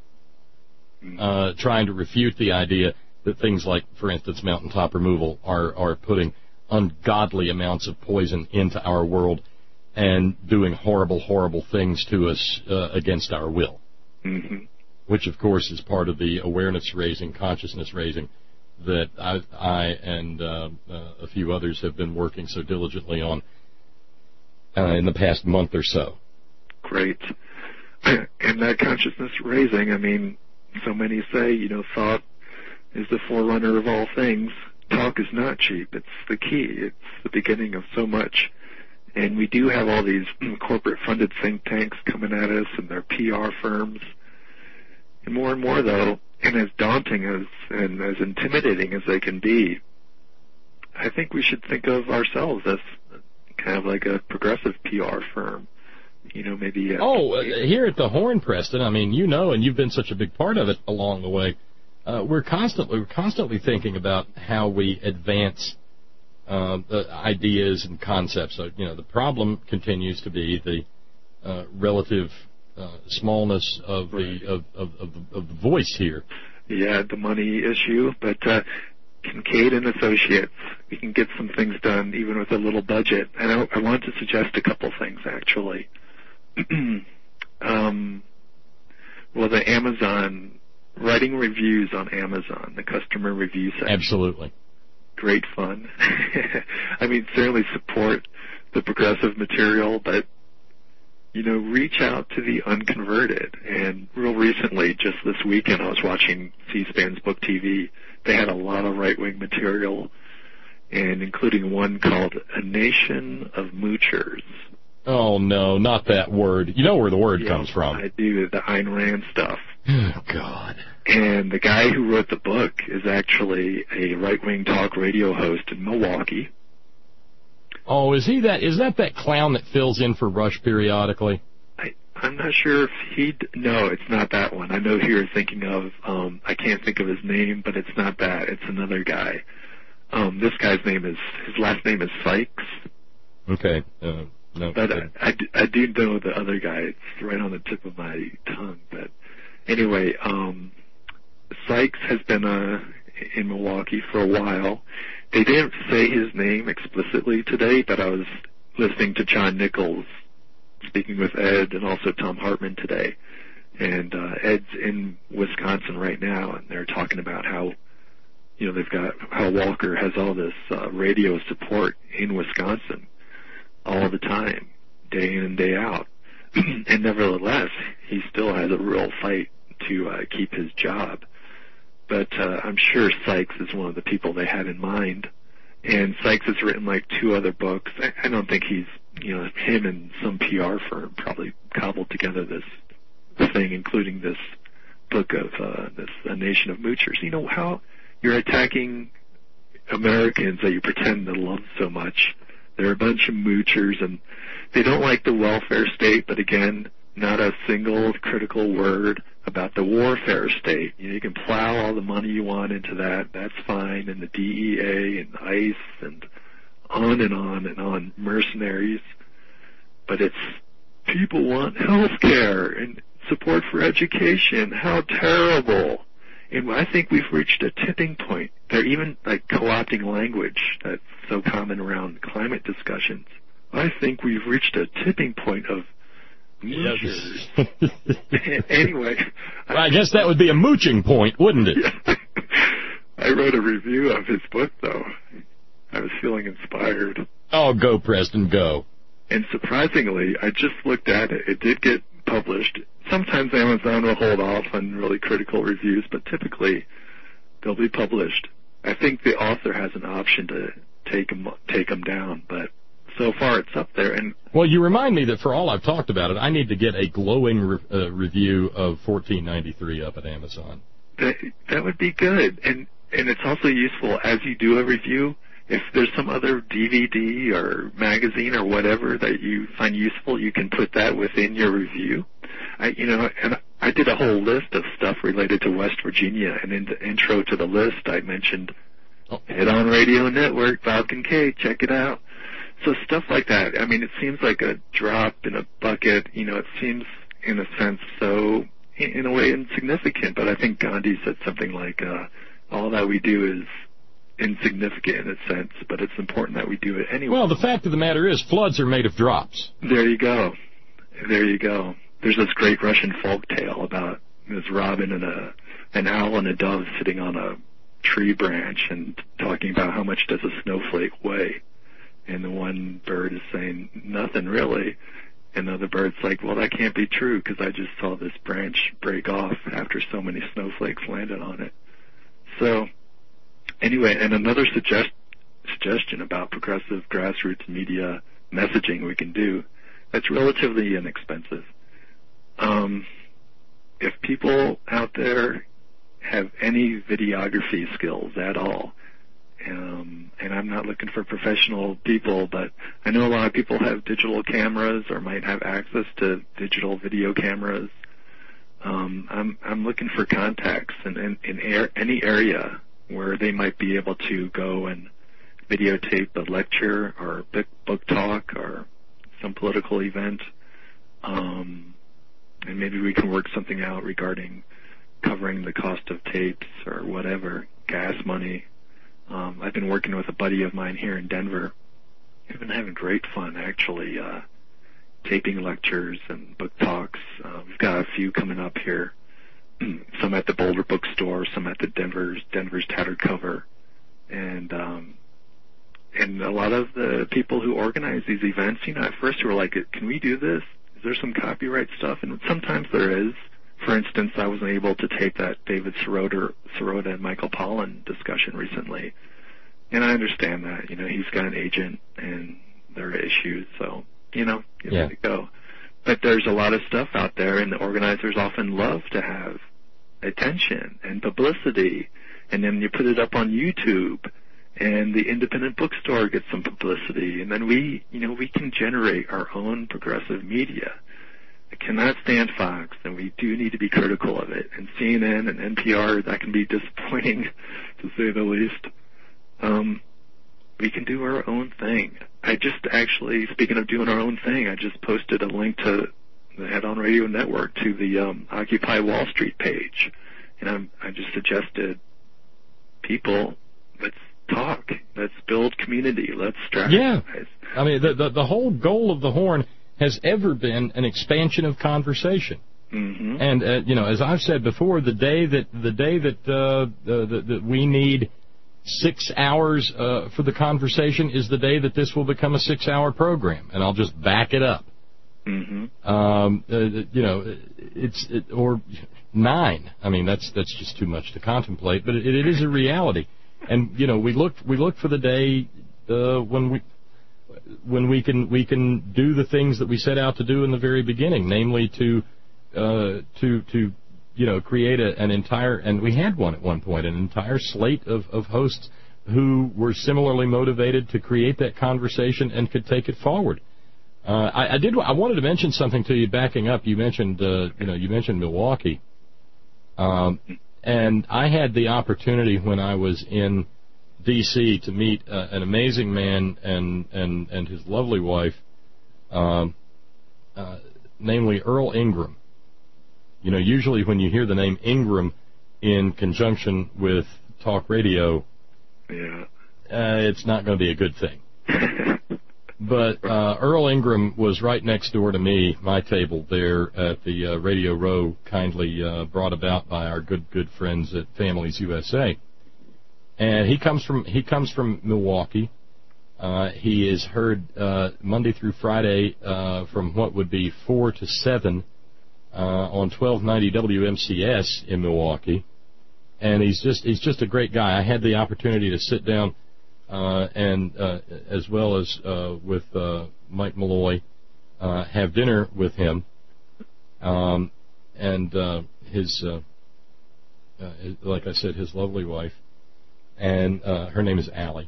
Trying to refute the idea that things like, for instance, mountaintop removal are putting ungodly amounts of poison into our world and doing horrible, horrible things to us against our will. Which, of course, is part of the awareness-raising, consciousness-raising that I and a few others have been working so diligently on in the past month or so. Great. And that consciousness-raising, I mean, so many say, you know, thought is the forerunner of all things. Talk is not cheap. It's the key. It's the beginning of so much. And we do have all these corporate-funded think tanks coming at us and their PR firms. And more, though, and as daunting as and as intimidating as they can be, I think we should think of ourselves as kind of like a progressive PR firm. You know, maybe... here at the Horn, Preston, I mean, you know, and you've been such a big part of it along the way, we're constantly thinking about how we advance the ideas and concepts. So, you know, the problem continues to be the relative smallness of the voice here. Yeah, the money issue, but Kincaid and Associates, we can get some things done even with a little budget. And I want to suggest a couple things, actually. Well, the Amazon, writing reviews on Amazon, the customer review section. Absolutely. Great fun. I mean, certainly support the progressive material, but, you know, reach out to the unconverted. And real recently, just this weekend, I was watching C-SPAN's Book TV. They had a lot of right-wing material, and including one called A Nation of Moochers. Oh, no, not that word. You know where the word comes from. I do, the Ayn Rand stuff. Oh, God. And the guy who wrote the book is actually a right-wing talk radio host in Milwaukee. Oh, is that clown that fills in for Rush periodically? I'm not sure if no, it's not that one. I know who you're thinking of. I can't think of his name, but it's not that. It's another guy. This guy's his last name is Sykes. Okay. No. But I do know the other guy. It's right on the tip of my tongue. But anyway, Sykes has been in Milwaukee for a while. They didn't say his name explicitly today, but I was listening to John Nichols speaking with Ed and also Tom Hartman today. And Ed's in Wisconsin right now, and they're talking about how, you know, they've got how Walker has all this radio support in Wisconsin all the time, day in and day out. And nevertheless, he still has a real fight to keep his job. But I'm sure Sykes is one of the people they had in mind. And Sykes has written like 2 other books. I don't think he's, you know, him and some PR firm probably cobbled together this thing, including this book of A Nation of Moochers. You know, how you're attacking Americans that you pretend to love so much. They're a bunch of moochers, and they don't like the welfare state, but again, not a single critical word about the warfare state. You know, you can plow all the money you want into that. That's fine. And the DEA and ICE and on and on and on, mercenaries. But it's people want health care and support for education. How terrible. And I think we've reached a tipping point. They're even like co-opting language that's so common around climate discussions. I think we've reached a tipping point of moochers. Anyway. Well, I guess that would be a mooching point, wouldn't it? Yeah. I wrote a review of his book, though. I was feeling inspired. Oh, go, Preston, go. And surprisingly, I just looked at it. It did get published. Sometimes Amazon will hold off on really critical reviews, but typically they'll be published. I think the author has an option to take them down, but so far it's up there. And well, you remind me that for all I've talked about it, I need to get a glowing review of 1493 up at Amazon. That would be good. And it's also useful as you do a review. If there's some other DVD or magazine or whatever that you find useful, you can put that within your review. And I did a whole list of stuff related to West Virginia, and in the intro to the list, I mentioned Head On Radio Network, Bob Kincaid, check it out. So stuff like that. I mean, it seems like a drop in a bucket. You know, it seems, in a sense, so, in a way, insignificant. But I think Gandhi said something like, all that we do is insignificant in a sense, but it's important that we do it anyway. Well, the fact of the matter is, floods are made of drops. There you go. There you go. There's this great Russian folk tale about this robin and an owl and a dove sitting on a tree branch and talking about how much does a snowflake weigh. And the one bird is saying, nothing really. And the other bird's like, well, that can't be true because I just saw this branch break off after so many snowflakes landed on it. So, anyway, and another suggestion about progressive grassroots media messaging we can do that's relatively inexpensive. If people out there have any videography skills at all, and I'm not looking for professional people, but I know a lot of people have digital cameras or might have access to digital video cameras. I'm looking for contacts in any area where they might be able to go and videotape a lecture or book talk or some political event. And maybe we can work something out regarding covering the cost of tapes or whatever, gas money. I've been working with a buddy of mine here in Denver. We've been having great fun, actually, taping lectures and book talks. We've got a few coming up here, some at the Boulder Bookstore, some at the Denver's Tattered Cover. And a lot of the people who organize these events, you know, at first were like, can we do this? Is there some copyright stuff? And sometimes there is. For instance, I wasn't able to tape that David Sirota and Michael Pollan discussion recently. And I understand that. You know, he's got an agent and there are issues, so, you know, you let it go. But there's a lot of stuff out there, and the organizers often love to have attention and publicity. And then you put it up on YouTube, and the independent bookstore gets some publicity. And then we can generate our own progressive media. I cannot stand Fox, and we do need to be critical of it. And CNN and NPR, that can be disappointing, to say the least. We can do our own thing. I just actually, speaking of doing our own thing, I just posted a link to the Head On Radio Network to the Occupy Wall Street page. And I just suggested, people, let's talk. Let's build community. Let's strategize. Yeah. I mean, the whole goal of the Horn has ever been an expansion of conversation. Mm-hmm. And you know, as I've said before, the day that we need 6 hours for the conversation is the day that this will become a 6-hour program, and I'll just back it up. Mm-hmm. You know, or 9. I mean, that's just too much to contemplate, but it is a reality. And you know, we look for the day when we can do the things that we set out to do in the very beginning, namely to you know, create an entire, and we had one at one point, an entire slate of hosts who were similarly motivated to create that conversation and could take it forward. I wanted to mention something to you. Backing up, you mentioned Milwaukee, and I had the opportunity when I was in D.C. to meet an amazing man and his lovely wife, namely Earl Ingram. You know, usually when you hear the name Ingram in conjunction with talk radio, it's not going to be a good thing. But Earl Ingram was right next door to me, my table there at the Radio Row, kindly brought about by our good friends at Families USA. And he comes from Milwaukee. He is heard Monday through Friday from what would be 4 to 7 on 1290 WMCS in Milwaukee, and he's just a great guy. I had the opportunity to sit down and as well as with Mike Malloy, have dinner with him, and his like I said, his lovely wife, and her name is Allie.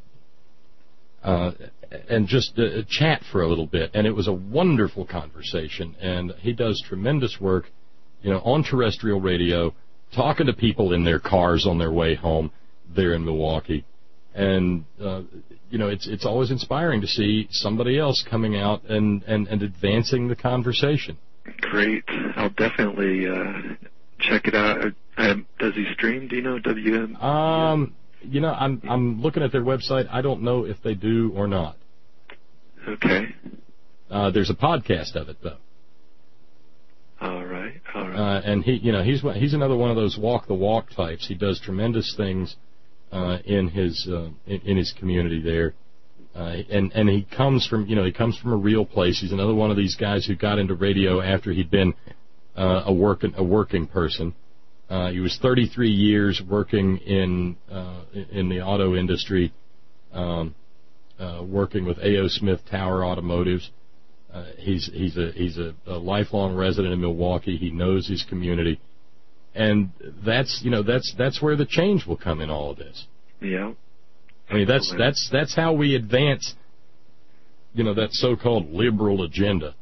And just chat for a little bit, and it was a wonderful conversation. And he does tremendous work on terrestrial radio, talking to people in their cars on their way home there in Milwaukee. And, it's always inspiring to see somebody else coming out and advancing the conversation. Great. I'll definitely check it out. Does he stream? Do you know WM? I'm looking at their website. I don't know if they do or not. Okay. There's a podcast of it, though. All right. And he's another one of those walk the walk types. He does tremendous things in his community there, and he comes from a real place. He's another one of these guys who got into radio after he'd been a working person. He was 33 years working in the auto industry, working with A.O. Smith Tower Automotives. He's a lifelong resident of Milwaukee. He knows his community, and that's where the change will come in all of this. Yeah. I mean, that's how we advance, that so-called liberal agenda.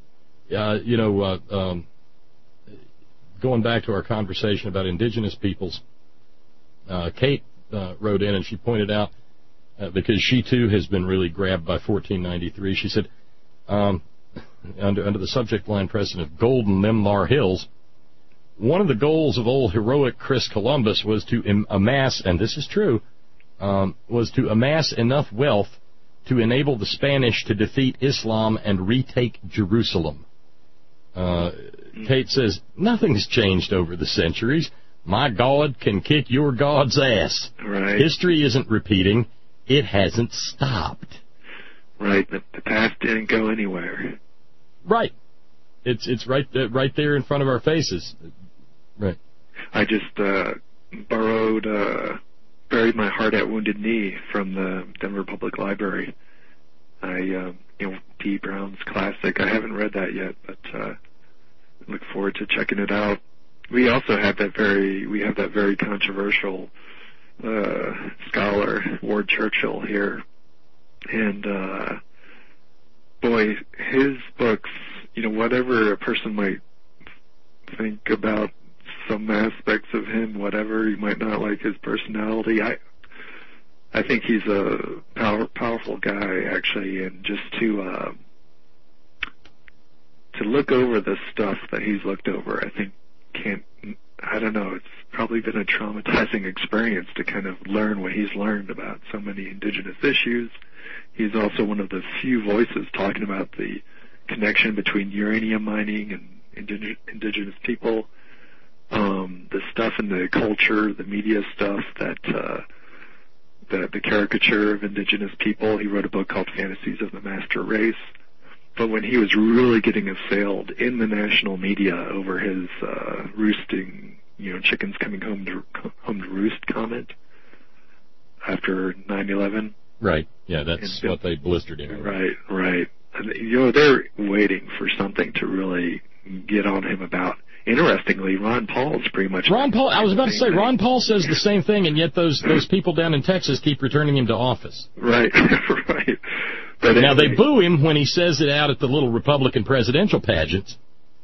Going back to our conversation about indigenous peoples, Kate wrote in and she pointed out, because she too has been really grabbed by 1493, she said, under the subject line precedent, Golden them thar hills, one of the goals of old heroic Chris Columbus was to amass, and this is true, was to amass enough wealth to enable the Spanish to defeat Islam and retake Jerusalem. Kate says, nothing's changed over the centuries. My God can kick your God's ass. Right. History isn't repeating. It hasn't stopped. Right. The past didn't go anywhere. Right. It's right there in front of our faces. Right. I just buried my heart at Wounded Knee from the Denver Public Library. T. Brown's classic. I haven't read that yet, but look forward to checking it out. We also have that very controversial scholar, Ward Churchill, here, and boy, his books. Whatever a person might think about some aspects of him, whatever you might not like his personality, I think he's a powerful guy, actually, and just to look over the stuff that he's looked over, I think I don't know, it's probably been a traumatizing experience to kind of learn what he's learned about so many indigenous issues. He's also one of the few voices talking about the connection between uranium mining and indigenous people, the stuff in the culture, the media stuff that the caricature of indigenous people. He wrote a book called Fantasies of the Master Race. But when he was really getting assailed in the national media over his roosting, chickens coming home to roost comment after 9/11. Right. Yeah, that's what they blistered him. Right. And, they're waiting for something to really get on him about. Interestingly, Ron Paul's pretty much... I was about to say, Ron Paul says the same thing, and yet those people down in Texas keep returning him to office. Right, right. But now, they boo him when he says it out at the little Republican presidential pageants.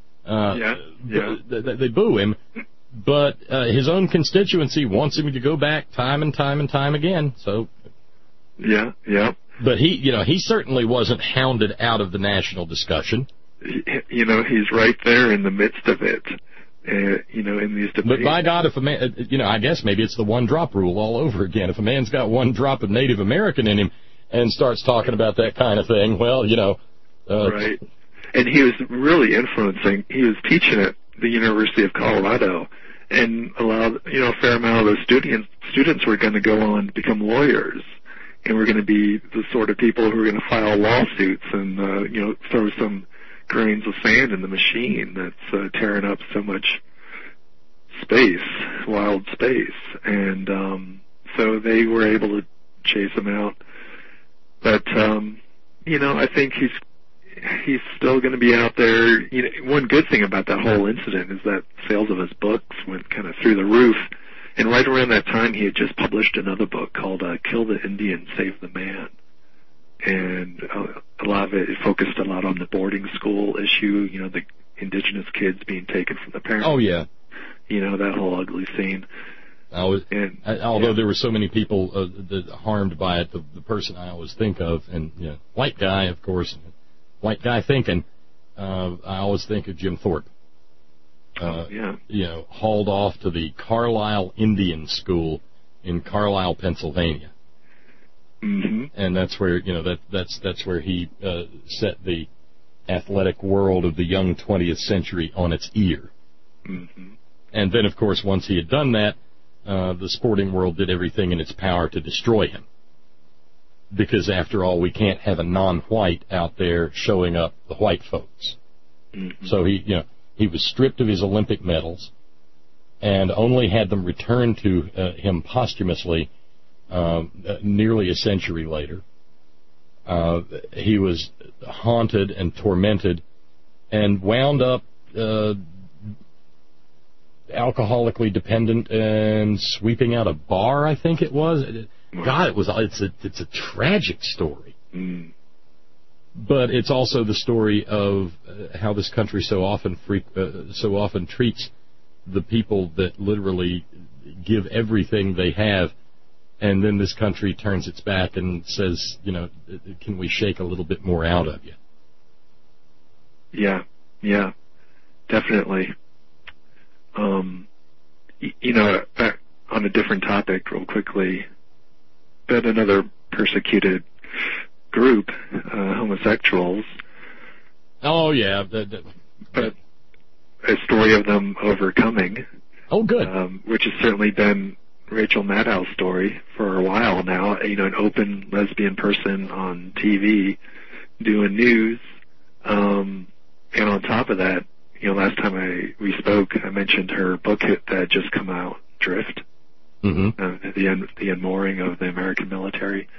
They boo him, but his own constituency wants him to go back time and time and time again, so... Yeah. But he certainly wasn't hounded out of the national discussion. He's right there in the midst of it, in these debates. But by God, if a man, I guess maybe it's the one-drop rule all over again. If a man's got one drop of Native American in him and starts talking about that kind of thing, well, Right. And he was really influencing. He was teaching at the University of Colorado, and allowed, a fair amount of those students were going to go on to become lawyers. And we're going to be the sort of people who are going to file lawsuits and, throw some grains of sand in the machine that's tearing up so much space, wild space. And so they were able to chase him out. But, I think he's still going to be out there. One good thing about that whole incident is that sales of his books went kind of through the roof. And right around that time, he had just published another book called Kill the Indian, Save the Man. And a lot of it focused a lot on the boarding school issue, the indigenous kids being taken from the parents. Oh, yeah. You know, that whole ugly scene. Although there were so many people harmed by it, the person I always think of, and white guy, of course, white guy thinking, I always think of Jim Thorpe. Hauled off to the Carlisle Indian School in Carlisle, Pennsylvania. Mm-hmm. And that's where that's where he set the athletic world of the young 20th century on its ear. Mm-hmm. And then, of course, once he had done that, the sporting world did everything in its power to destroy him. Because, after all, we can't have a non-white out there showing up the white folks. Mm-hmm. So he was stripped of his Olympic medals and only had them returned to him posthumously nearly a century later. He was haunted and tormented and wound up alcoholically dependent and sweeping out a bar, I think it was. God, it's a tragic story. Mm. But it's also the story of how this country so often treats the people that literally give everything they have, and then this country turns its back and says, can we shake a little bit more out of you? Yeah, definitely. On a different topic, real quickly, but another persecuted group, homosexuals. Oh, yeah. But a story of them overcoming. Oh, good. Which has certainly been Rachel Maddow's story for a while now. An open lesbian person on TV doing news. And on top of that, last time we spoke, I mentioned her book that had just come out, Drift. Mm-hmm. The unmooring of the American military.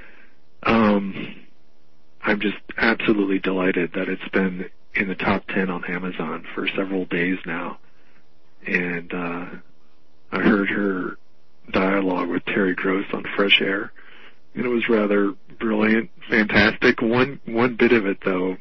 I'm just absolutely delighted that it's been in the top 10 on Amazon for several days now. And I heard her dialogue with Terry Gross on Fresh Air, and it was rather brilliant, fantastic. One bit of it, though,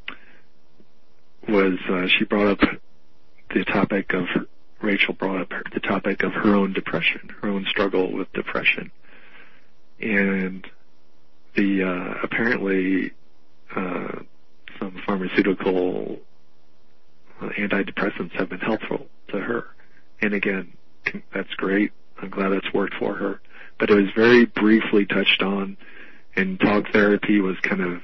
was she brought up the topic of Rachel brought up the topic of her own depression, her own struggle with depression, and apparently some pharmaceutical antidepressants have been helpful to her. And again, that's great. I'm glad it's worked for her. But it was very briefly touched on, and talk therapy was kind of,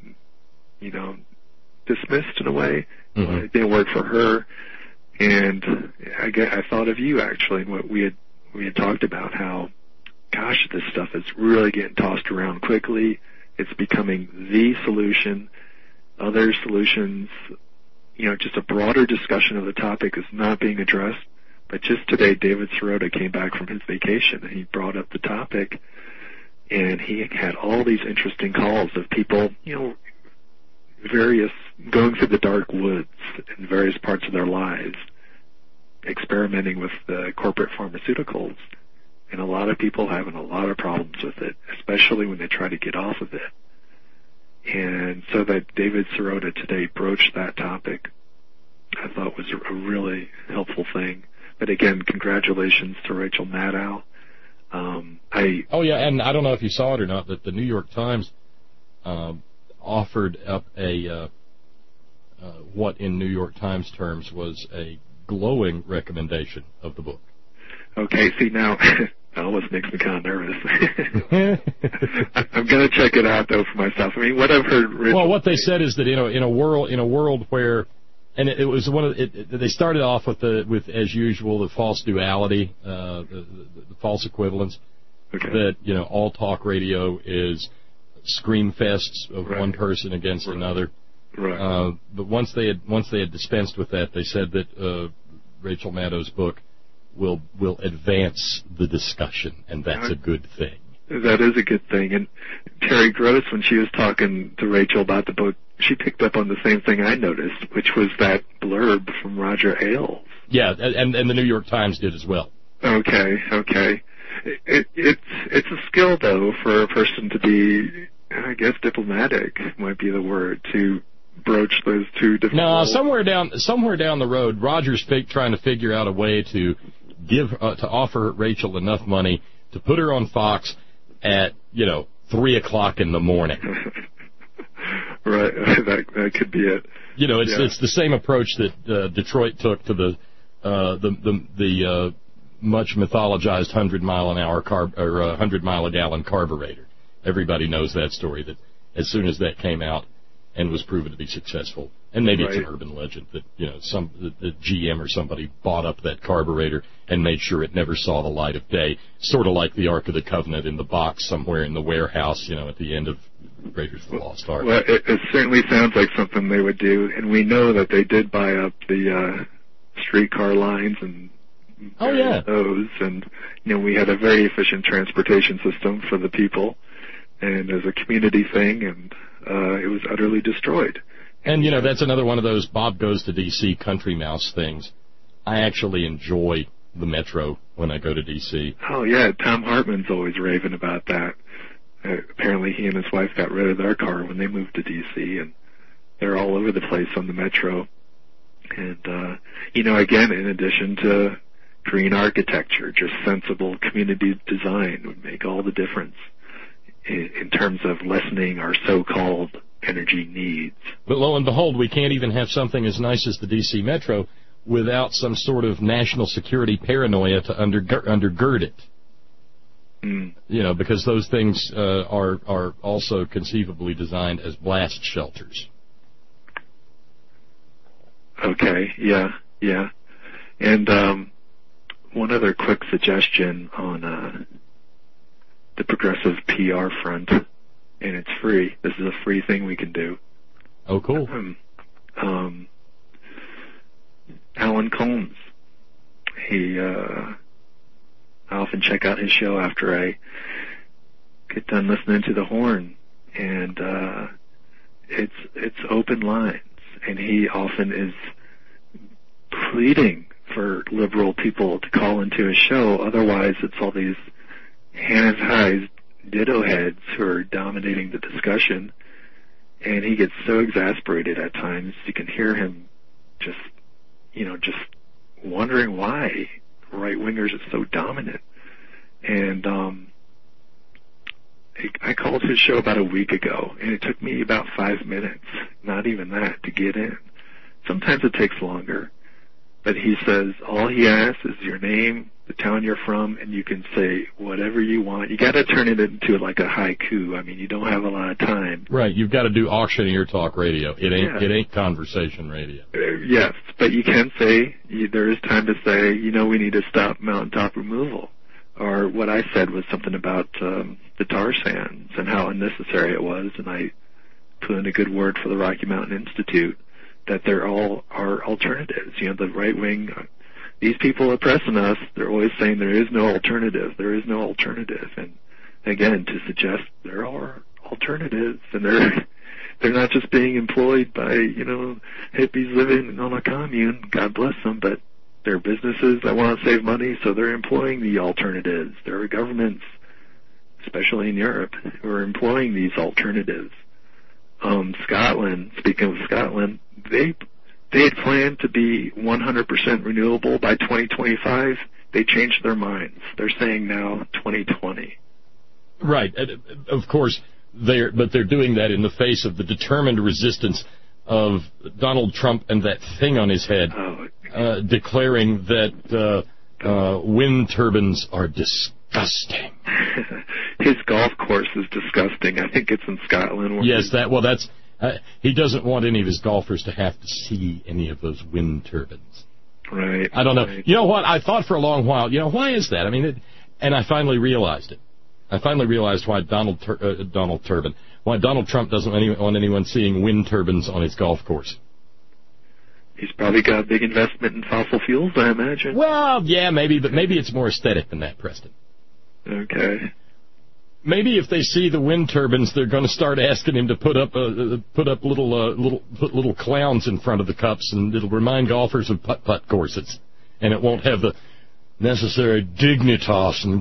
dismissed in a way. Mm-hmm. It didn't work for her. And I thought of you, actually, and what we had talked about, how, gosh, this stuff is really getting tossed around quickly. It's becoming the solution. Other solutions, just a broader discussion of the topic is not being addressed. But just today, David Sirota came back from his vacation, and he brought up the topic, and he had all these interesting calls of people, going through the dark woods in various parts of their lives, experimenting with the corporate pharmaceuticals, and a lot of people having a lot of problems with it, especially when they try to get off of it. And so that David Sirota today broached that topic, I thought was a really helpful thing. But again, congratulations to Rachel Maddow. And I don't know if you saw it or not, but the New York Times offered up what in New York Times terms was a glowing recommendation of the book. Okay, see now, that almost makes me kind of nervous. I'm going to check it out though for myself. I mean, what I've heard. Well, what they said is that in a world where, and it was they started off with as usual the false duality, the false equivalence, okay. That all talk radio is scream fests of one person against another. Right. But once they had dispensed with that, they said that Rachel Maddow's book will advance the discussion, and that's a good thing. That is a good thing. And Terry Gross, when she was talking to Rachel about the book, she picked up on the same thing I noticed, which was that blurb from Roger Ailes. Yeah, and the New York Times did as well. Okay. It's a skill, though, for a person to be, I guess, diplomatic might be the word, to broach those two different. No, roles. somewhere down the road, Roger's trying to figure out a way to to offer Rachel enough money to put her on Fox at 3:00 in the morning. Right, that could be it. It's the same approach that Detroit took to the much mythologized 100-mile-an-hour 100-mile-a-gallon carburetor. Everybody knows that story. That as soon as that came out and was proven to be successful, and maybe it's an urban legend that the GM or somebody bought up that carburetor and made sure it never saw the light of day, sort of like the Ark of the Covenant in the box somewhere in the warehouse, at the end of Raiders of the Lost Ark. Well, it certainly sounds like something they would do, and we know that they did buy up the streetcar lines and those, and we had a very efficient transportation system for the people, and as a community thing, and it was utterly destroyed. And that's another one of those Bob Goes to D.C. country mouse things. I actually enjoy the Metro when I go to D.C. Oh yeah, Tom Hartman's always raving about that. Apparently he and his wife got rid of their car when they moved to D.C., and they're all over the place on the Metro. And, again, in addition to green architecture, just sensible community design would make all the difference in terms of lessening our so-called energy needs. But lo and behold, we can't even have something as nice as the D.C. Metro without some sort of national security paranoia to undergird it. Because those things are also conceivably designed as blast shelters. Okay, yeah. And one other quick suggestion on the progressive PR front, and it's free. This is a free thing we can do. Oh, cool. Alan Colmes. I often check out his show after I get done listening to the Horn, and it's open lines, and he often is pleading for liberal people to call into his show. Otherwise, it's all these Hannah-sized ditto heads who are dominating the discussion, and he gets so exasperated at times. You can hear him just wondering why right-wingers are so dominant. And I called his show about a week ago, and it took me about 5 minutes, not even that, to get in. Sometimes it takes longer. But he says all he asks is your name, the town you're from, and you can say whatever you want. You got to turn it into like a haiku. I mean, you don't have a lot of time. Right, you've got to do auctioneer talk radio. It ain't conversation radio. Yes, but you can say there is time to say, we need to stop mountaintop removal. Or what I said was something about the tar sands and how unnecessary it was, and I put in a good word for the Rocky Mountain Institute, that there all are alternatives. The right wing, these people oppressing us, they're always saying there is no alternative. There is no alternative. And again, to suggest there are alternatives, and they're not just being employed by, hippies living on a commune, God bless them, but they're businesses that want to save money, so they're employing the alternatives. There are governments, especially in Europe, who are employing these alternatives. Scotland, speaking of Scotland, they had planned to be 100% renewable by 2025. They changed their minds. They're saying now 2020. Right. Of course, they're doing that in the face of the determined resistance of Donald Trump and that thing on his head, declaring that wind turbines are disgusting. His golf course is disgusting. I think it's in Scotland. Yes, that's he doesn't want any of his golfers to have to see any of those wind turbines. Right. I don't know. Right. You know what? I thought for a long while, why is that? I mean, and I finally realized it. I finally realized why Donald Trump doesn't want anyone seeing wind turbines on his golf course. He's probably got a big investment in fossil fuels, I imagine. Well, yeah, maybe, but maybe it's more aesthetic than that, Preston. Okay. Maybe if they see the wind turbines, they're going to start asking him to put up little clowns in front of the cups, and it'll remind golfers of putt-putt courses, and it won't have the necessary dignitas and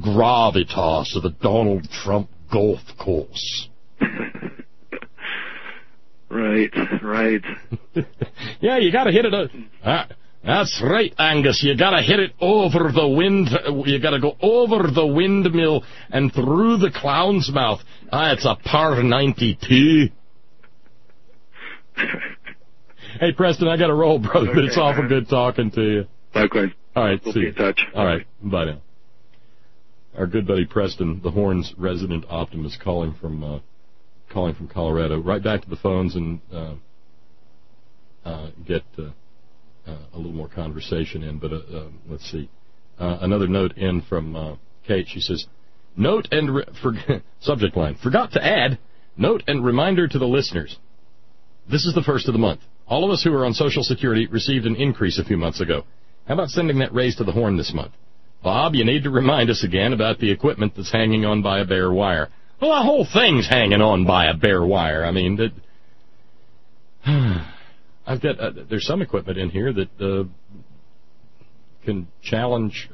gravitas of a Donald Trump golf course. Right. Yeah, you got to hit it. That's right, Angus. You got to hit it over the wind. You got to go over the windmill and through the clown's mouth. It's a par 92. Hey, Preston, I got to roll, brother, but it's awful good talking to you. Likewise. All right, we'll see be you. in touch. All right, bye now. Our good buddy Preston, the Horn's resident optimist, calling from Colorado. Right back to the phones and get a little more conversation in. But let's see. Another note in from Kate. She says, "Note and subject line: Forgot to add. Note and reminder to the listeners. This is the first of the month. All of us who are on Social Security received an increase a few months ago. How about sending that raise to the Horn this month? Bob, you need to remind us again about the equipment that's hanging on by a bare wire." Well, the whole thing's hanging on by a bare wire. I mean, I've got there's some equipment in here that can challenge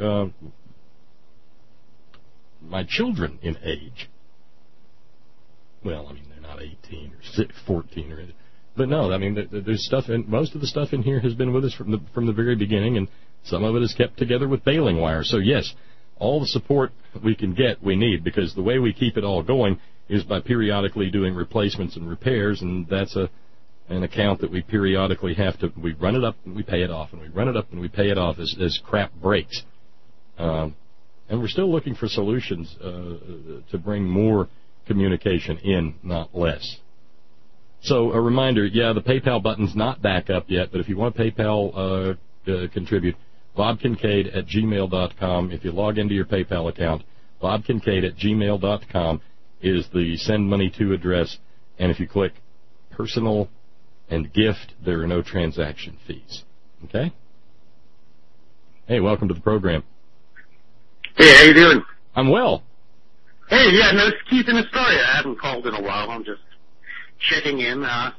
my children in age. Well, I mean, they're not 18 or 14 or anything. But no, I mean, there's stuff, and most of the stuff in here has been with us from the very beginning, and some of it is kept together with baling wire. So yes, all the support we can get, we need, because the way we keep it all going is by periodically doing replacements and repairs, and that's an account that we periodically have to. We run it up and we pay it off, and we run it up and we pay it off as crap breaks. And we're still looking for solutions to bring more communication in, not less. So a reminder, yeah, the PayPal button's not back up yet, but if you want to PayPal contribute, bobkincaid@gmail.com. If you log into your PayPal account, bobkincaid@gmail.com is the send money to address, and if you click personal and gift, there are no transaction fees. Okay? Hey, welcome to the program. Hey, how you doing? I'm well. Hey, yeah, no, it's Keith in Astoria. I haven't called in a while. I'm just checking in. I'm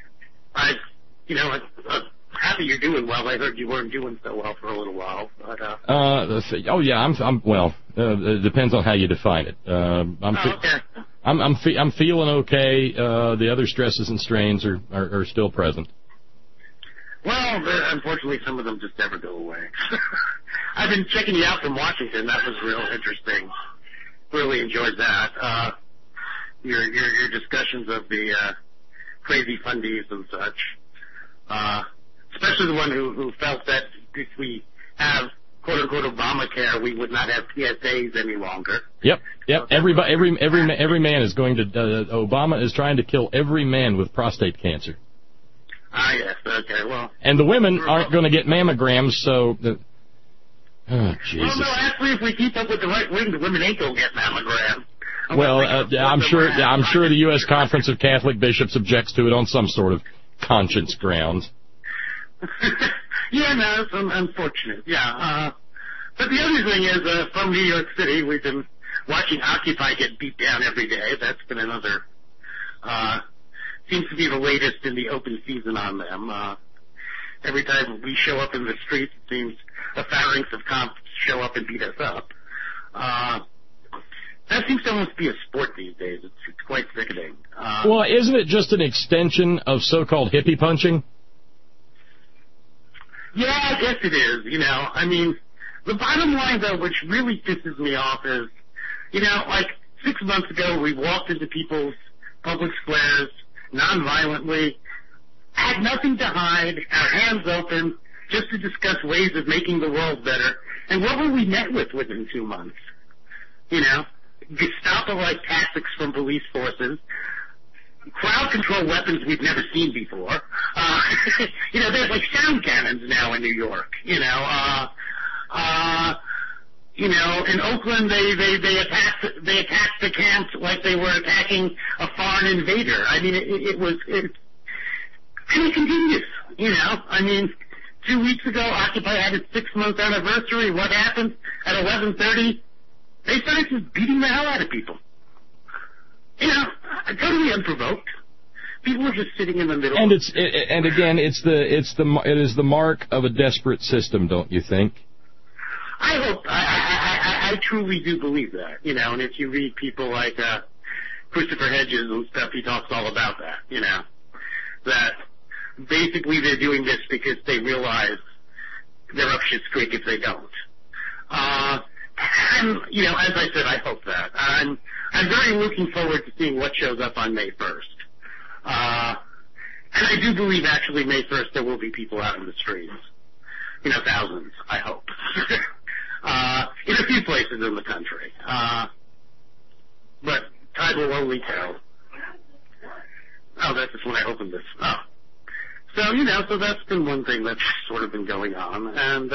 happy you're doing well. I heard you weren't doing so well for a little while, but let's see. Oh yeah, I'm well. It depends on how you define it. okay. I'm feeling okay. The other stresses and strains are still present. Well, unfortunately, some of them just never go away. I've been checking you out from Washington. That was real interesting. Really enjoyed that. Your discussions of the crazy fundies and such. Especially the one who felt that if we have quote-unquote Obamacare, we would not have PSAs any longer. Yep. Every man is going to. Obama is trying to kill every man with prostate cancer. Ah, yes. Okay. Well. And the women aren't going to get mammograms, so. Oh, Jesus. Well, no. Actually, if we keep up with the right wing, the women ain't going to get mammograms. Well, I'm sure the U.S. Conference of Catholic Bishops objects to it on some sort of conscience grounds. Yeah, no, it's unfortunate. Yeah. But the other thing is, from New York City, we've been watching Occupy get beat down every day. That's been another, seems to be the latest in the open season on them. Every time we show up in the streets, it seems a phalanx of cops show up and beat us up. That seems to almost be a sport these days. It's quite sickening. Well, isn't it just an extension of so-called hippie punching? Yeah, I guess it is, I mean, the bottom line, though, which really pisses me off is, like 6 months ago, we walked into people's public squares nonviolently, had nothing to hide, our hands open, just to discuss ways of making the world better. And what were we met with within 2 months? Gestapo-like tactics from police forces, crowd control weapons we've never seen before. There's like sound cannons now in New York. In Oakland they attacked the camps like they were attacking a foreign invader. I mean, it continues. I mean, 2 weeks ago, Occupy had its 6-month anniversary. What happened at 11:30? They started just beating the hell out of people. Totally unprovoked. People were just sitting in the middle. And it is the mark of a desperate system, don't you think? I hope. I truly do believe that. And if you read people like Christopher Hedges and stuff, he talks all about that. that basically they're doing this because they realize they're up shit's creek if they don't. And, you know, as I said, I hope that. I'm very looking forward to seeing what shows up on May 1st. And I do believe, actually, May 1st there will be people out in the streets. You know, thousands, I hope. In a few places in the country. But time will only tell. Oh, that's just when I opened this. Oh. So, you know, so that's been one thing that's sort of been going on. And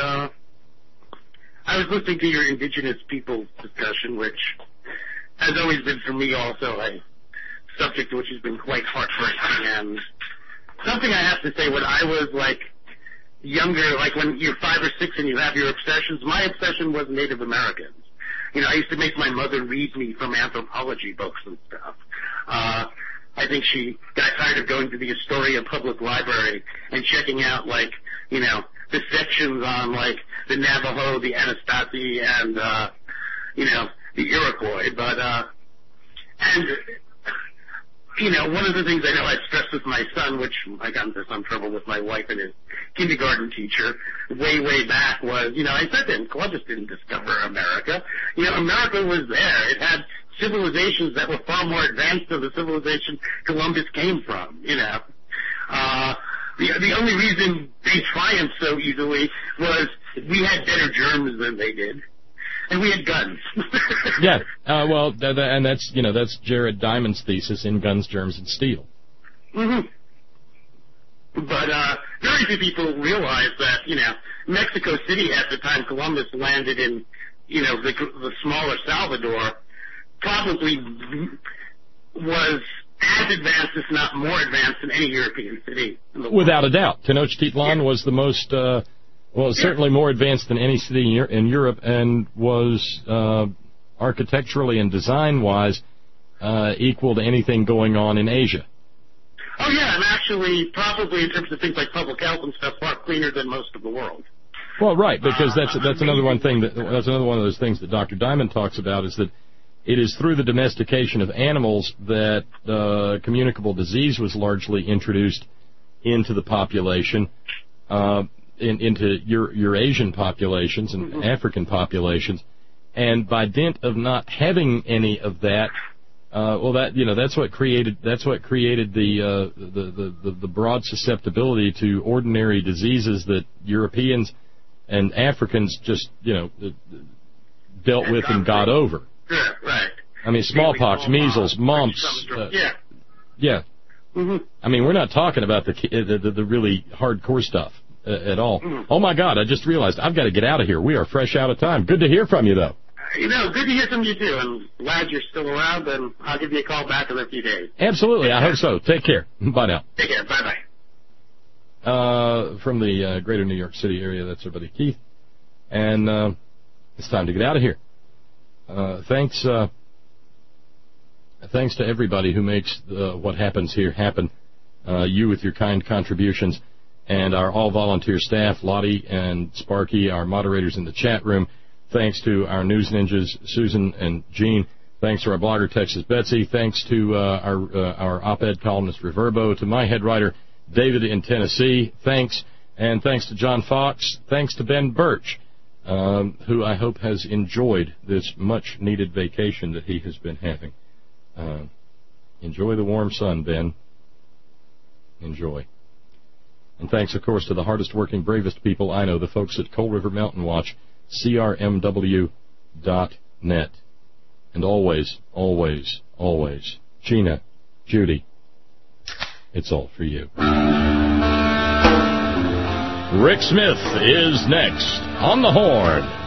I was listening to your indigenous people discussion, which has always been for me also a subject which has been quite heartbreaking. And something I have to say, when I was, like, younger, like when you're 5 or 6 and you have your obsessions, my obsession was Native Americans. You know, I used to make my mother read me from anthropology books and stuff. I think she got tired of going to the Astoria Public Library and checking out, like, you know, the sections on, like, the Navajo, the Anasazi, and, you know, the Iroquois. But, and, you know, one of the things I know I stressed with my son, which I got into some trouble with my wife and his kindergarten teacher way, way back, was, you know, I said to him, Columbus didn't discover America. You know, America was there. It had civilizations that were far more advanced than the civilization Columbus came from, you know. The only reason they triumphed so easily was we had better germs than they did. And we had guns. Yeah, well, and that's, you know, that's Jared Diamond's thesis in Guns, Germs, and Steel. Mm-hmm. But very few people realize that, you know, Mexico City at the time Columbus landed in, you know, the smaller Salvador, probably was as advanced, if not more advanced, than any European city in the world. Without a doubt. Tenochtitlan was the most, certainly more advanced than any city in Europe, and was architecturally and design-wise equal to anything going on in Asia. Oh, yeah, and actually, probably in terms of things like public health and stuff, far cleaner than most of the world. Well, right, because that's another one thing that's another one of those things that Dr. Diamond talks about, is that it is through the domestication of animals that communicable disease was largely introduced into the population, into Eurasian populations and African populations, and by dint of not having any of that, that's what created the broad susceptibility to ordinary diseases that Europeans and Africans just, you know, dealt with and got over. Yeah, right. I mean, smallpox, measles, mumps. Yeah. Mm-hmm. I mean, we're not talking about the really hardcore stuff at all. Mm-hmm. Oh, my God, I just realized I've got to get out of here. We are fresh out of time. Good to hear from you, though. You know, good to hear from you, too. I'm glad you're still around, and I'll give you a call back in a few days. Absolutely. I hope so. Take care. Bye now. Take care. Bye-bye. From the greater New York City area, that's our buddy Keith. And it's time to get out of here. Thanks to everybody who makes what happens here happen. You with your kind contributions, and our all-volunteer staff, Lottie and Sparky, our moderators in the chat room. Thanks to our news ninjas, Susan and Jean. Thanks to our blogger, Texas Betsy. Thanks to our op-ed columnist, Reverbo. To my head writer, David in Tennessee. Thanks. And thanks to John Fox. Thanks to Ben Birch, who I hope has enjoyed this much-needed vacation that he has been having. Enjoy the warm sun, Ben. Enjoy. And thanks, of course, to the hardest-working, bravest people I know, the folks at Coal River Mountain Watch, CRMW.net. And always, always, always, Gina, Judy, it's all for you. Rick Smith is next on the Horn.